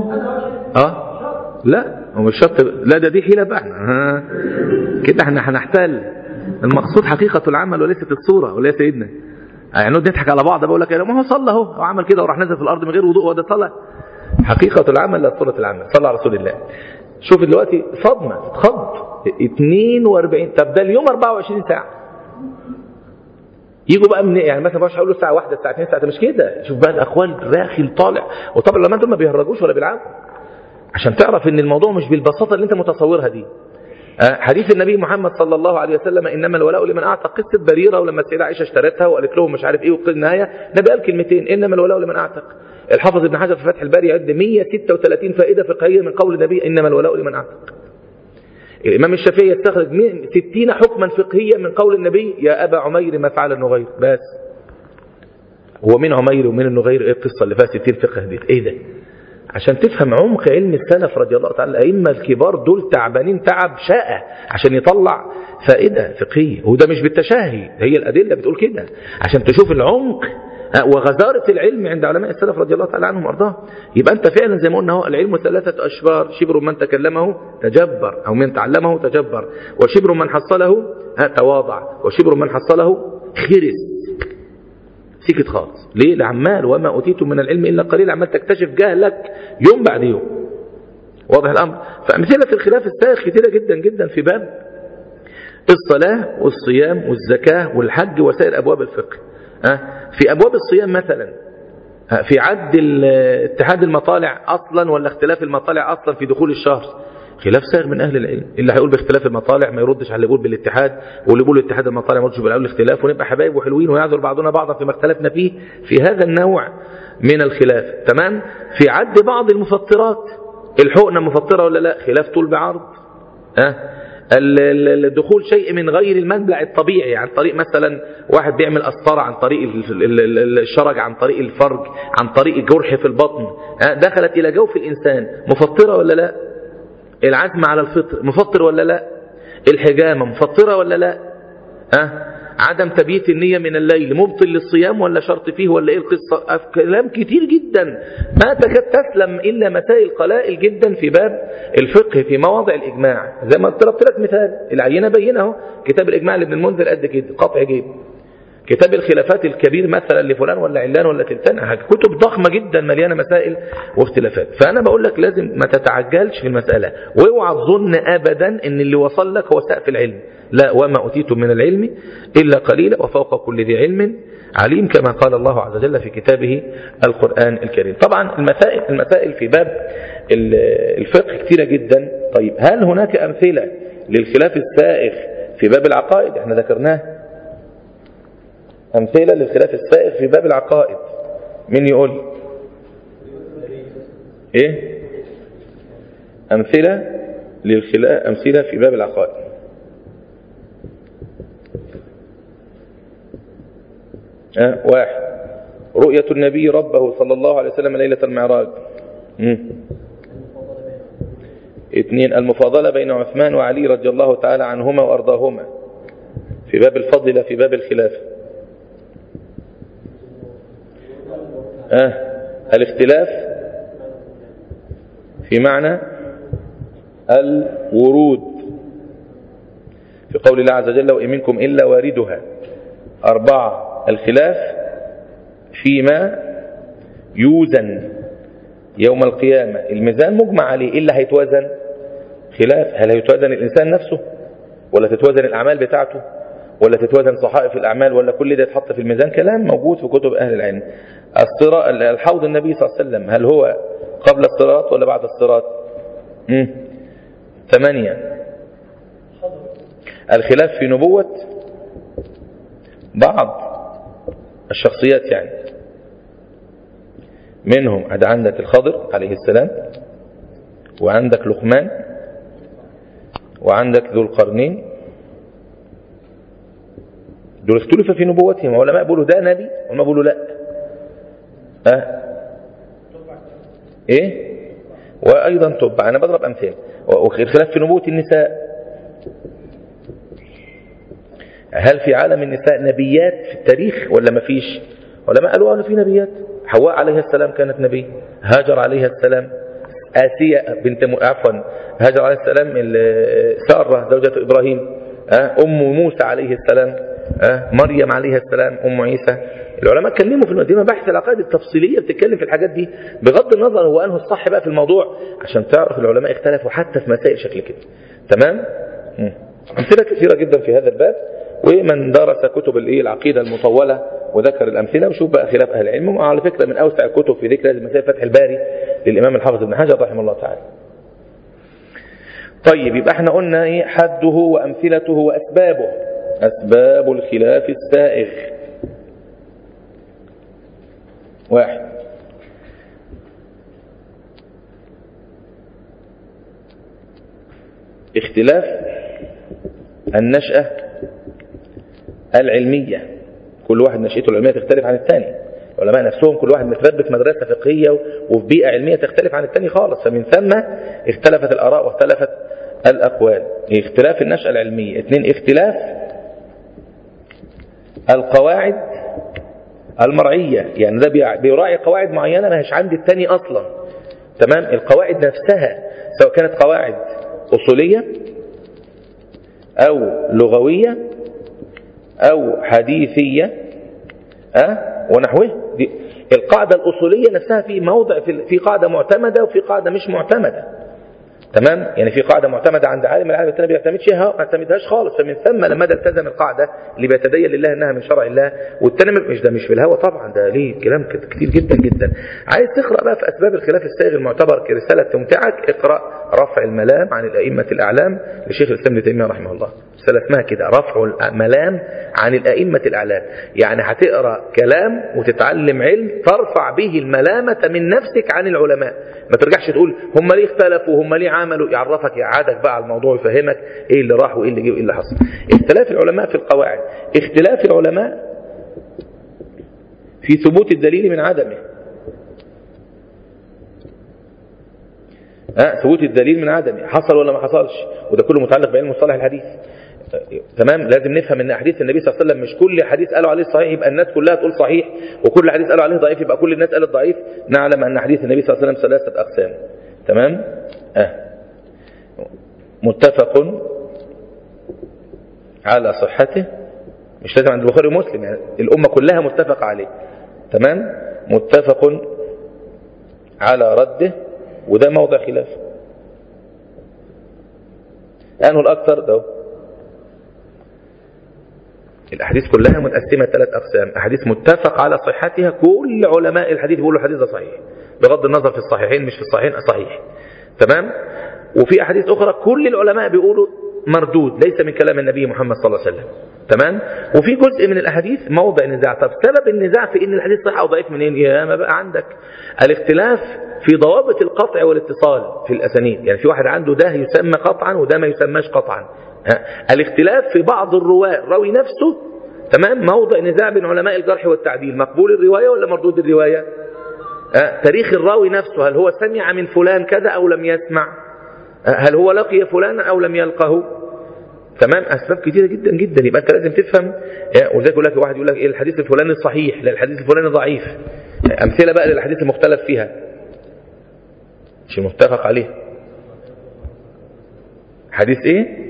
لا هو مش شرط، لا ده دي حيلة بقى كده احنا هنحتال. المقصود حقيقة العمل وليست الصورة، ولا يا سيدنا يعني نقعد نضحك على بعض بقول لك ما هو صلى اهو وعمل كده وراح نزل في الارض من غير وضوء وده صلى. حقيقة العمل لا صورة العمل. صلى على رسول الله. شوف دلوقتي صدمة خض 42. طب ده اليوم 24 ساعة يجوا بقى من يعني مثلا مش هقول له الساعة 1 الساعة 2 الساعة مش كده. شوف بقى الاقوال راخل طالع. وطبعا لما انتم ما بيهرجوش ولا بيلعبوا عشان تعرف ان الموضوع مش بالبساطة اللي انت متصورها دي. حديث النبي محمد صلى الله عليه وسلم انما الولاء لمن اعتق. قصه بريره ولما السيده عائشه اشترتها وقالت لهم مش عارف ايه وفي النهايه النبي قال كلمتين انما الولاء لمن اعتق. الحافظ ابن حجر في فتح الباري يعد 136 فائده فقهيه من قول النبي انما الولاء لمن اعتق. الامام الشافعي يستخرج 60 حكما فقهيا من قول النبي يا ابا عمير ما فعل النغير. بس هو من عمير ومن النغير ايه القصه اللي فيها 60 فقه دي ايه ده؟ عشان تفهم عمق علم السلف رضي الله تعالى. الأئمة الكبار دول تعبانين تعب شاقة عشان يطلع فائدة فقهية. وده مش بالتشاهي، هي الأدلة بتقول كده عشان تشوف العمق وغزارة العلم عند علماء السلف رضي الله تعالى عنهم وارضاهم. يبقى أنت فعلا زي ما قلنا هو العلم 3 أشبار. شبر من تكلمه تجبر أو من تعلمه تجبر، وشبر من حصله تواضع، وشبر من حصله خرس سكت خالص. ليه؟ لعمال وما أوتيتم من العلم إلا قليل. عمال تكتشف جهلك يوم بعد يوم. واضح الأمر. فأمثلة الخلاف السائغ كثيرة جدا جدا في باب الصلاة والصيام والزكاة والحج وسائر أبواب الفقه. في أبواب الصيام مثلا في عد اتحاد المطالع أصلا ولا اختلاف المطالع أصلا في دخول الشهر. خلاف سائغ من أهل العلم. اللي هيقول باختلاف المطالع ما يردش على اللي يقول بالاتحاد، واللي يقول اتحاد المطالع ما يردش بالاختلاف، ونبقى حبايب وحلوين ويعذر بعضنا بعضا فيما اختلفنا فيه في هذا النوع من الخلاف. تمام. في عد بعض المفطرات، الحقنة مفطرة ولا لا؟ خلاف طول بعرض. الدخول شيء من غير المنبع الطبيعي عن طريق مثلا واحد بيعمل قسطرة عن طريق الشرج، عن طريق الفرج، عن طريق الجرح في البطن، دخلت إلى جوف الإنسان، مفطرة ولا لا؟ العزم على الفطر مفطر ولا لا؟ الحجامة مفطرة ولا لا؟ عدم تبييت النية من الليل مبطل للصيام ولا شرط فيه ولا ايه القصة؟ كلام كتير جدا ما تكاد تسلم إلا مسائل قلائل جدا في باب الفقه في مواضع الإجماع. زي ما ضربت لك مثال العينة بينه كتاب الإجماع لابن المنذر قد كده قطع جيب. كتاب الخلافات الكبير مثلا لفلان ولا علان ولا تلتان، كتب ضخمة جدا مليانة مسائل واختلافات. فأنا بقول لك لازم ما تتعجلش في المسألة، واوعى تظن أبدا ان اللي وصل لك هو سقف العلم. لا، وما أوتيتم من العلم إلا قليلا وفوق كل ذي علم عليم، كما قال الله عز وجل في كتابه القرآن الكريم. طبعا المسائل في باب الفقه كثيرة جدا. طيب هل هناك أمثلة للخلاف السائغ في باب العقائد؟ احنا ذكرناه أمثلة للخلاف السائغ في باب العقائد. مين يقول ايه أمثلة للخلاف، أمثلة في باب العقائد؟ واحد، رؤية النبي ربه صلى الله عليه وسلم ليلة المعراج. 2، المفاضلة بين عثمان وعلي رضي الله تعالى عنهما وأرضاهما في باب الفضل في باب الخلافة. الاختلاف في معنى الورود في قول الله عز وجل وإن منكم إلا واردها. 4، الخلاف فيما يوزن يوم القيامة، الميزان مجمع عليه، إلا هيتوزن خلاف. هل هيتوزن الإنسان نفسه ولا تتوزن الأعمال بتاعته ولا تتوزن صحائف الأعمال ولا كل ده يتحط في الميزان؟ كلام موجود في كتب أهل العلم. الحوض النبي صلى الله عليه وسلم هل هو قبل الصراط ولا بعد الصراط؟ 8، الخلاف في نبوة بعض الشخصيات، يعني منهم عندك الخضر عليه السلام، وعندك لقمان، وعندك ذو القرنين. دول اختلف في نبوتهم، علماء بيقولوا ده نبي وما بيقولوا لا. ايه، وايضا تبع. انا بضرب امثله. والخلاف في نبوة النساء، هل في عالم النساء نبيات في التاريخ ولا ما فيش؟ علماء قالوا ان في نبيات حواء عليها السلام كانت نبي، هاجر عليها السلام، آسيا بنت هاجر عليه السلام، سارة زوجة إبراهيم، أم موسى عليه السلام، مريم عليه السلام، أم عيسى. العلماء اتكلموا في المقدمة بحث العقائد التفصيلية بتتكلم في الحاجات دي بغض النظر هو أنه الصح بقى في الموضوع، عشان تعرف العلماء اختلفوا حتى في مسائل شكل كده. تمام. أمثلة كثيرة جدا في هذا الباب، ومن درس كتب العقيدة المطولة وذكر الأمثلة وشوف بقى خلاف أهل العلم. وعلى فكرة من أوسع الكتب في ذكر هذه المسائل فتح الباري للإمام الحافظ ابن حجر رحمه الله تعالى. طيب يبقى احنا قلنا حده وأمثلته وأسبابه. أسباب الخلاف السائغ: 1. اختلاف النشأة العلمية، كل واحد نشأته العلمية تختلف عن الثاني. العلماء نفسهم كل واحد متربى في مدرسة فقهية وفي بيئة علمية تختلف عن الثاني خالص، فمن ثم اختلفت الآراء واختلفت الأقوال. اختلاف النشأة العلمية. 2. اختلاف القواعد المرعية، يعني ده بيراعي قواعد معينة ما هيش عند الثاني أصلا. تمام. القواعد نفسها سواء كانت قواعد أصولية أو لغوية أو حديثية ونحوه. القاعدة الأصولية نفسها في موضع في قاعدة معتمدة وفي قاعدة مش معتمدة. تمام. يعني في قاعدة معتمدة عند عالم، العالم الثاني ما بيعتمدهاش خالص، فمن ثم لما ده التزم القاعدة اللي بيتدين لله انها من شرع الله، والثاني مش في الهوى طبعا، ده ليه كلام كتير جدا جدا. عايز تقرأ بقى في أسباب الخلاف السائغ المعتبر كرسالة تمتعك، اقرأ رفع الملام عن الأئمة الأعلام لشيخ الإسلام ابن تيمية رحمه الله. رسالة اسمها كده رفع الملام عن الأئمة الأعلام، يعني هتقرأ كلام وتتعلم علم ترفع به الملامة من نفسك عن العلماء. ما ترجعش تقول هم ليه اختلفوا هم ليه عملوا، يعرفك يقعدك بقى على الموضوع ويفهمك ايه اللي راح وايه اللي جه وايه اللي حصل. اختلاف العلماء في القواعد. اختلاف العلماء في ثبوت الدليل من عدمه. ثبوت الدليل من عدمه حصل ولا ما حصلش، وده كله متعلق بعلم مصطلح الحديث. تمام. لازم نفهم ان احاديث النبي صلى الله عليه وسلم مش كل حديث قالوا عليه صحيح يبقى الناس كلها تقول صحيح، وكل حديث قالوا عليه ضعيف يبقى كل الناس قالت ضعيف. نعلم ان حديث النبي صلى الله عليه وسلم 3 أقسام. تمام. متفق على صحته، مش لازم عند البخاري ومسلم، يعني الأمة كلها متفق عليه. تمام. متفق على رده، وده موضع خلاف. لأنه الأكثر ده الأحاديث كلها متقسمة 3 أقسام: أحاديث متفق على صحتها، كل علماء الحديث بيقولوا الحديث ده صحيح بغض النظر في الصحيحين مش في الصحيحين صحيح. تمام. وفي أحاديث أخرى كل العلماء بيقولوا مردود ليس من كلام النبي محمد صلى الله عليه وسلم. تمام. وفي جزء من الأحاديث موضع نزاع. طب سبب النزاع في إن الحديث صحيح أو ضعيف منين؟ يا ما بقى عندك الاختلاف في ضوابط القطع والاتصال في الأسانيد، يعني في واحد عنده ده يسمى قطعا وده ما يسماش قطعا. الاختلاف في بعض الرواة الراوي نفسه. تمام. موضع نزاع بين علماء الجرح والتعديل، مقبول الرواية ولا مردود الرواية. تاريخ الراوي نفسه، هل هو سمع من فلان كذا أو لم يسمع، هل هو لقي فلان أو لم يلقه. تمام. أسباب كثيرة جدا جدا، يبقى أنت لازم تفهم. وذلك يقول لك واحد يقول لك الحديث الفلاني صحيح، لا الحديث الفلاني ضعيف. أمثلة بقى للحديث المختلف فيها مش المتفق عليه. حديث ايه؟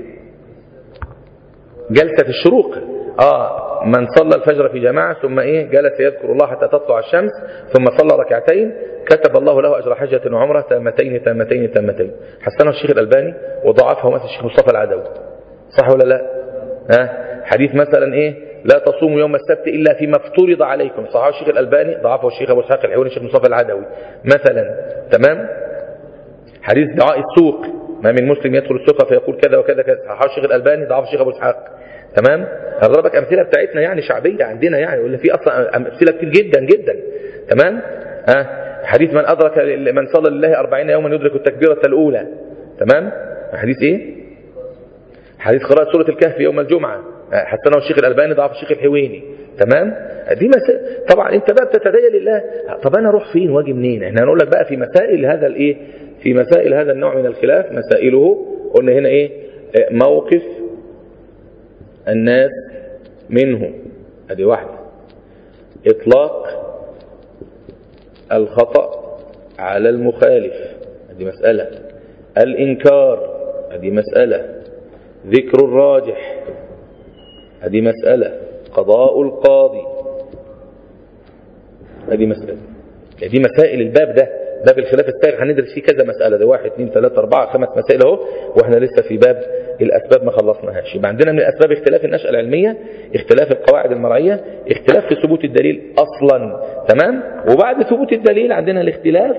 جلسة الشروق. من صلى الفجر في جماعة ثم جلس يذكر الله حتى تطلع الشمس ثم صلى ركعتين كتب الله له أجر حجة وعمرة تامتين تامتين تامتين. حسنه الشيخ الألباني وضعفه مثلا الشيخ مصطفى العدوي. صح ولا لا؟ حديث مثلا لا تصوموا يوم السبت إلا فيما افترض عليكم. صححه الشيخ الألباني، ضعفه الشيخ أبو إسحاق الحويني الشيخ مصطفى العدوي مثلا. تمام. حديث دعاء السوق، ما من مسلم يدخل السوق فيقول كذا وكذا كذا، صححه الشيخ الألباني، ضعفه الشيخ أبو إسحاق. تمام. هضربك أمثلة بتاعتنا يعني شعبية عندنا، يعني واللي في أصلا أمثلة كتير جدا جدا. تمام. حديث من أدرك من صلى لله 40 يوما يدرك التكبيرة الأولى. تمام. حديث حديث قراءة سورة الكهف يوم الجمعة، حسنه الشيخ الألباني، ضعف الشيخ الحويني. تمام. دي طبعا انت بقى بتتدين لله. طب انا اروح فين واجي منين؟ احنا هنقول لك بقى في مسائل هذا في مسائل هذا النوع من الخلاف. مسائله قلنا هنا موقف الناس منه، ادي واحدة. اطلاق الخطأ على المخالف، هذه مسألة. الإنكار، هذه مسألة. ذكر الراجح، هذه مسألة. قضاء القاضي، هذه مسألة. دي مسائل الباب ده، باب الخلاف السائغ هندرس فيه كذا مسألة، ده 1 2 3 4 5 مسائل اهو، واحنا لسه في باب الأسباب ما خلصناهاش. يبقى عندنا من الأسباب اختلاف النشأة العلمية، اختلاف القواعد المرعية، اختلاف في ثبوت الدليل أصلا، تمام. وبعد ثبوت الدليل عندنا الاختلاف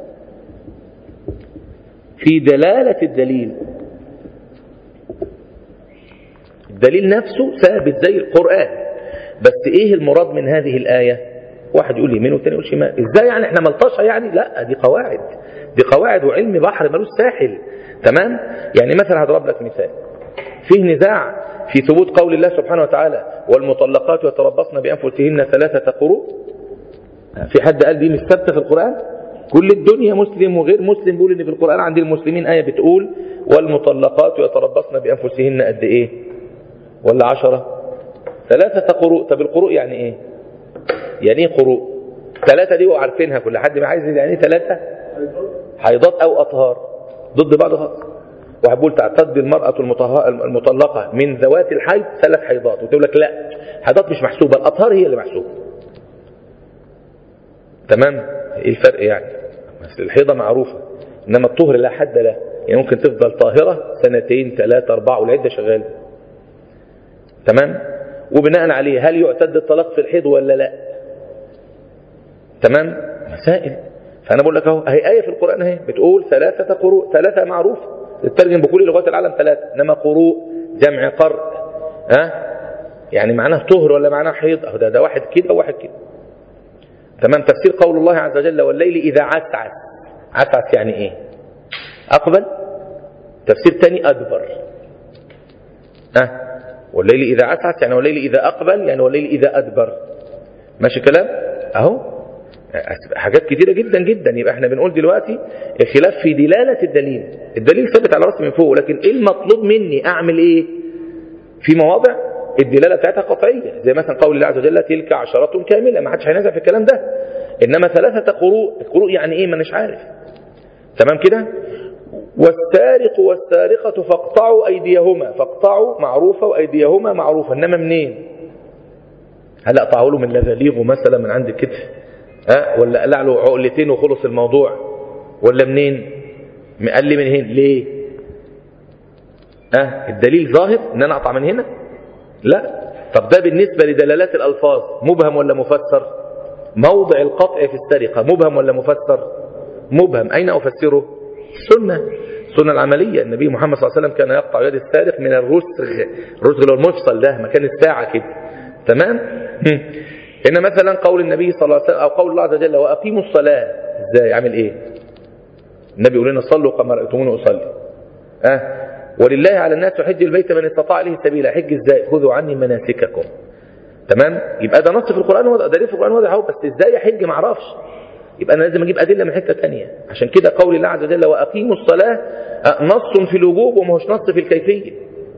في دلالة الدليل. الدليل نفسه ثابت زي القرآن، بس ايه المراد من هذه الآية؟ واحد يقول يمين والتاني يقول شمال. ازاي يعني احنا ملطشة يعني؟ لا، دي قواعد، دي قواعد وعلم بحر ملوش ساحل، تمام. يعني مثلا هضرب لك مثال. فيه نزاع في ثبوت قول الله سبحانه وتعالى والمطلقات يتربصن بأنفسهن 3 قروء. في حد قال دي مش ثابته في القرآن؟ كل الدنيا مسلم وغير مسلم بيقول ان في القرآن عند المسلمين آية بتقول والمطلقات يتربصن بأنفسهن قد ايه؟ ولا 10؟ 3 قروء. طب القروء يعني ايه؟ يعني ايه قروء؟ 3 دي وعارفينها، كل حد ما عايز يعني ايه 3؟ حيضات او اطهار ضد بعض خالص. واحد بيقول تعتد المرأة المطلقة من ذوات الحيض 3 حيضات، وتقول لك لا، حيضات مش محسوبة، الاطهار هي اللي محسوبة، تمام. ايه الفرق يعني؟ الحيضة معروفة، انما الطهر لا حد له، يعني ممكن تفضل طاهرة 2 3 4 والعدة شغالة، تمام. وبناء عليه هل يعتد الطلاق في الحيض ولا لا؟ تمام. مسائل. فانا بقول لك اهو، هي آية في القرآن اهي بتقول 3 قروء، 3 معروف تترجم بكل لغات العالم 3، انما قروء جمع قرء، يعني معناه طهر ولا معناه حيض؟ اهو ده واحد كده وواحد كده، تمام. تفسير قول الله عز وجل والليل إذا عسعس. عسعس يعني ايه؟ أقبل. تفسير تاني أدبر. والليل إذا عسعس يعني والليل إذا أقبل، يعني والليل إذا أدبر. ماشي كلام؟ أهو حاجات كتيرة جدا جدا. يبقى احنا بنقول دلوقتي الخلاف في دلالة الدليل. الدليل ثابت على رأسي من فوق، لكن ايه المطلوب مني؟ أعمل ايه؟ في مواضع الدلالة بتاعتها قطعية، زي مثلا قول الله عز وجل تلك 10 كاملة، ما حدش هينازع في الكلام ده. إنما 3 قروء، القروء يعني إيه؟ ما نش عارف، تمام كده. والسارق والسارقة فاقطعوا أيديهما، فاقطعوا معروفة وأيديهما معروفة، إنما منين؟ هل أقطعوا له من لذليغه مثلا من عند الكتف؟ ولا قلع له عقلتين وخلص الموضوع؟ ولا منين؟ قال لي من هنا ليه؟ الدليل ظاهر ان انا اقطع من هنا؟ لا. طب ده بالنسبة لدلالات الألفاظ مبهم ولا مفسر؟ موضع القطع في السرقة مبهم ولا مفسر؟ مبهم. أين أفسره؟ السنة العملية. النبي محمد صلى الله عليه وسلم كان يقطع يد السارق من الرسغ المفصل ده مكان الساعة كده، تمام. هنا مثلا قول النبي صلى الله عليه وسلم أو قول الله عز وجل وأقيموا الصلاة، ازاي؟ عامل ايه؟ النبي يقول لنا صلوا كما رأيتموني أصلي. ولله على الناس حج البيت من استطاع إليه سبيلا. حج ازاي؟ خذوا عني مناسككم، تمام. يبقى ده نص في القرآن، دليل في القرآن واضح اهو، بس ازاي احج ما اعرفش. يبقى انا لازم اجيب ادله من حته ثانيه. عشان كده قول الله عز وجل واقيموا الصلاه نص في الوجوب وما هوش نص في الكيفيه.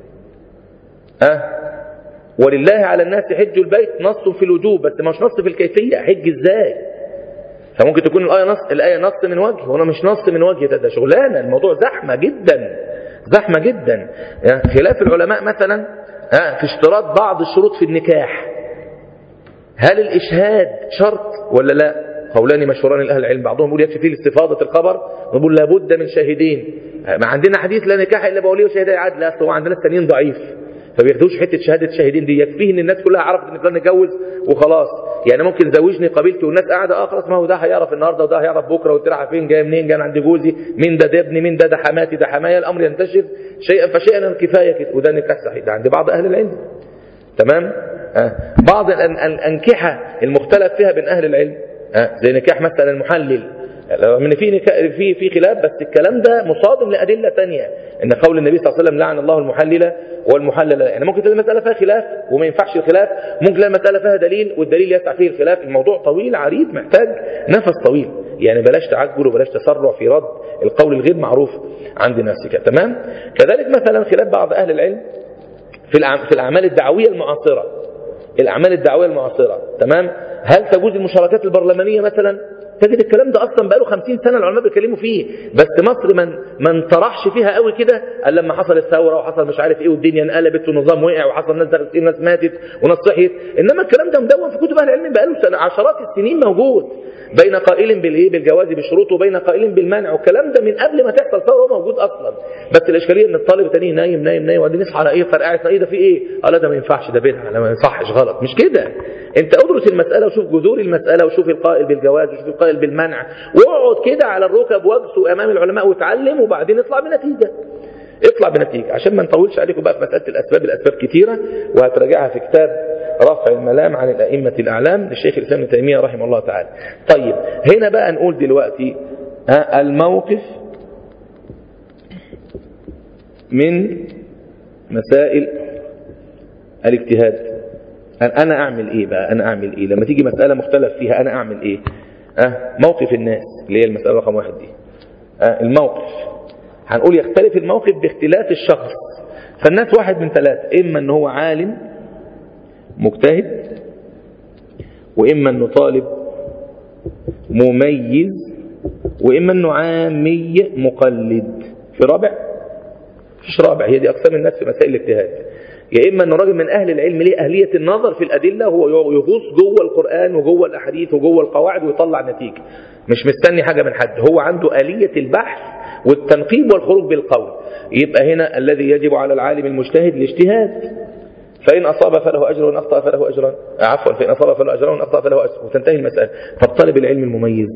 ولله على الناس حج البيت نص في الوجوب بس ما هوش نص في الكيفيه. حج ازاي؟ فممكن تكون الايه نص من وجه وانا مش نص من وجه. ده شغلانه، الموضوع زحمه جدا، زحمه جدا. خلاف العلماء مثلا في اشتراط بعض الشروط في النكاح. هل الاشهاد شرط ولا لا؟ قولان مشهوران لأهل العلم. بعضهم يقول يكفي فيه استفاضة الخبر، ويقول لابد من شاهدين. ما عندنا حديث لا نكاح الا بولي وشهداء عدل، اصل هو عندنا الثانيين ضعيف فبياخدوش حته شهاده شاهدين دي. يكفيه ان الناس كلها عرفت ان فلان اتجوز وخلاص. يعني ممكن زوجني قبيلتي والناس قاعده خلاص، ما هو ده هيعرف النهارده وده هيعرف بكره، وترعى فين جاي منين، جاي عند جوزي، مين ده ابني، مين ده حماتي، ده حمايا. الامر ينتشر شيئا فشيئا، الكفايه كده. وده نكاح صحيح ده عند بعض اهل العلم، تمام. بعض الانكحه المختلف فيها بين اهل العلم زي نكاح مثلا المحلل، من في خلاف، بس الكلام ده مصادم لأدلة ثانية. ان قول النبي صلى الله عليه وسلم لعن الله المحلل والمحلل. يعني ممكن تلاقي المسألة فيها خلاف وما ينفعش الخلاف، ممكن تلاقي المسألة فيها دليل والدليل يسع فيه الخلاف. الموضوع طويل عريض محتاج نفس طويل. يعني بلاش تعجل وبلاش تسرع في رد القول الغير معروف عند نفسك، تمام. كذلك مثلا خلاف بعض أهل العلم في الأعمال الدعوية المعاصرة. الأعمال الدعوية المعاصرة، تمام. هل تجوز المشاركات البرلمانية مثلا تجد الكلام ده اصلا بقاله 50 سنه العلماء بيتكلموا فيه، بس مصر ما انطرحش فيها قوي كده الا لما حصل الثوره وحصل مش عارف ايه والدنيا انقلبت والنظام وقع وحصل ناس دخلت وناس ماتت وناس صحيت. انما الكلام ده مدون في كتب اهل العلم بقاله عشرات السنين موجود، بين قائل بالجواز بشروط وبين قائل بالمنع، والكلام ده من قبل ما تحصل ثوره هو موجود اصلا. بس الاشكاليه ان الطالب تاني نايم نايم نايم وبعدين يصحى على ايه فرقعتنا ايه ده في ايه؟ لا ده ما ينفعش ده بدعه لا ما يصحش غلط. مش كده، انت ادرس المساله وشوف جذور المساله وشوف القائل بالجواز وشوف القائل بالمنع واقعد كده على الركب واجسو امام العلماء واتعلم وبعدين اطلع بنتيجه. اطلع بنتيجه عشان ما نطولش عليكم بقى في مساله الاسباب كتيره وهتراجعها في كتاب رفع الملام عن الائمه الاعلام للشيخ الاسلام ابن تيميه رحمه الله تعالى. طيب هنا بقى نقول دلوقتي الموقف من مسائل الاجتهاد. انا اعمل ايه بقى؟ انا اعمل ايه لما تيجي مساله مختلف فيها؟ انا اعمل ايه؟ موقف الناس اللي هي المساله رقم 1 دي. الموقف هنقول يختلف الموقف باختلاف الشخص. فالناس واحد من ثلاثة، اما ان هو عالم مجتهد، واما انه طالب مميز، واما انه عامي مقلد. في رابع؟ مفيش رابع. هي دي اقسام الناس في مسائل الاجتهاد. يا اما انه راجل من اهل العلم ليه اهليه النظر في الادله، هو يغوص جوه القران وجوه الاحاديث وجوه القواعد ويطلع نتيجه، مش مستني حاجه من حد، هو عنده اليه البحث والتنقيب والخروج بالقول. يبقى هنا الذي يجب على العالم المجتهد الاجتهاد، فإن أصاب فله أجر وإن أخطأ فله أجران، عفوا فإن أصاب فله أجر وإن أخطأ فله أجر، وتنتهي المسألة. طب طالب العلم المميز،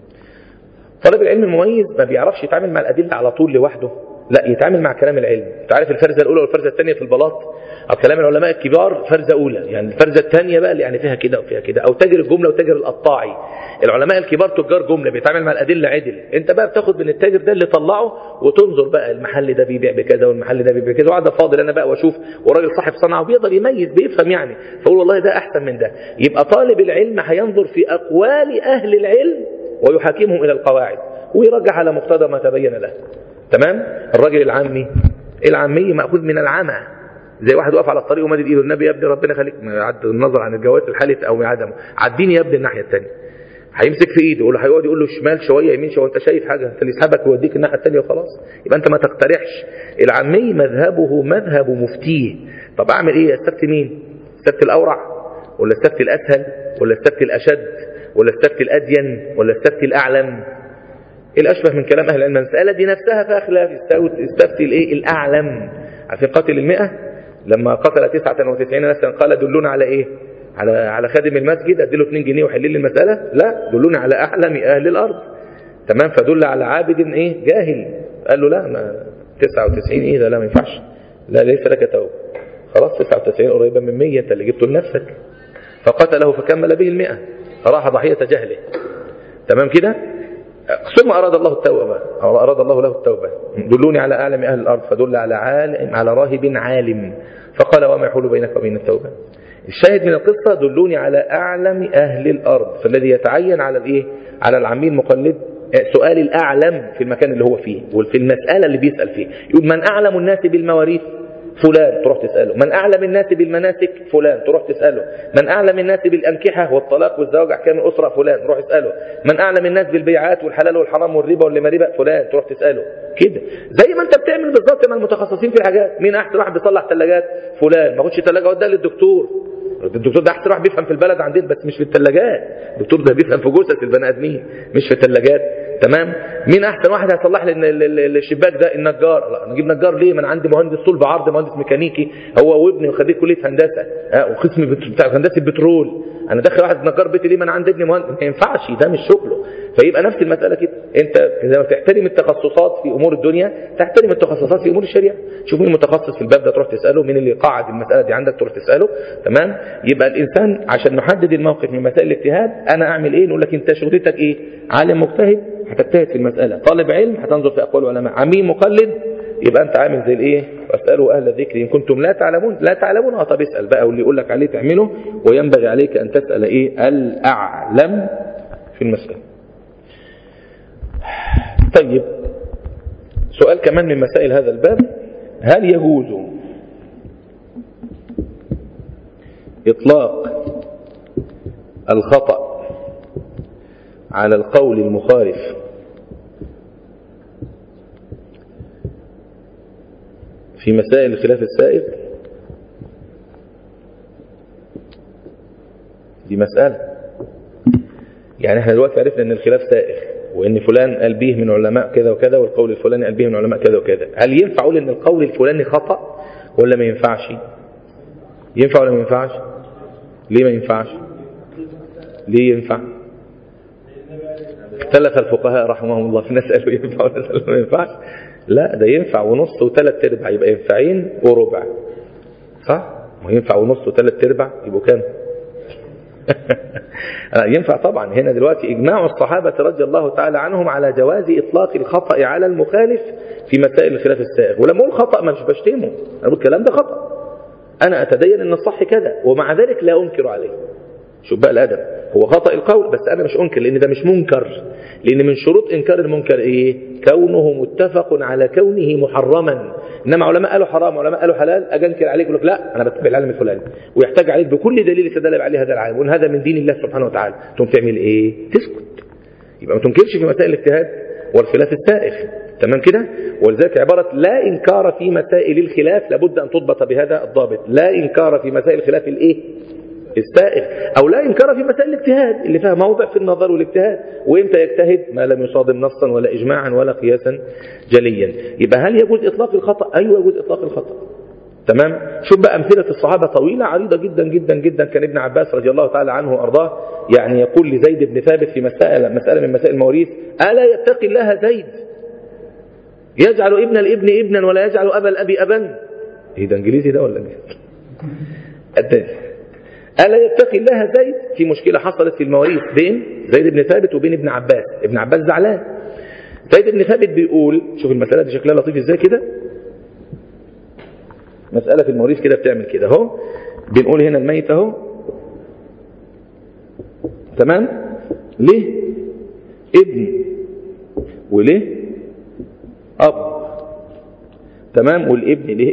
طالب العلم المميز ما بيعرفش يتعامل مع الأدلة على طول لوحده، لا يتعامل مع كلام العلم. انت عارف الفرزة الأولى والفرزة الثانية في البلاط أو كلام العلماء الكبار فرزة أولى، يعني الفرزة الثانية بقى اللي يعني فيها كده وفيها كده، أو تاجر الجملة وتاجر القطاعي. العلماء الكبار تجار جملة بيتعامل مع الأدلة عدل، انت بقى بتاخد من التاجر ده اللي طلعه وتنظر بقى المحل ده بيبيع بكذا والمحل ده بيبيع بكذا، وقعد فاضل انا بقى واشوف، وراجل صاحب صنعه وبيقدر يميز بيفهم يعني، فقول والله ده احسن من ده. يبقى طالب العلم هينظر في اقوال اهل العلم ويحاكمهم الى القواعد ويرجح على مقتضى ما تبين له. تمام. الراجل العامي مأخوذ من العمى، زي واحد واقف على الطريق ومادد ايده، النبي يا ابني ربنا يخليك، عد النظر عن الجواز الحالف او عدمه، عديني يا ابني الناحيه الثانيه. هيمسك في ايده هيقعد يقول له شمال شويه يمين شويه، انت شايف حاجه؟ انت اللي يسحبك ويوديك الناحيه الثانيه وخلاص. يبقى انت ما تقترحش. العامي مذهبه مذهب مفتيه. طب اعمل ايه؟ استفتي مين؟ استفتي الاورع ولا استفتي الاسهل ولا استفتي الاشد ولا استفتي الادين ولا استفتي الاعلم؟ الاشبه من كلام اهل العلم المساله دي نفسها فيها خلاف. استفتي الايه؟ الاعلم. عارفين قاتل ال100 لما قتل 99 نفسا قال دلونا على ايه؟ على خادم المسجد اديله 2 جنيه وحل لي المساله؟ لا، دلوني على اعلم اهل الارض. تمام. فدل على عابد ايه؟ جاهل. قال له لا، ما 99 ايه ده؟ لا ما ينفعش، لا ليس لك توبه. خلاص 99 قريبه من 100 انت اللي جبته لنفسك. فقتله فكمل به ال100 فراح ضحيه جهله. تمام كده. ثم أراد الله التوبة أو أراد الله له التوبة، دلوني على أعلم أهل الأرض، فدل على راهب عالم، فقال وما يحول بينك وبين التوبة. الشاهد من القصة دلوني على أعلم أهل الأرض، فالذي يتعين على الإيه؟ على العمي المقلد سؤال الأعلم في المكان اللي هو فيه وفي المسألة اللي بيسأل فيه. يقول من أعلم الناس بالمواريث؟ فلان، تروح تسأله. من أعلم الناس بالمناسك؟ فلان، تروح تسأله. من أعلم الناس بالأنكحة والطلاق والزواج أحكام الأسرة؟ فلان، روح اسأله. من أعلم الناس بالبيعات والحلال والحرام والربا واللي ربا؟ فلان، تروح تسأله. كده زي ما انت بتعمل بالظبط مع المتخصصين في الحاجات. مين أحسن واحد بيصلح ثلاجات؟ فلان، ما خدش ثلاجة وديها للدكتور. الدكتور ده احسن واحد بيفهم في البلد عندنا، بس مش في الثلاجات. الدكتور ده بيفهم في جثث البني ادمين مش في الثلاجات. تمام. مين احسن واحد هيصلح لي الشباك ده؟ النجار. لا نجيب نجار ليه؟ ما انا عندي مهندس طول بعرض، مهندس ميكانيكي هو وابني وخريج كليه هندسه وقسم بتاع هندسه البترول. انا داخل واحد نجار بيتي ليه؟ ما انا عندي ابني مهندس. ما ينفعش، ده مش شغله. فيبقى نفس المساله كده، انت اذا تحترم التخصصات في امور الدنيا تحترم التخصصات في امور الشريعه. شوف مين متخصص في الباب ده تروح تساله، مين اللي قاعد المساله دي عندك تروح تساله. تمام. يبقى الانسان عشان نحدد الموقف من مسائل الاجتهاد، انا اعمل ايه؟ نقول لك انت شغلتك ايه؟ عالم مجتهد هتجتهد في المساله، طالب علم هتنظر في اقوال العلماء، عميم مقلد يبقى انت عامل زي الايه؟ واسالوا اهل الذكر ان كنتم لا تعلمون. طب اسال بقى، واللي يقول لك عليه تعمله، وينبغي عليك ان تسال ايه؟ الاعلم في المساله. طيب سؤال كمان من مسائل هذا الباب، هل يجوز إطلاق الخطأ على القول المخالف في مسائل الخلاف السائغ دي مسألة. يعني احنا دلوقتي عرفنا ان الخلاف سائغ وان فلان قال به من علماء كذا وكذا والقول الفلاني قال به من علماء كذا وكذا. هل ينفع اقول ان القول الفلاني خطأ ولا ما ينفعش؟ ينفع ولا ما ينفعش؟ ليه ما ينفعش؟ ليه ينفع؟ اختلف الفقهاء رحمهم الله في ناس قالوا ينفع ولا ما ينفعش. لا ده ينفع ونص وثلاث ارباع، يبقى ينفعين وربع، صح؟ ما ينفع ونص وثلاث ارباع يبقوا كام؟ ينفع طبعا. هنا دلوقتي اجماع الصحابة رضي الله تعالى عنهم على جواز اطلاق الخطأ على المخالف في مسائل الخلاف السائغ. ولما اقول خطأ ما مش بشتمه، انا بقول الكلام ده خطأ، انا اتدين ان الصح كذا ومع ذلك لا انكر عليه. شوف بقى الادب، هو خطأ القول بس انا مش انكر لان ده مش منكر، لان من شروط انكار المنكر ايه؟ كونه متفق على كونه محرما. انما علماء قالوا حرام وعلماء قالوا حلال، اجي انكر عليك يقول لك لا انا بتبع العالم الفلاني ويحتاج عليك بكل دليل يستدل عليه هذا العالم وان هذا من دين الله سبحانه وتعالى، تقوم تعمل ايه؟ تسكت. يبقى ما تنكرش في مسائل الاجتهاد والخلاف السائغ، تمام كده؟ ولذلك عبارة لا إنكار في مسائل الخلاف لابد أن تضبط بهذا الضابط. لا إنكار في مسائل الخلاف الإيه؟ السائغ، أو لا إنكار في مسائل الاجتهاد اللي فيها موضع في النظر والاجتهاد. وإمتى يجتهد؟ ما لم يصادم نصا ولا إجماعا ولا قياسا جليا. يبقى هل يجوز إطلاق الخطأ؟ أيوة يجوز إطلاق الخطأ، تمام. شوف بقى أمثلة الصحابة طويلة عريضة جدا جدا جدا. كان ابن عباس رضي الله تعالى عنه وأرضاه يعني يقول لزيد بن ثابت في مسألة من مسائل المواريث: ألا يتقي الله زيد يجعل ابن الابن ابنا ولا يجعل أبا الأب أبا؟ إيه ده إنجليزي ده ولا إيه؟ ألا يتقي الله زيد؟ في مشكلة حصلت في المواريث بين زيد بن ثابت وبين ابن عباس. ابن عباس زعلان. زيد بن ثابت بيقول، شوف المسألة دي شكلها لطيف ازاي كده، مسألة في المواريث كده بتعمل كده اهو. بنقول هنا الميت اهو، تمام، ليه ابن وليه اب، تمام، والابن ليه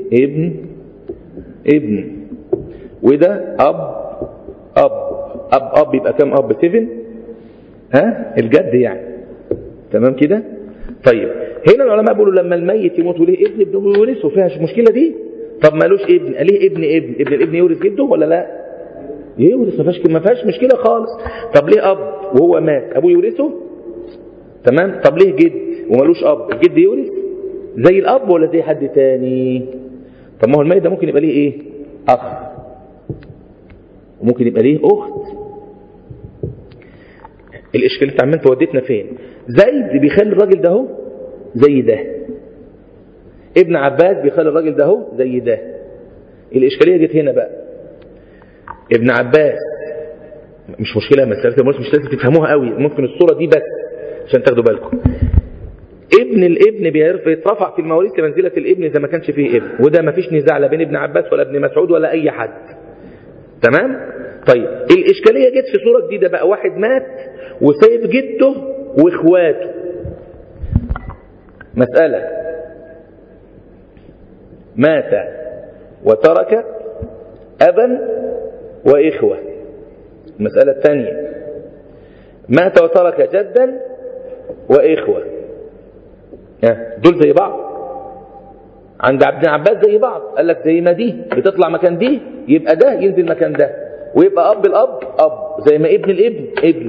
ابن وده اب يبقى كام اب؟ 7، ها الجد يعني، تمام كده. طيب هنا العلماء بيقولوا لما الميت يموت وليه ابن يورثه، فيها المشكله دي؟ طب مالوش ابن، ليه ابن الابن يورث جده ولا لا؟ يورث، ما فيهاش مشكله خالص. طب ليه اب وهو مات ابوه يورثه؟ تمام. طب ليه جد ومالوش اب، الجد يورث زي الاب ولا زي حد تاني؟ طب ما هو الميت ده ممكن يبقى ليه ايه؟ اخ، وممكن يبقى ليه اخت. الاشكال انت عمال وديتنا فين؟ زيد بيخلي الراجل ده اهو زي ده، ابن عباس بيخلي الراجل ده اهو زي ده. الاشكاليه جت هنا بقى. ابن عباس مش مشكله، مساله الموت مش لازم تفهموها قوي، ممكن الصوره دي بس عشان تاخدوا بالكم. ابن الابن بيترفع في المواريث لمنزله الابن اذا ما كانش فيه ابن، وده ما فيش نزاع لا بين ابن عباس ولا ابن مسعود ولا اي حد، تمام. طيب الاشكاليه جت في صوره جديده بقى. واحد مات وسايب جده واخواته. مساله مات وترك ابا واخوه. المساله الثانيه مات وترك جدا واخوه. دول زي بعض عند ابن عباس، زي بعض. قال لك زي ما دي بتطلع مكان دي يبقى ده ينزل مكان ده، ويبقى اب الاب اب زي ما ابن الابن ابن.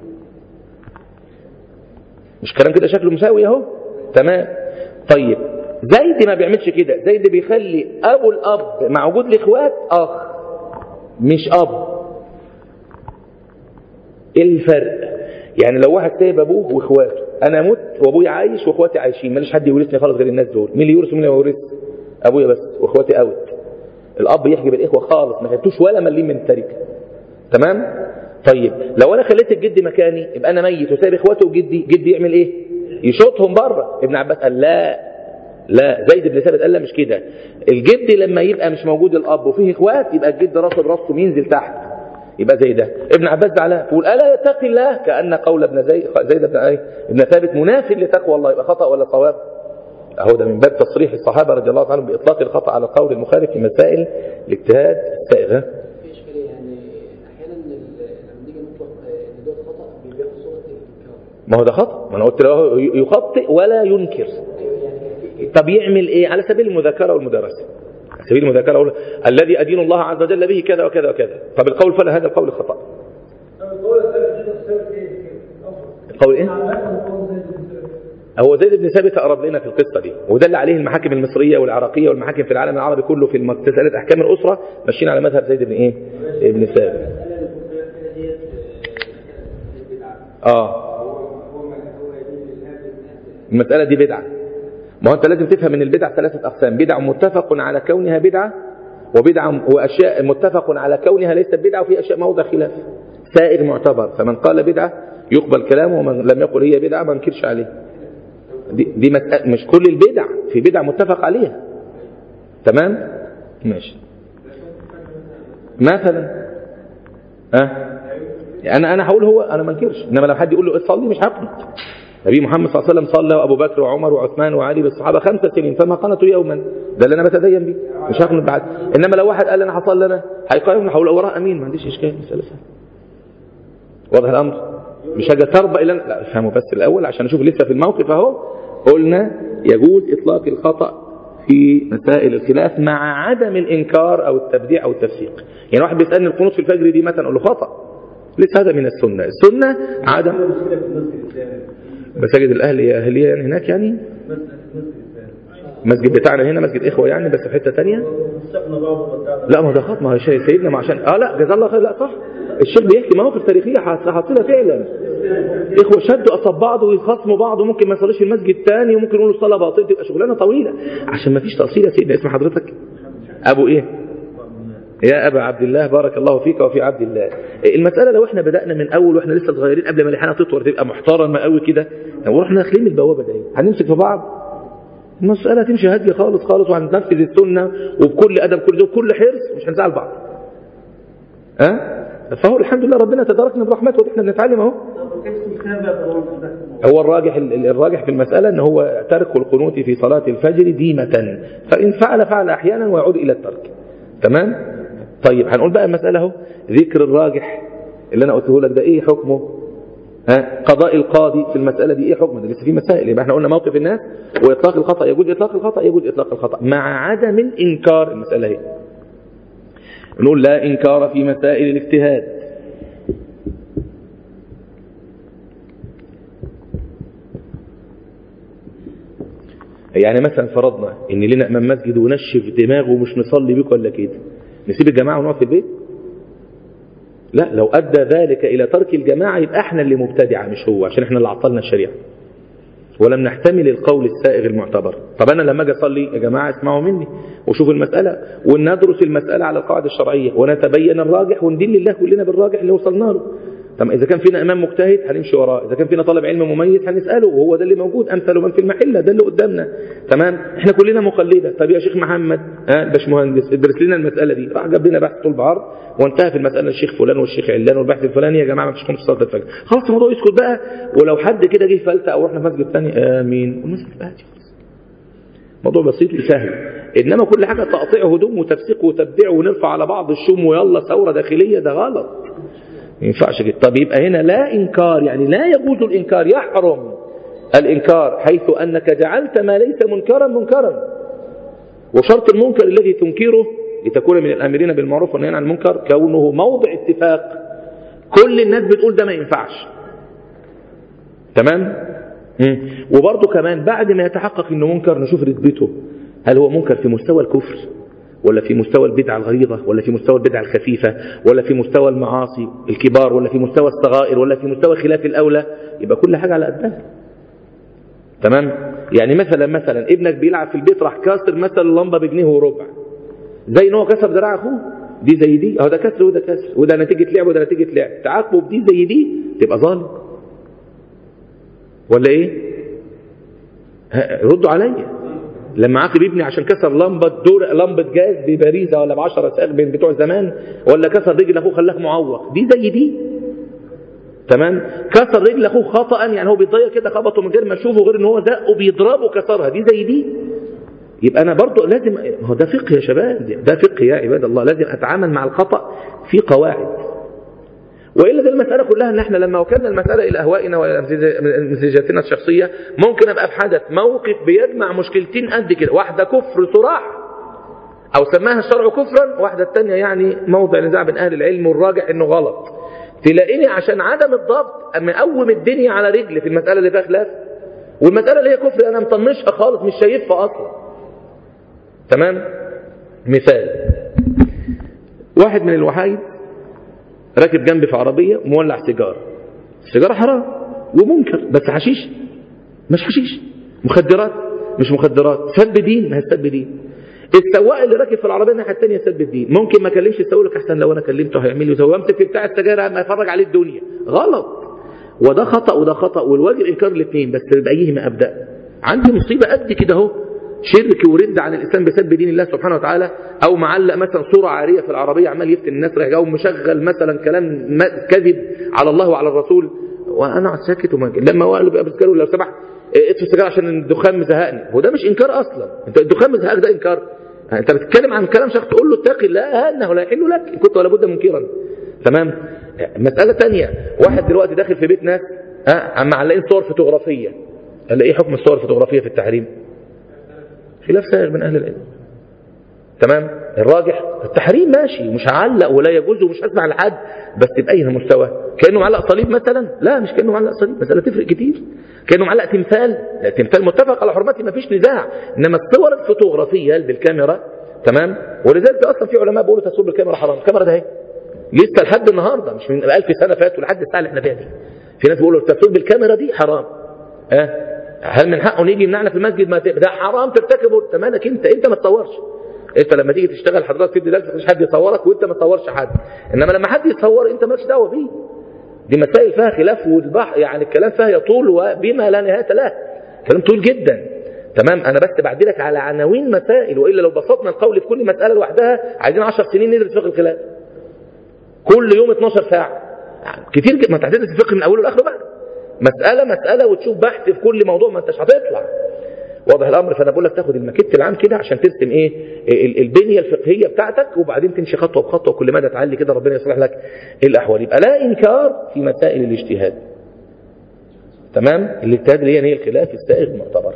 مش كلام كده شكله مساوي اهو، تمام. طيب زيد ما بيعملش كده، زيد بيخلي ابو الاب مع وجود الاخوات اخ مش اب. ايه الفرق؟ يعني لو واحد سايب ابوه واخواته، انا مت وابويا عايش واخواتي عايشين، ماليش حد يورثني خالص غير الناس دول، مين اللي يورث ومين اللي يورث؟ ابويا بس واخواتي اوت. الاب يحجب الاخوه خالص، ما خدتوش ولا مليم من التركه، تمام. طيب لو انا خليت الجد مكاني يبقى انا ميت وسايب اخواته وجدي، جدي يعمل ايه؟ يشوطهم بره. ابن عباس قال لا زيد بن ثابت قال لا مش كده. الجد لما يبقى مش موجود الاب وفيه اخوات يبقى الجد راسه براسه ينزل تحت، يبقى زي ده. ابن عباس زعلان يقول الا يتقي الله، كأن قول ابن زيد بن ثابت منافي لتقوى الله. يبقى خطأ ولا صواب؟ اهو ده من باب تصريح الصحابه رضي الله عنهم باطلاق الخطأ على القول المخالف في مسائل الاجتهاد السائغه. في اشكاليه يعني احيانا لما نيجي نطلق ان ده خطأ بياخد صوره ما هو ده خطأ، ما انا قلت له يخطئ ولا ينكر. طب يعمل ايه؟ على سبيل المذاكره والمدارسه، على سبيل المذاكره الذي ادين الله عز وجل به كذا وكذا وكذا. طب القول فلا، هذا القول خطأ. القول ايه؟ هو زيد بن ثابت اقرب لنا في القصه دي، وده اللي عليه المحاكم المصريه والعراقيه والمحاكم في العالم العربي كله في مساله احكام الاسره ماشيين على مذهب زيد بن ايه؟ ابن ثابت. المساله دي بدعه. ما هو انت لازم تفهم ان البدع ثلاثه اقسام: بدع متفق على كونها بدعه، وبدعه واشياء متفق على كونها ليست بدعه، وفي اشياء موضع خلاف سائر معتبر. فمن قال بدعه يقبل كلامه، ومن لم يقل هي بدعه ما ننكرش عليه. دي مش كل البدع، في بدع متفق عليها. تمام ماشي. مثلا انا هقول هو انا ما انكرش، انما لو حد يقول له صلي مش هقنط. النبي محمد صلى الله عليه وسلم صلى، وابو بكر وعمر وعثمان وعلي بالصحابه 5 سنين فما قنطوا يوما، ده اللي انا بتدين بيه، مش هقنط بعد. انما لو واحد قال انا هصلي انا هيقاوم، هقول وراه امين، ما عنديش اشكال، مساله سهله. واضح الامر؟ مش هاجي تربى الى لا، افهموا بس الاول عشان اشوف لسه في الموقف اهو. قلنا يجوز اطلاق الخطأ في مسائل الخلاف مع عدم الانكار او التبديع او التفسيق. يعني واحد بيسالني القنوت في الفجر دي مثلا، اقول له خطأ، ليس هذا من السنه. السنه عدم مساجد الاهليه اهليه يعني هناك، يعني المسجد بتاعنا هنا مسجد اخوه يعني، بس في حته ثانيه. لا ما ده خط، ما هو سيدنا ما عشان لا جزاه الله خير. لا صح، الشيخ بيحكي مواقف تاريخيه حاصله فعلا. اخوه شدوا اصاب بعض ويخاصموا بعض، وممكن ما يصليش المسجد الثاني، وممكن يقولوا الصلاه باطله، تبقى شغلانه طويله عشان ما فيش تاصيل. يا سيدنا اسم حضرتك ابو ايه؟ يا ابا عبد الله، بارك الله فيك وفي عبد الله. المساله لو احنا بدانا من اول واحنا لسه صغيرين قبل ما الحياه تطور تبقى محترمه قوي كده، لو رحنا داخلين من البوابه دي هنمسك في بعض، المساله تمشي هاديه خالص خالص، وهننفذ السنه وبكل ادب كل ده وكل حرص، مش هنزعل بعض. فهو الحمد لله ربنا تداركنا برحمته واحنا بنتعلم اهو. هو الراجح في المساله ان هو ترك القنوت في صلاه الفجر ديمه، فان فعل احيانا ويعود الى الترك. تمام. طيب هنقول بقى المساله اهو، ذكر الراجح اللي انا قلته لك ده ايه حكمه؟ قضاء القاضي في المساله دي ايه حكمه؟ ده لسه في مسائل. يبقى احنا قلنا موقف الناس، واطلاق الخطا يجوز اطلاق الخطا، يجوز اطلاق الخطا مع عدم الانكار. المساله هي نقول لا انكار في مسائل الاجتهاد. يعني مثلا فرضنا ان لنا امام مسجد ونشف دماغه ومش نصلي بك ولا كده، نسيب الجماعه ونقعد في البيت؟ لا، لو ادى ذلك الى ترك الجماعه يبقى احنا اللي مبتدعه مش هو، عشان احنا اللي عطلنا الشريعه ولم نحتمل القول السائغ المعتبر. طب انا لما اجي اصلي يا جماعه اسمعوا مني وشوفوا المساله، وندرس المساله على القاعده الشرعيه، ونتبين الراجح، وندل لله كلنا بالراجح اللي وصلنا له. طب اذا كان فينا امام مجتهد هنمشي وراه، اذا كان فينا طالب علم مميز هنساله، وهو ده اللي موجود، امثل من في المحله، ده اللي قدامنا. تمام. احنا كلنا مقلده. طب يا شيخ محمد باشمهندس ادرس لنا المساله دي، راح جاب لنا بحث طول بعرض وانتهى في المساله الشيخ فلان والشيخ علان والبحث الفلاني، يا جماعه ما فيش خمس صلاه الفجر، خلاص الموضوع يسكت بقى. ولو حد كده جه فلته او رحنا في مسجد ثاني امين والمسجد بقى خلاص، موضوع بسيط وسهل. انما كل حاجه تقطيع هدوم وتفسيق وتبديع ونرفع على بعض الشوم ويلا ثوره داخليه، ده غلط، ما ينفعش كده. طب يبقى هنا لا انكار، يعني لا يجوز الانكار، يحرم الانكار حيث انك جعلت ما ليس منكرا منكرا. وشرط المنكر الذي تنكره لتكون من الامرين بالمعروف والنهي عن المنكر كونه موضع اتفاق، كل الناس بتقول ده ما ينفعش. تمام. وبرضه كمان بعد ما يتحقق انه منكر نشوف رتبته، هل هو منكر في مستوى الكفر، ولا في مستوى البدعة الغليظة، ولا في مستوى البدعة الخفيفة، ولا في مستوى المعاصي الكبار، ولا في مستوى الصغائر، ولا في مستوى خلاف الأولى. يبقى كل حاجة على قدها. تمام. يعني مثلا ابنك بيلعب في البيت راح كاسر مثلا اللمبة بجنيه وربع، زي ان هو كسر ذراع اخوه، دي زي دي اهو، ده كسر وده كسر، وده نتيجة لعب وده نتيجة لعب، تعاقبه بدي زي دي تبقى ظالم ولا ايه؟ ردوا عليا. لما عاقب ابني عشان كسر لمبة جاز ببريزة ولا ب10 ساغ من بتوع زمان، ولا كسر رجل اخوه خلاه معوق، دي زي دي. تمام. كسر رجل اخوه خطأ، يعني هو بيتضيق كده خبطه من غير ما اشوفه، غير ان هو دقه بيضربه كسرها، دي زي دي. يبقى انا برضو لازم، هو ده فقه يا شباب، ده فقه يا عباد الله، لازم اتعامل مع الخطأ في قواعد. وإلا دي المسألة كلها ان احنا لما وكلنا المسألة الى اهوائنا ومزاجاتنا الشخصية ممكن ابقى في حدث موقف بيجمع مشكلتين قد كده، واحدة كفر صراح او سماها الشرع كفرا، واحدة الثانية يعني موضع نزاع بين اهل العلم والراجح انه غلط. تلاقيني عشان عدم الضبط مقوم الدنيا على رجل في المسألة اللي فيها خلاف، والمسألة اللي هي كفر انا مطنشها خالص مش شايفها اصلا. تمام. مثال، واحد من الوحايد راكب جنبي في عربية ومولع سيجارة. السيجارة حرام ومنكر، بس حشيش مش حشيش، مخدرات مش مخدرات، سب دين ما هي سب دين. السواق اللي راكب في العربية الناحية الثانية سب الدين، ممكن ما اكلمش السواق لك احسن لو انا كلمته هيعمل لي وسوي، امسك في بتاع السجاير ما يفرج عليه الدنيا، غلط. وده خطأ وده خطأ، والواجب انكار الاثنين، بس بايهما ابدا. عندي مصيبة قد كده اهو، شرك ورد عن الاسلام بسبب دين الله سبحانه وتعالى، او معلق مثلا صورة عارية في العربية عمال يفتن الناس رايح جاي، ومشغل مثلا كلام كذب على الله وعلى الرسول، وانا قاعد ساكت لما هو قال بسكره لو سمح اطفي السجاير عشان الدخان مزهقني. هو ده مش انكار اصلا، انت الدخان مزهقك ده انكار. انت بتتكلم عن كلام شخص تقول له اتقي الله انه لا يحل لك ان كنت ولا بد منكرا. تمام. مسألة ثانية، واحد دلوقتي داخل في بيت ناس عم معلقين صور فوتوغرافية، قال ايه حكم الصور الفوتوغرافية في التحريم؟ خلاف سائغ من اهل العلم. تمام. الراجح التحريم ماشي، مش هعلق ولا يجوز ومش هسمع لحد، بس باي مستوى. كانه معلق صليب مثلا؟ لا مش كانه معلق صليب، مسألة تفرق كتير. كانه معلق تمثال؟ لا التمثال متفق على حرمته ما فيش نزاع، انما الصور الفوتوغرافية بالكاميرا تمام. ولذلك اصلا في علماء بيقولوا تصوير بالكاميرا حرام. الكاميرا ده اهي لسه لحد النهارده، مش من 1000 سنة فاتوا لحد الساعة اللي احنا فيها دي، في ناس بيقولوا التصوير بالكاميرا دي حرام. هل من حقه نيجي يمنعنا في المسجد؟ ما ده حرام ترتكبه. تمامك انت ما تصورش. انت لما تيجي تشتغل حضرتك تدي درس مش حد يصورك وانت ما تصورش حد، انما لما حد يصور انت مالكش دعوه بيه. دي مسائل فيها خلاف، والبحر يعني الكلام فيها يطول وبما لا نهايه له، كلام طويل جدا. تمام. انا بس بعدلك على عناوين مسائل، والا لو بسطنا القول في كل مساله لوحدها عايزين 10 سنين ندرس فقه الخلاف كل يوم 12 ساعه كتير. ما تحددش الفقه من اوله لاخره بقى، مسألة وتشوف بحث في كل موضوع، ما انتش هتطلع. واضح الامر. فانا بقول لك تاخد الماكيت العام كده عشان ترسم البنيه الفقهيه بتاعتك، وبعدين تمشي خطوه بخطوه، كل مدى تعلي كده ربنا يصلح لك الاحوال. يبقى لا انكار في مسائل الاجتهاد. تمام. الاجتهاد اللي هي الخلاف السائغ المعتبر.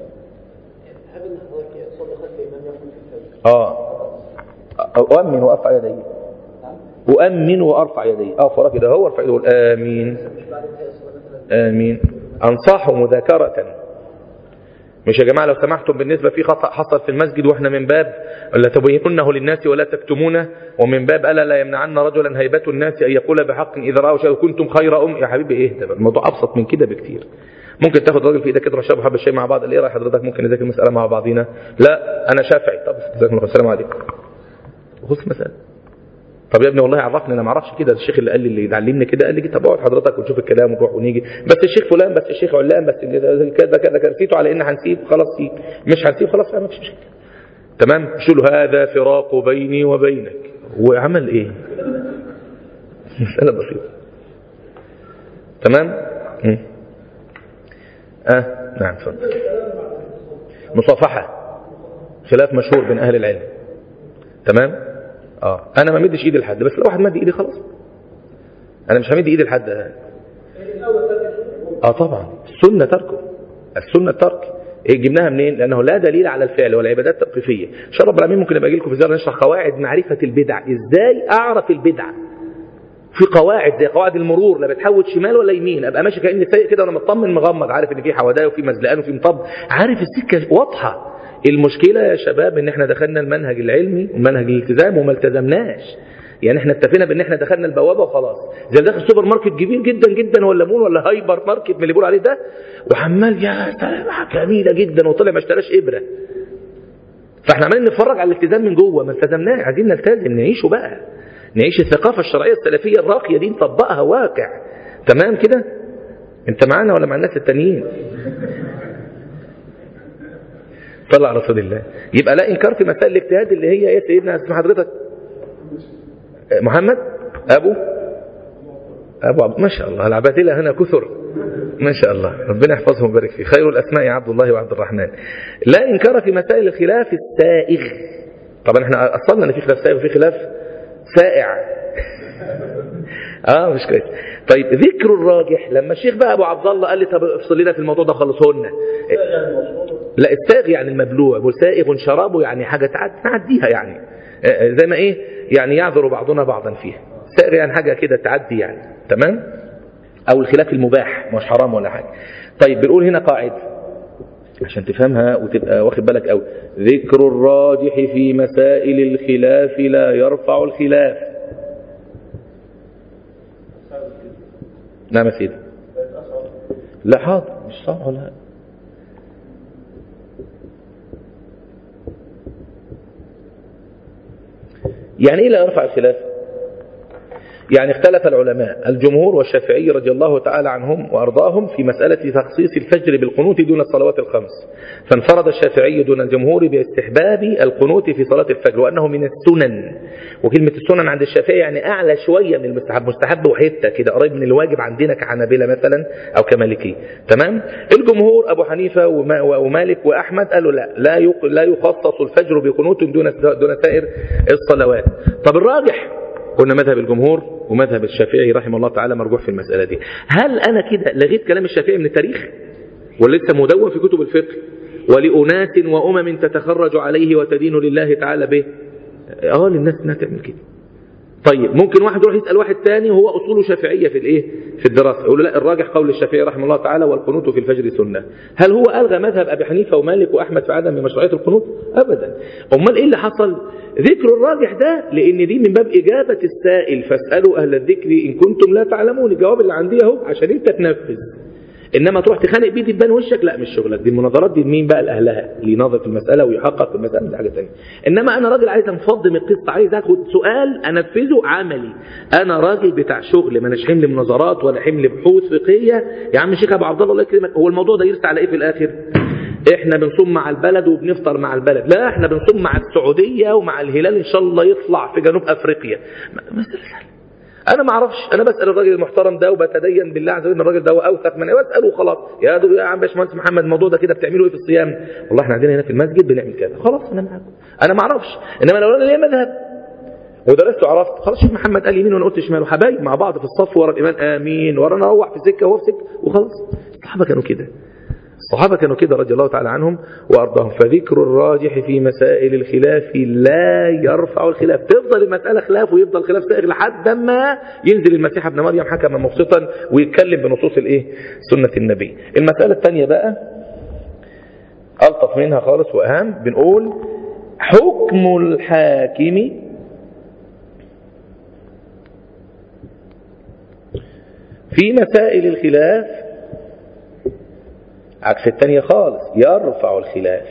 أؤمن وأرفع يدي، أؤمن وأرفع يدي، أقف كده هو ارفع يقول آمين آمين. أنصحوا مذاكرة. مش يا جماعة لو سمحتم بالنسبة في خطأ حصل في المسجد وإحنا من باب لا تبينونه للناس ولا تكتمونه، ومن باب ألا لا يمنعن رجلا هيبة الناس أن يقول بحق إذا رأوا شيء كنتم خير يا حبيبي إيه ده؟ الموضوع أبسط من كده بكتير. ممكن تاخد راجل في ايدك كده رشاب وحب الشيء مع بعض، اللي ايه رايح حضرتك ممكن نذاكر المسألة مع بعضينا؟ لا أنا شافعي. طب جزاكم الله السلام عليكم. خص مسألة. طب يا ابني والله عرفني انا ما اعرفش كده، الشيخ اللي قال لي اللي يعلمني كده قال لي طب اقعد حضرتك ونشوف الكلام ونروح ونيجي، بس الشيخ فلان بس الشيخ علان بس كذا كذا كذا، نسيته على ان هنسيب خلاص سيب، مش هنسيب خلاص ما فيش مشكله. تمام. شو له هذا فراق بيني وبينك، وعمل ايه؟ مسألة بسيطة. تمام. نعم تفضل. مصافحة خلاف مشهور بين اهل العلم. تمام. انا ما مدش ايدي لحد، بس لو واحد مد ايدي خلاص انا مش همد ايدي لحد. طبعا السنه تركه، السنه ترك. جبناها منين؟ لانه لا دليل على الفعل والعبادات التوقيفيه. ان شاء الله رب العالمين ممكن ابقى اجي لكم في زياره نشرح قواعد معرفه البدع، ازاي اعرف البدع. في قواعد زي قواعد المرور، لا بتحود شمال ولا يمين، ابقى ماشي كاني سايق كده وانا مطمن مغمض، عارف ان في حودايه وفي مزلقان وفي مطب، عارف السكه واضحه. المشكلة يا شباب ان احنا دخلنا المنهج العلمي ومنهج الالتزام وما التزمناش. يعني احنا اتفقنا بان احنا دخلنا البوابة وخلاص، زي داخل سوبر ماركت كبير جدا جدا ولا مول ولا هايبر ماركت من اللي بيقول عليه ده، وحمال يا سلام جميلة جدا وطلع ما اشتراش ابرة. فاحنا عمالين نتفرج على الالتزام من جوه، ما التزمناش. عايزين نلتزم، نعيشه بقى، نعيش الثقافة الشرعية السلفية الراقية دي، نطبقها واقع. تمام كده. انت معانا ولا مع الناس التانيين؟ صلى على رسول الله. يبقى لا انكار في مسائل الاجتهاد اللي هي ايه سيدنا اسم حضرتك محمد ابو ما شاء الله العبادله هنا كثر ما شاء الله، ربنا يحفظهم ويبارك فيه. خير الاسماء عبد الله وعبد الرحمن. لا انكار في مسائل الخلاف السائغ. طبعا احنا اصلنا ان في خلاف سائغ وفي خلاف سائع. مش كويس. طيب ذكر الراجح لما الشيخ بقى ابو عبد الله قال لي طب افصل لنا في الموضوع ده خلصهن. لا الساغ يعني المبلوع، وسائغ شرابه يعني حاجه تعديها يعني زي ما ايه يعني يعذر بعضنا بعضا فيها. سائغ يعني حاجه كده تعدي يعني تمام، او الخلاف المباح مش حرام ولا حاجه. طيب بنقول هنا قاعده عشان تفهمها وتبقى واخد بالك قوي. ذكر الراجح في مسائل الخلاف لا يرفع الخلاف. نعم يا سيدي. لا حاضر مش صح ولا يعني ايه لا يرفع الخلاف؟ يعني اختلف العلماء الجمهور والشافعي رضي الله تعالى عنهم وارضاهم في مسألة تخصيص الفجر بالقنوت دون الصلوات الخمس، فانفرد الشافعي دون الجمهور باستحباب القنوت في صلاة الفجر وأنه من السنن. وكلمة السنن عند الشافعي يعني أعلى شوية من المستحب، مستحب وحتة كده قريب من الواجب عندنا كحنابلة مثلا أو كمالكي. تمام. الجمهور أبو حنيفة ومالك وأحمد قالوا لا يخصص الفجر بقنوت دون سائر الصلوات. طب الراجح قلنا مذهب الجمهور ومذهب الشافعي رحمه الله تعالى مرجوح في المسألة دي. هل أنا كده لغيت كلام الشافعي من التاريخ ولسه مدون في كتب الفقه ولأناس وأمم تتخرج عليه وتدين لله تعالى به؟ للناس انها تعمل كده. طيب ممكن واحد يروح يسأل واحد تاني وهو أصوله شافعية في الايه في الدراسة يقول له لا الراجح قول الشافعي رحمه الله تعالى والقنوت في الفجر سنة. هل هو ألغى مذهب أبي حنيفة ومالك وأحمد في عدم مشروعية القنوت؟ أبدا. أمال إيه اللي حصل؟ ذكر الراجح ده لأن دي من باب إجابة السائل فاسألوا أهل الذكر إن كنتم لا تعلمون. الجواب اللي عندي اهو عشان أنت تنفذ، انما تروح تخانق بيه تبان وشك لا مش شغلك. دي المناظرات دي مين بقى لاهلها اللي يناظر في المساله ويحقق في المساله دي حاجه ثانيه. انما انا راجل عايز انفض من القصه، عايز اخد سؤال انفذه عملي. انا راجل بتاع شغل، ما اناش حمل مناظرات ولا حمل بحوث فقهيه. يا عم الشيخ ابو عبد الله الله يكرمك، هو الموضوع ده يرسى على ايه في الاخر؟ احنا بنصوم مع البلد وبنفطر مع البلد. لا احنا بنصوم مع السعوديه ومع الهلال ان شاء الله يطلع في جنوب افريقيا. مساله سهله. انا ما اعرفش، انا بسال الراجل المحترم ده وبتدين بالله عز وجل ان الراجل ده هو اوثق مني واساله وخلاص. يا عم باشمهندس محمد الموضوع ده كده بتعملوا ايه في الصيام؟ والله احنا عندنا هنا في المسجد بنعمل كذا. خلاص انا معاكم، انا ما اعرفش. انما لو انا ليا مذهب ودرست وعرفت خلاص شيخ محمد قال يمين وانا قلت شمال وحبايب مع بعض في الصف ورا الامام امين ورانا نروح في سكه وهو في سكه وخلاص. الصحابه كانوا كده، الصحابة كانوا كده رضي الله تعالى عنهم وأرضاهم. فذكر الراجح في مسائل الخلاف لا يرفع الخلاف. تفضل المسألة خلاف ويفضل خلاف سائغ لحد ما ينزل المسيح ابن مريم حكما مقسطا ويتكلم بنصوص الايه سنة النبي. المسألة الثانية بقى ألطف منها خالص وأهم، بنقول حكم الحاكم في مسائل الخلاف عكس الثانية خالص، يرفع الخلاف.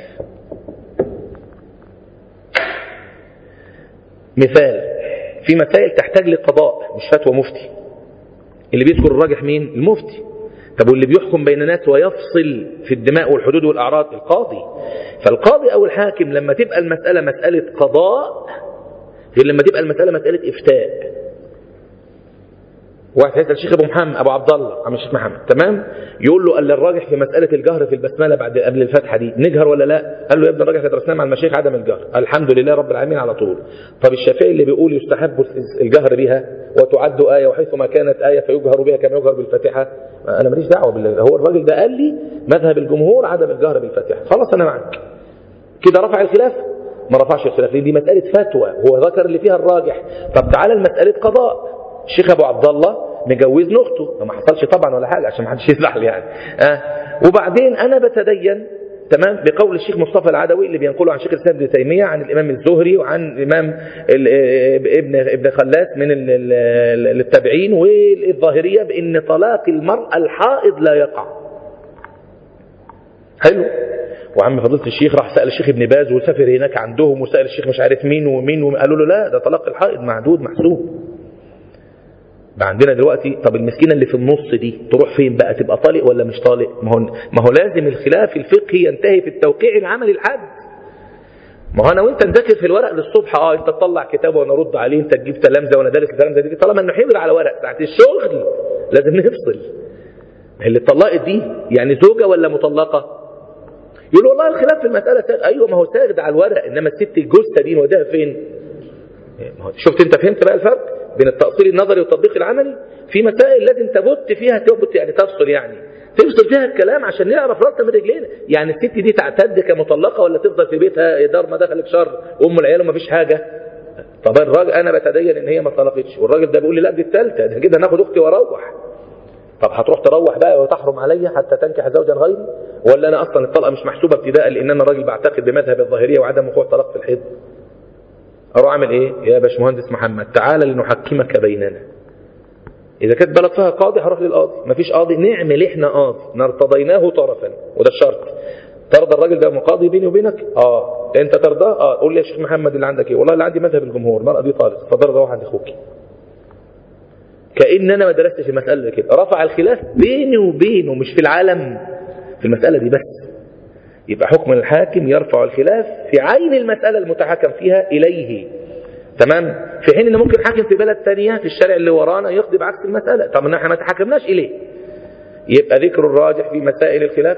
مثال في مسائل تحتاج لقضاء مش فتوى مفتي. اللي بيذكر الراجح مين؟ المفتي. طب واللي بيحكم بين الناس ويفصل في الدماء والحدود والأعراض؟ القاضي. فالقاضي أو الحاكم لما تبقى المسألة مسألة قضاء غير لما تبقى المسألة مسألة إفتاء. واحد يسأل الشيخ ابو عبد الله عم الشيخ محمد تمام، يقول له قال الراجح في مسألة الجهر في البسملة قبل الفتحة دي نجهر ولا لا؟ قال له يا ابن الراجح درسناه مع المشايخ عدم الجهر. الحمد لله رب العالمين على طول. طب الشافعي اللي بيقول يستحب الجهر بها وتعد آية وحيثما كانت آية فيجهر بها كما يجهر بالفاتحة، أنا ماليش دعوة هو الراجل ده قال لي مذهب الجمهور عدم الجهر بالفاتحة، خلاص أنا معك كده. رفع الخلاف؟ ما رفعش الخلاف لأن دي مسألة فتوى هو ذكر اللي فيها الراجح. طب تعالى المسألة قضاء. الشيخ ابو عبد الله مجوز اخته، ما حصلش طبعا ولا حاجه عشان ما حدش يزعل يعني. وبعدين انا بتدين تمام بقول الشيخ مصطفى العدوي اللي بينقله عن شيخ الاسلام ابن تيميه عن الامام الزهري وعن الامام ابن خلاس من التابعين والظاهريه بان طلاق المراه الحائض لا يقع. حلو. وعم فضيله الشيخ راح سال الشيخ ابن باز وسافر هناك عندهم وسال الشيخ مش عارف مين ومين وقالوا له لا ده طلاق الحائض معدود محسوب. عندنا دلوقتي طب المسكينة اللي في النص دي تروح فين بقى؟ تبقى طالق ولا مش طالق؟ ما هو لازم الخلاف الفقهي ينتهي في التوقيع العملي الحد. ما هو انا وانت نذاكر في الورق للصبح انت تطلع كتاب وانا ارد عليه، انت تجيب تلامذه وانا دارس التلامذه دي، طالما انه حبر على ورق ساعه الشغل لازم نفصل. اللي اتطلقت دي يعني زوجه ولا مطلقه؟ يقول والله الخلاف في المساله ساغ. ايوه ما هو ساغ على الورق، انما الست الجثه دي نوديها فين؟ شفت انت فهمت بقى الفرق؟ بين التأصيل النظري والتطبيق العملي في مسائل لازم تبت فيها، تبت يعني تفصل، يعني تفصل فيها الكلام عشان نعرف راسنا من رجلينا. يعني الست دي تعتد كمطلقة ولا تفضل في بيتها دار ما دخلك شر وام العيال وما فيش حاجة؟ طب الراجل انا بتدين ان هي ما طلقتش، والراجل ده بيقول لي لا دي الثالثه، ده كده ناخد اختي واروح. طب هتروح تروح بقى وتحرم عليا حتى تنكح زوجا غيري؟ ولا انا اصلا الطلقه مش محسوبه ابتداء لان انا راجل بعتقد بمذهب الظاهريه وعدم وقوع الطلاق في الحيض؟ اروح اعمل ايه؟ يا باشمهندس محمد تعالى لنحكمك بيننا. اذا كانت بلد فيها قاضي هروح للقاضي، مفيش قاضي نعمل احنا قاضي نرتضيناه طرفا، وده الشرط. ترضى الراجل ده مقاضي بيني وبينك؟ انت ترضاه؟ قول لي يا شيخ محمد اللي عندك ايه؟ والله اللي عندي مذهب الجمهور، المرأة دي طالق، فضل روح عند اخوك. كأن انا ما درستش المسألة كده. رفع الخلاف بيني وبينه، مش في العالم، في المسألة دي بس. يبقى حكم الحاكم يرفع الخلاف في عين المسألة المتحكم فيها إليه، تمام؟ في حين ان ممكن حاكم في بلد ثانية في الشارع اللي ورانا يقضي بعكس المسألة، طب ان احنا ما تحكمناش إليه. يبقى ذكر الراجح في مسائل الخلاف،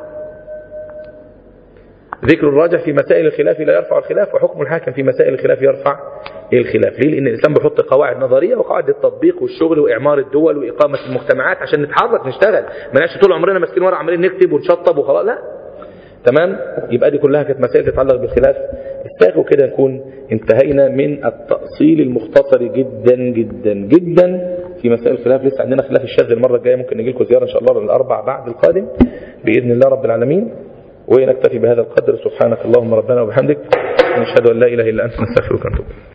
ذكر الراجح في مسائل الخلاف لا يرفع الخلاف، وحكم الحاكم في مسائل الخلاف يرفع الخلاف. ليه؟ لأن الإسلام بيحط قواعد نظرية وقواعد التطبيق والشغل وإعمار الدول وإقامة المجتمعات عشان نتحرك نشتغل، ما نعيش طول عمرنا ماسكين ورا عمالين نكتب ونشطب وخلاص، لا. تمام؟ يبقى دي كلها كانت مسائل تتعلق بالخلاف الساق، وكده نكون انتهينا من التأصيل المختصر جدا جدا جدا في مسائل الخلاف. لسه عندنا خلاف الشاذ المرة الجاية، ممكن نجي لكم زيارة إن شاء الله الأربع بعد القادم بإذن الله رب العالمين. ونكتفي بهذا القدر. سبحانك اللهم ربنا وبحمدك، نشهد أن لا إله إلا أنت، نستغفرك ونتوب.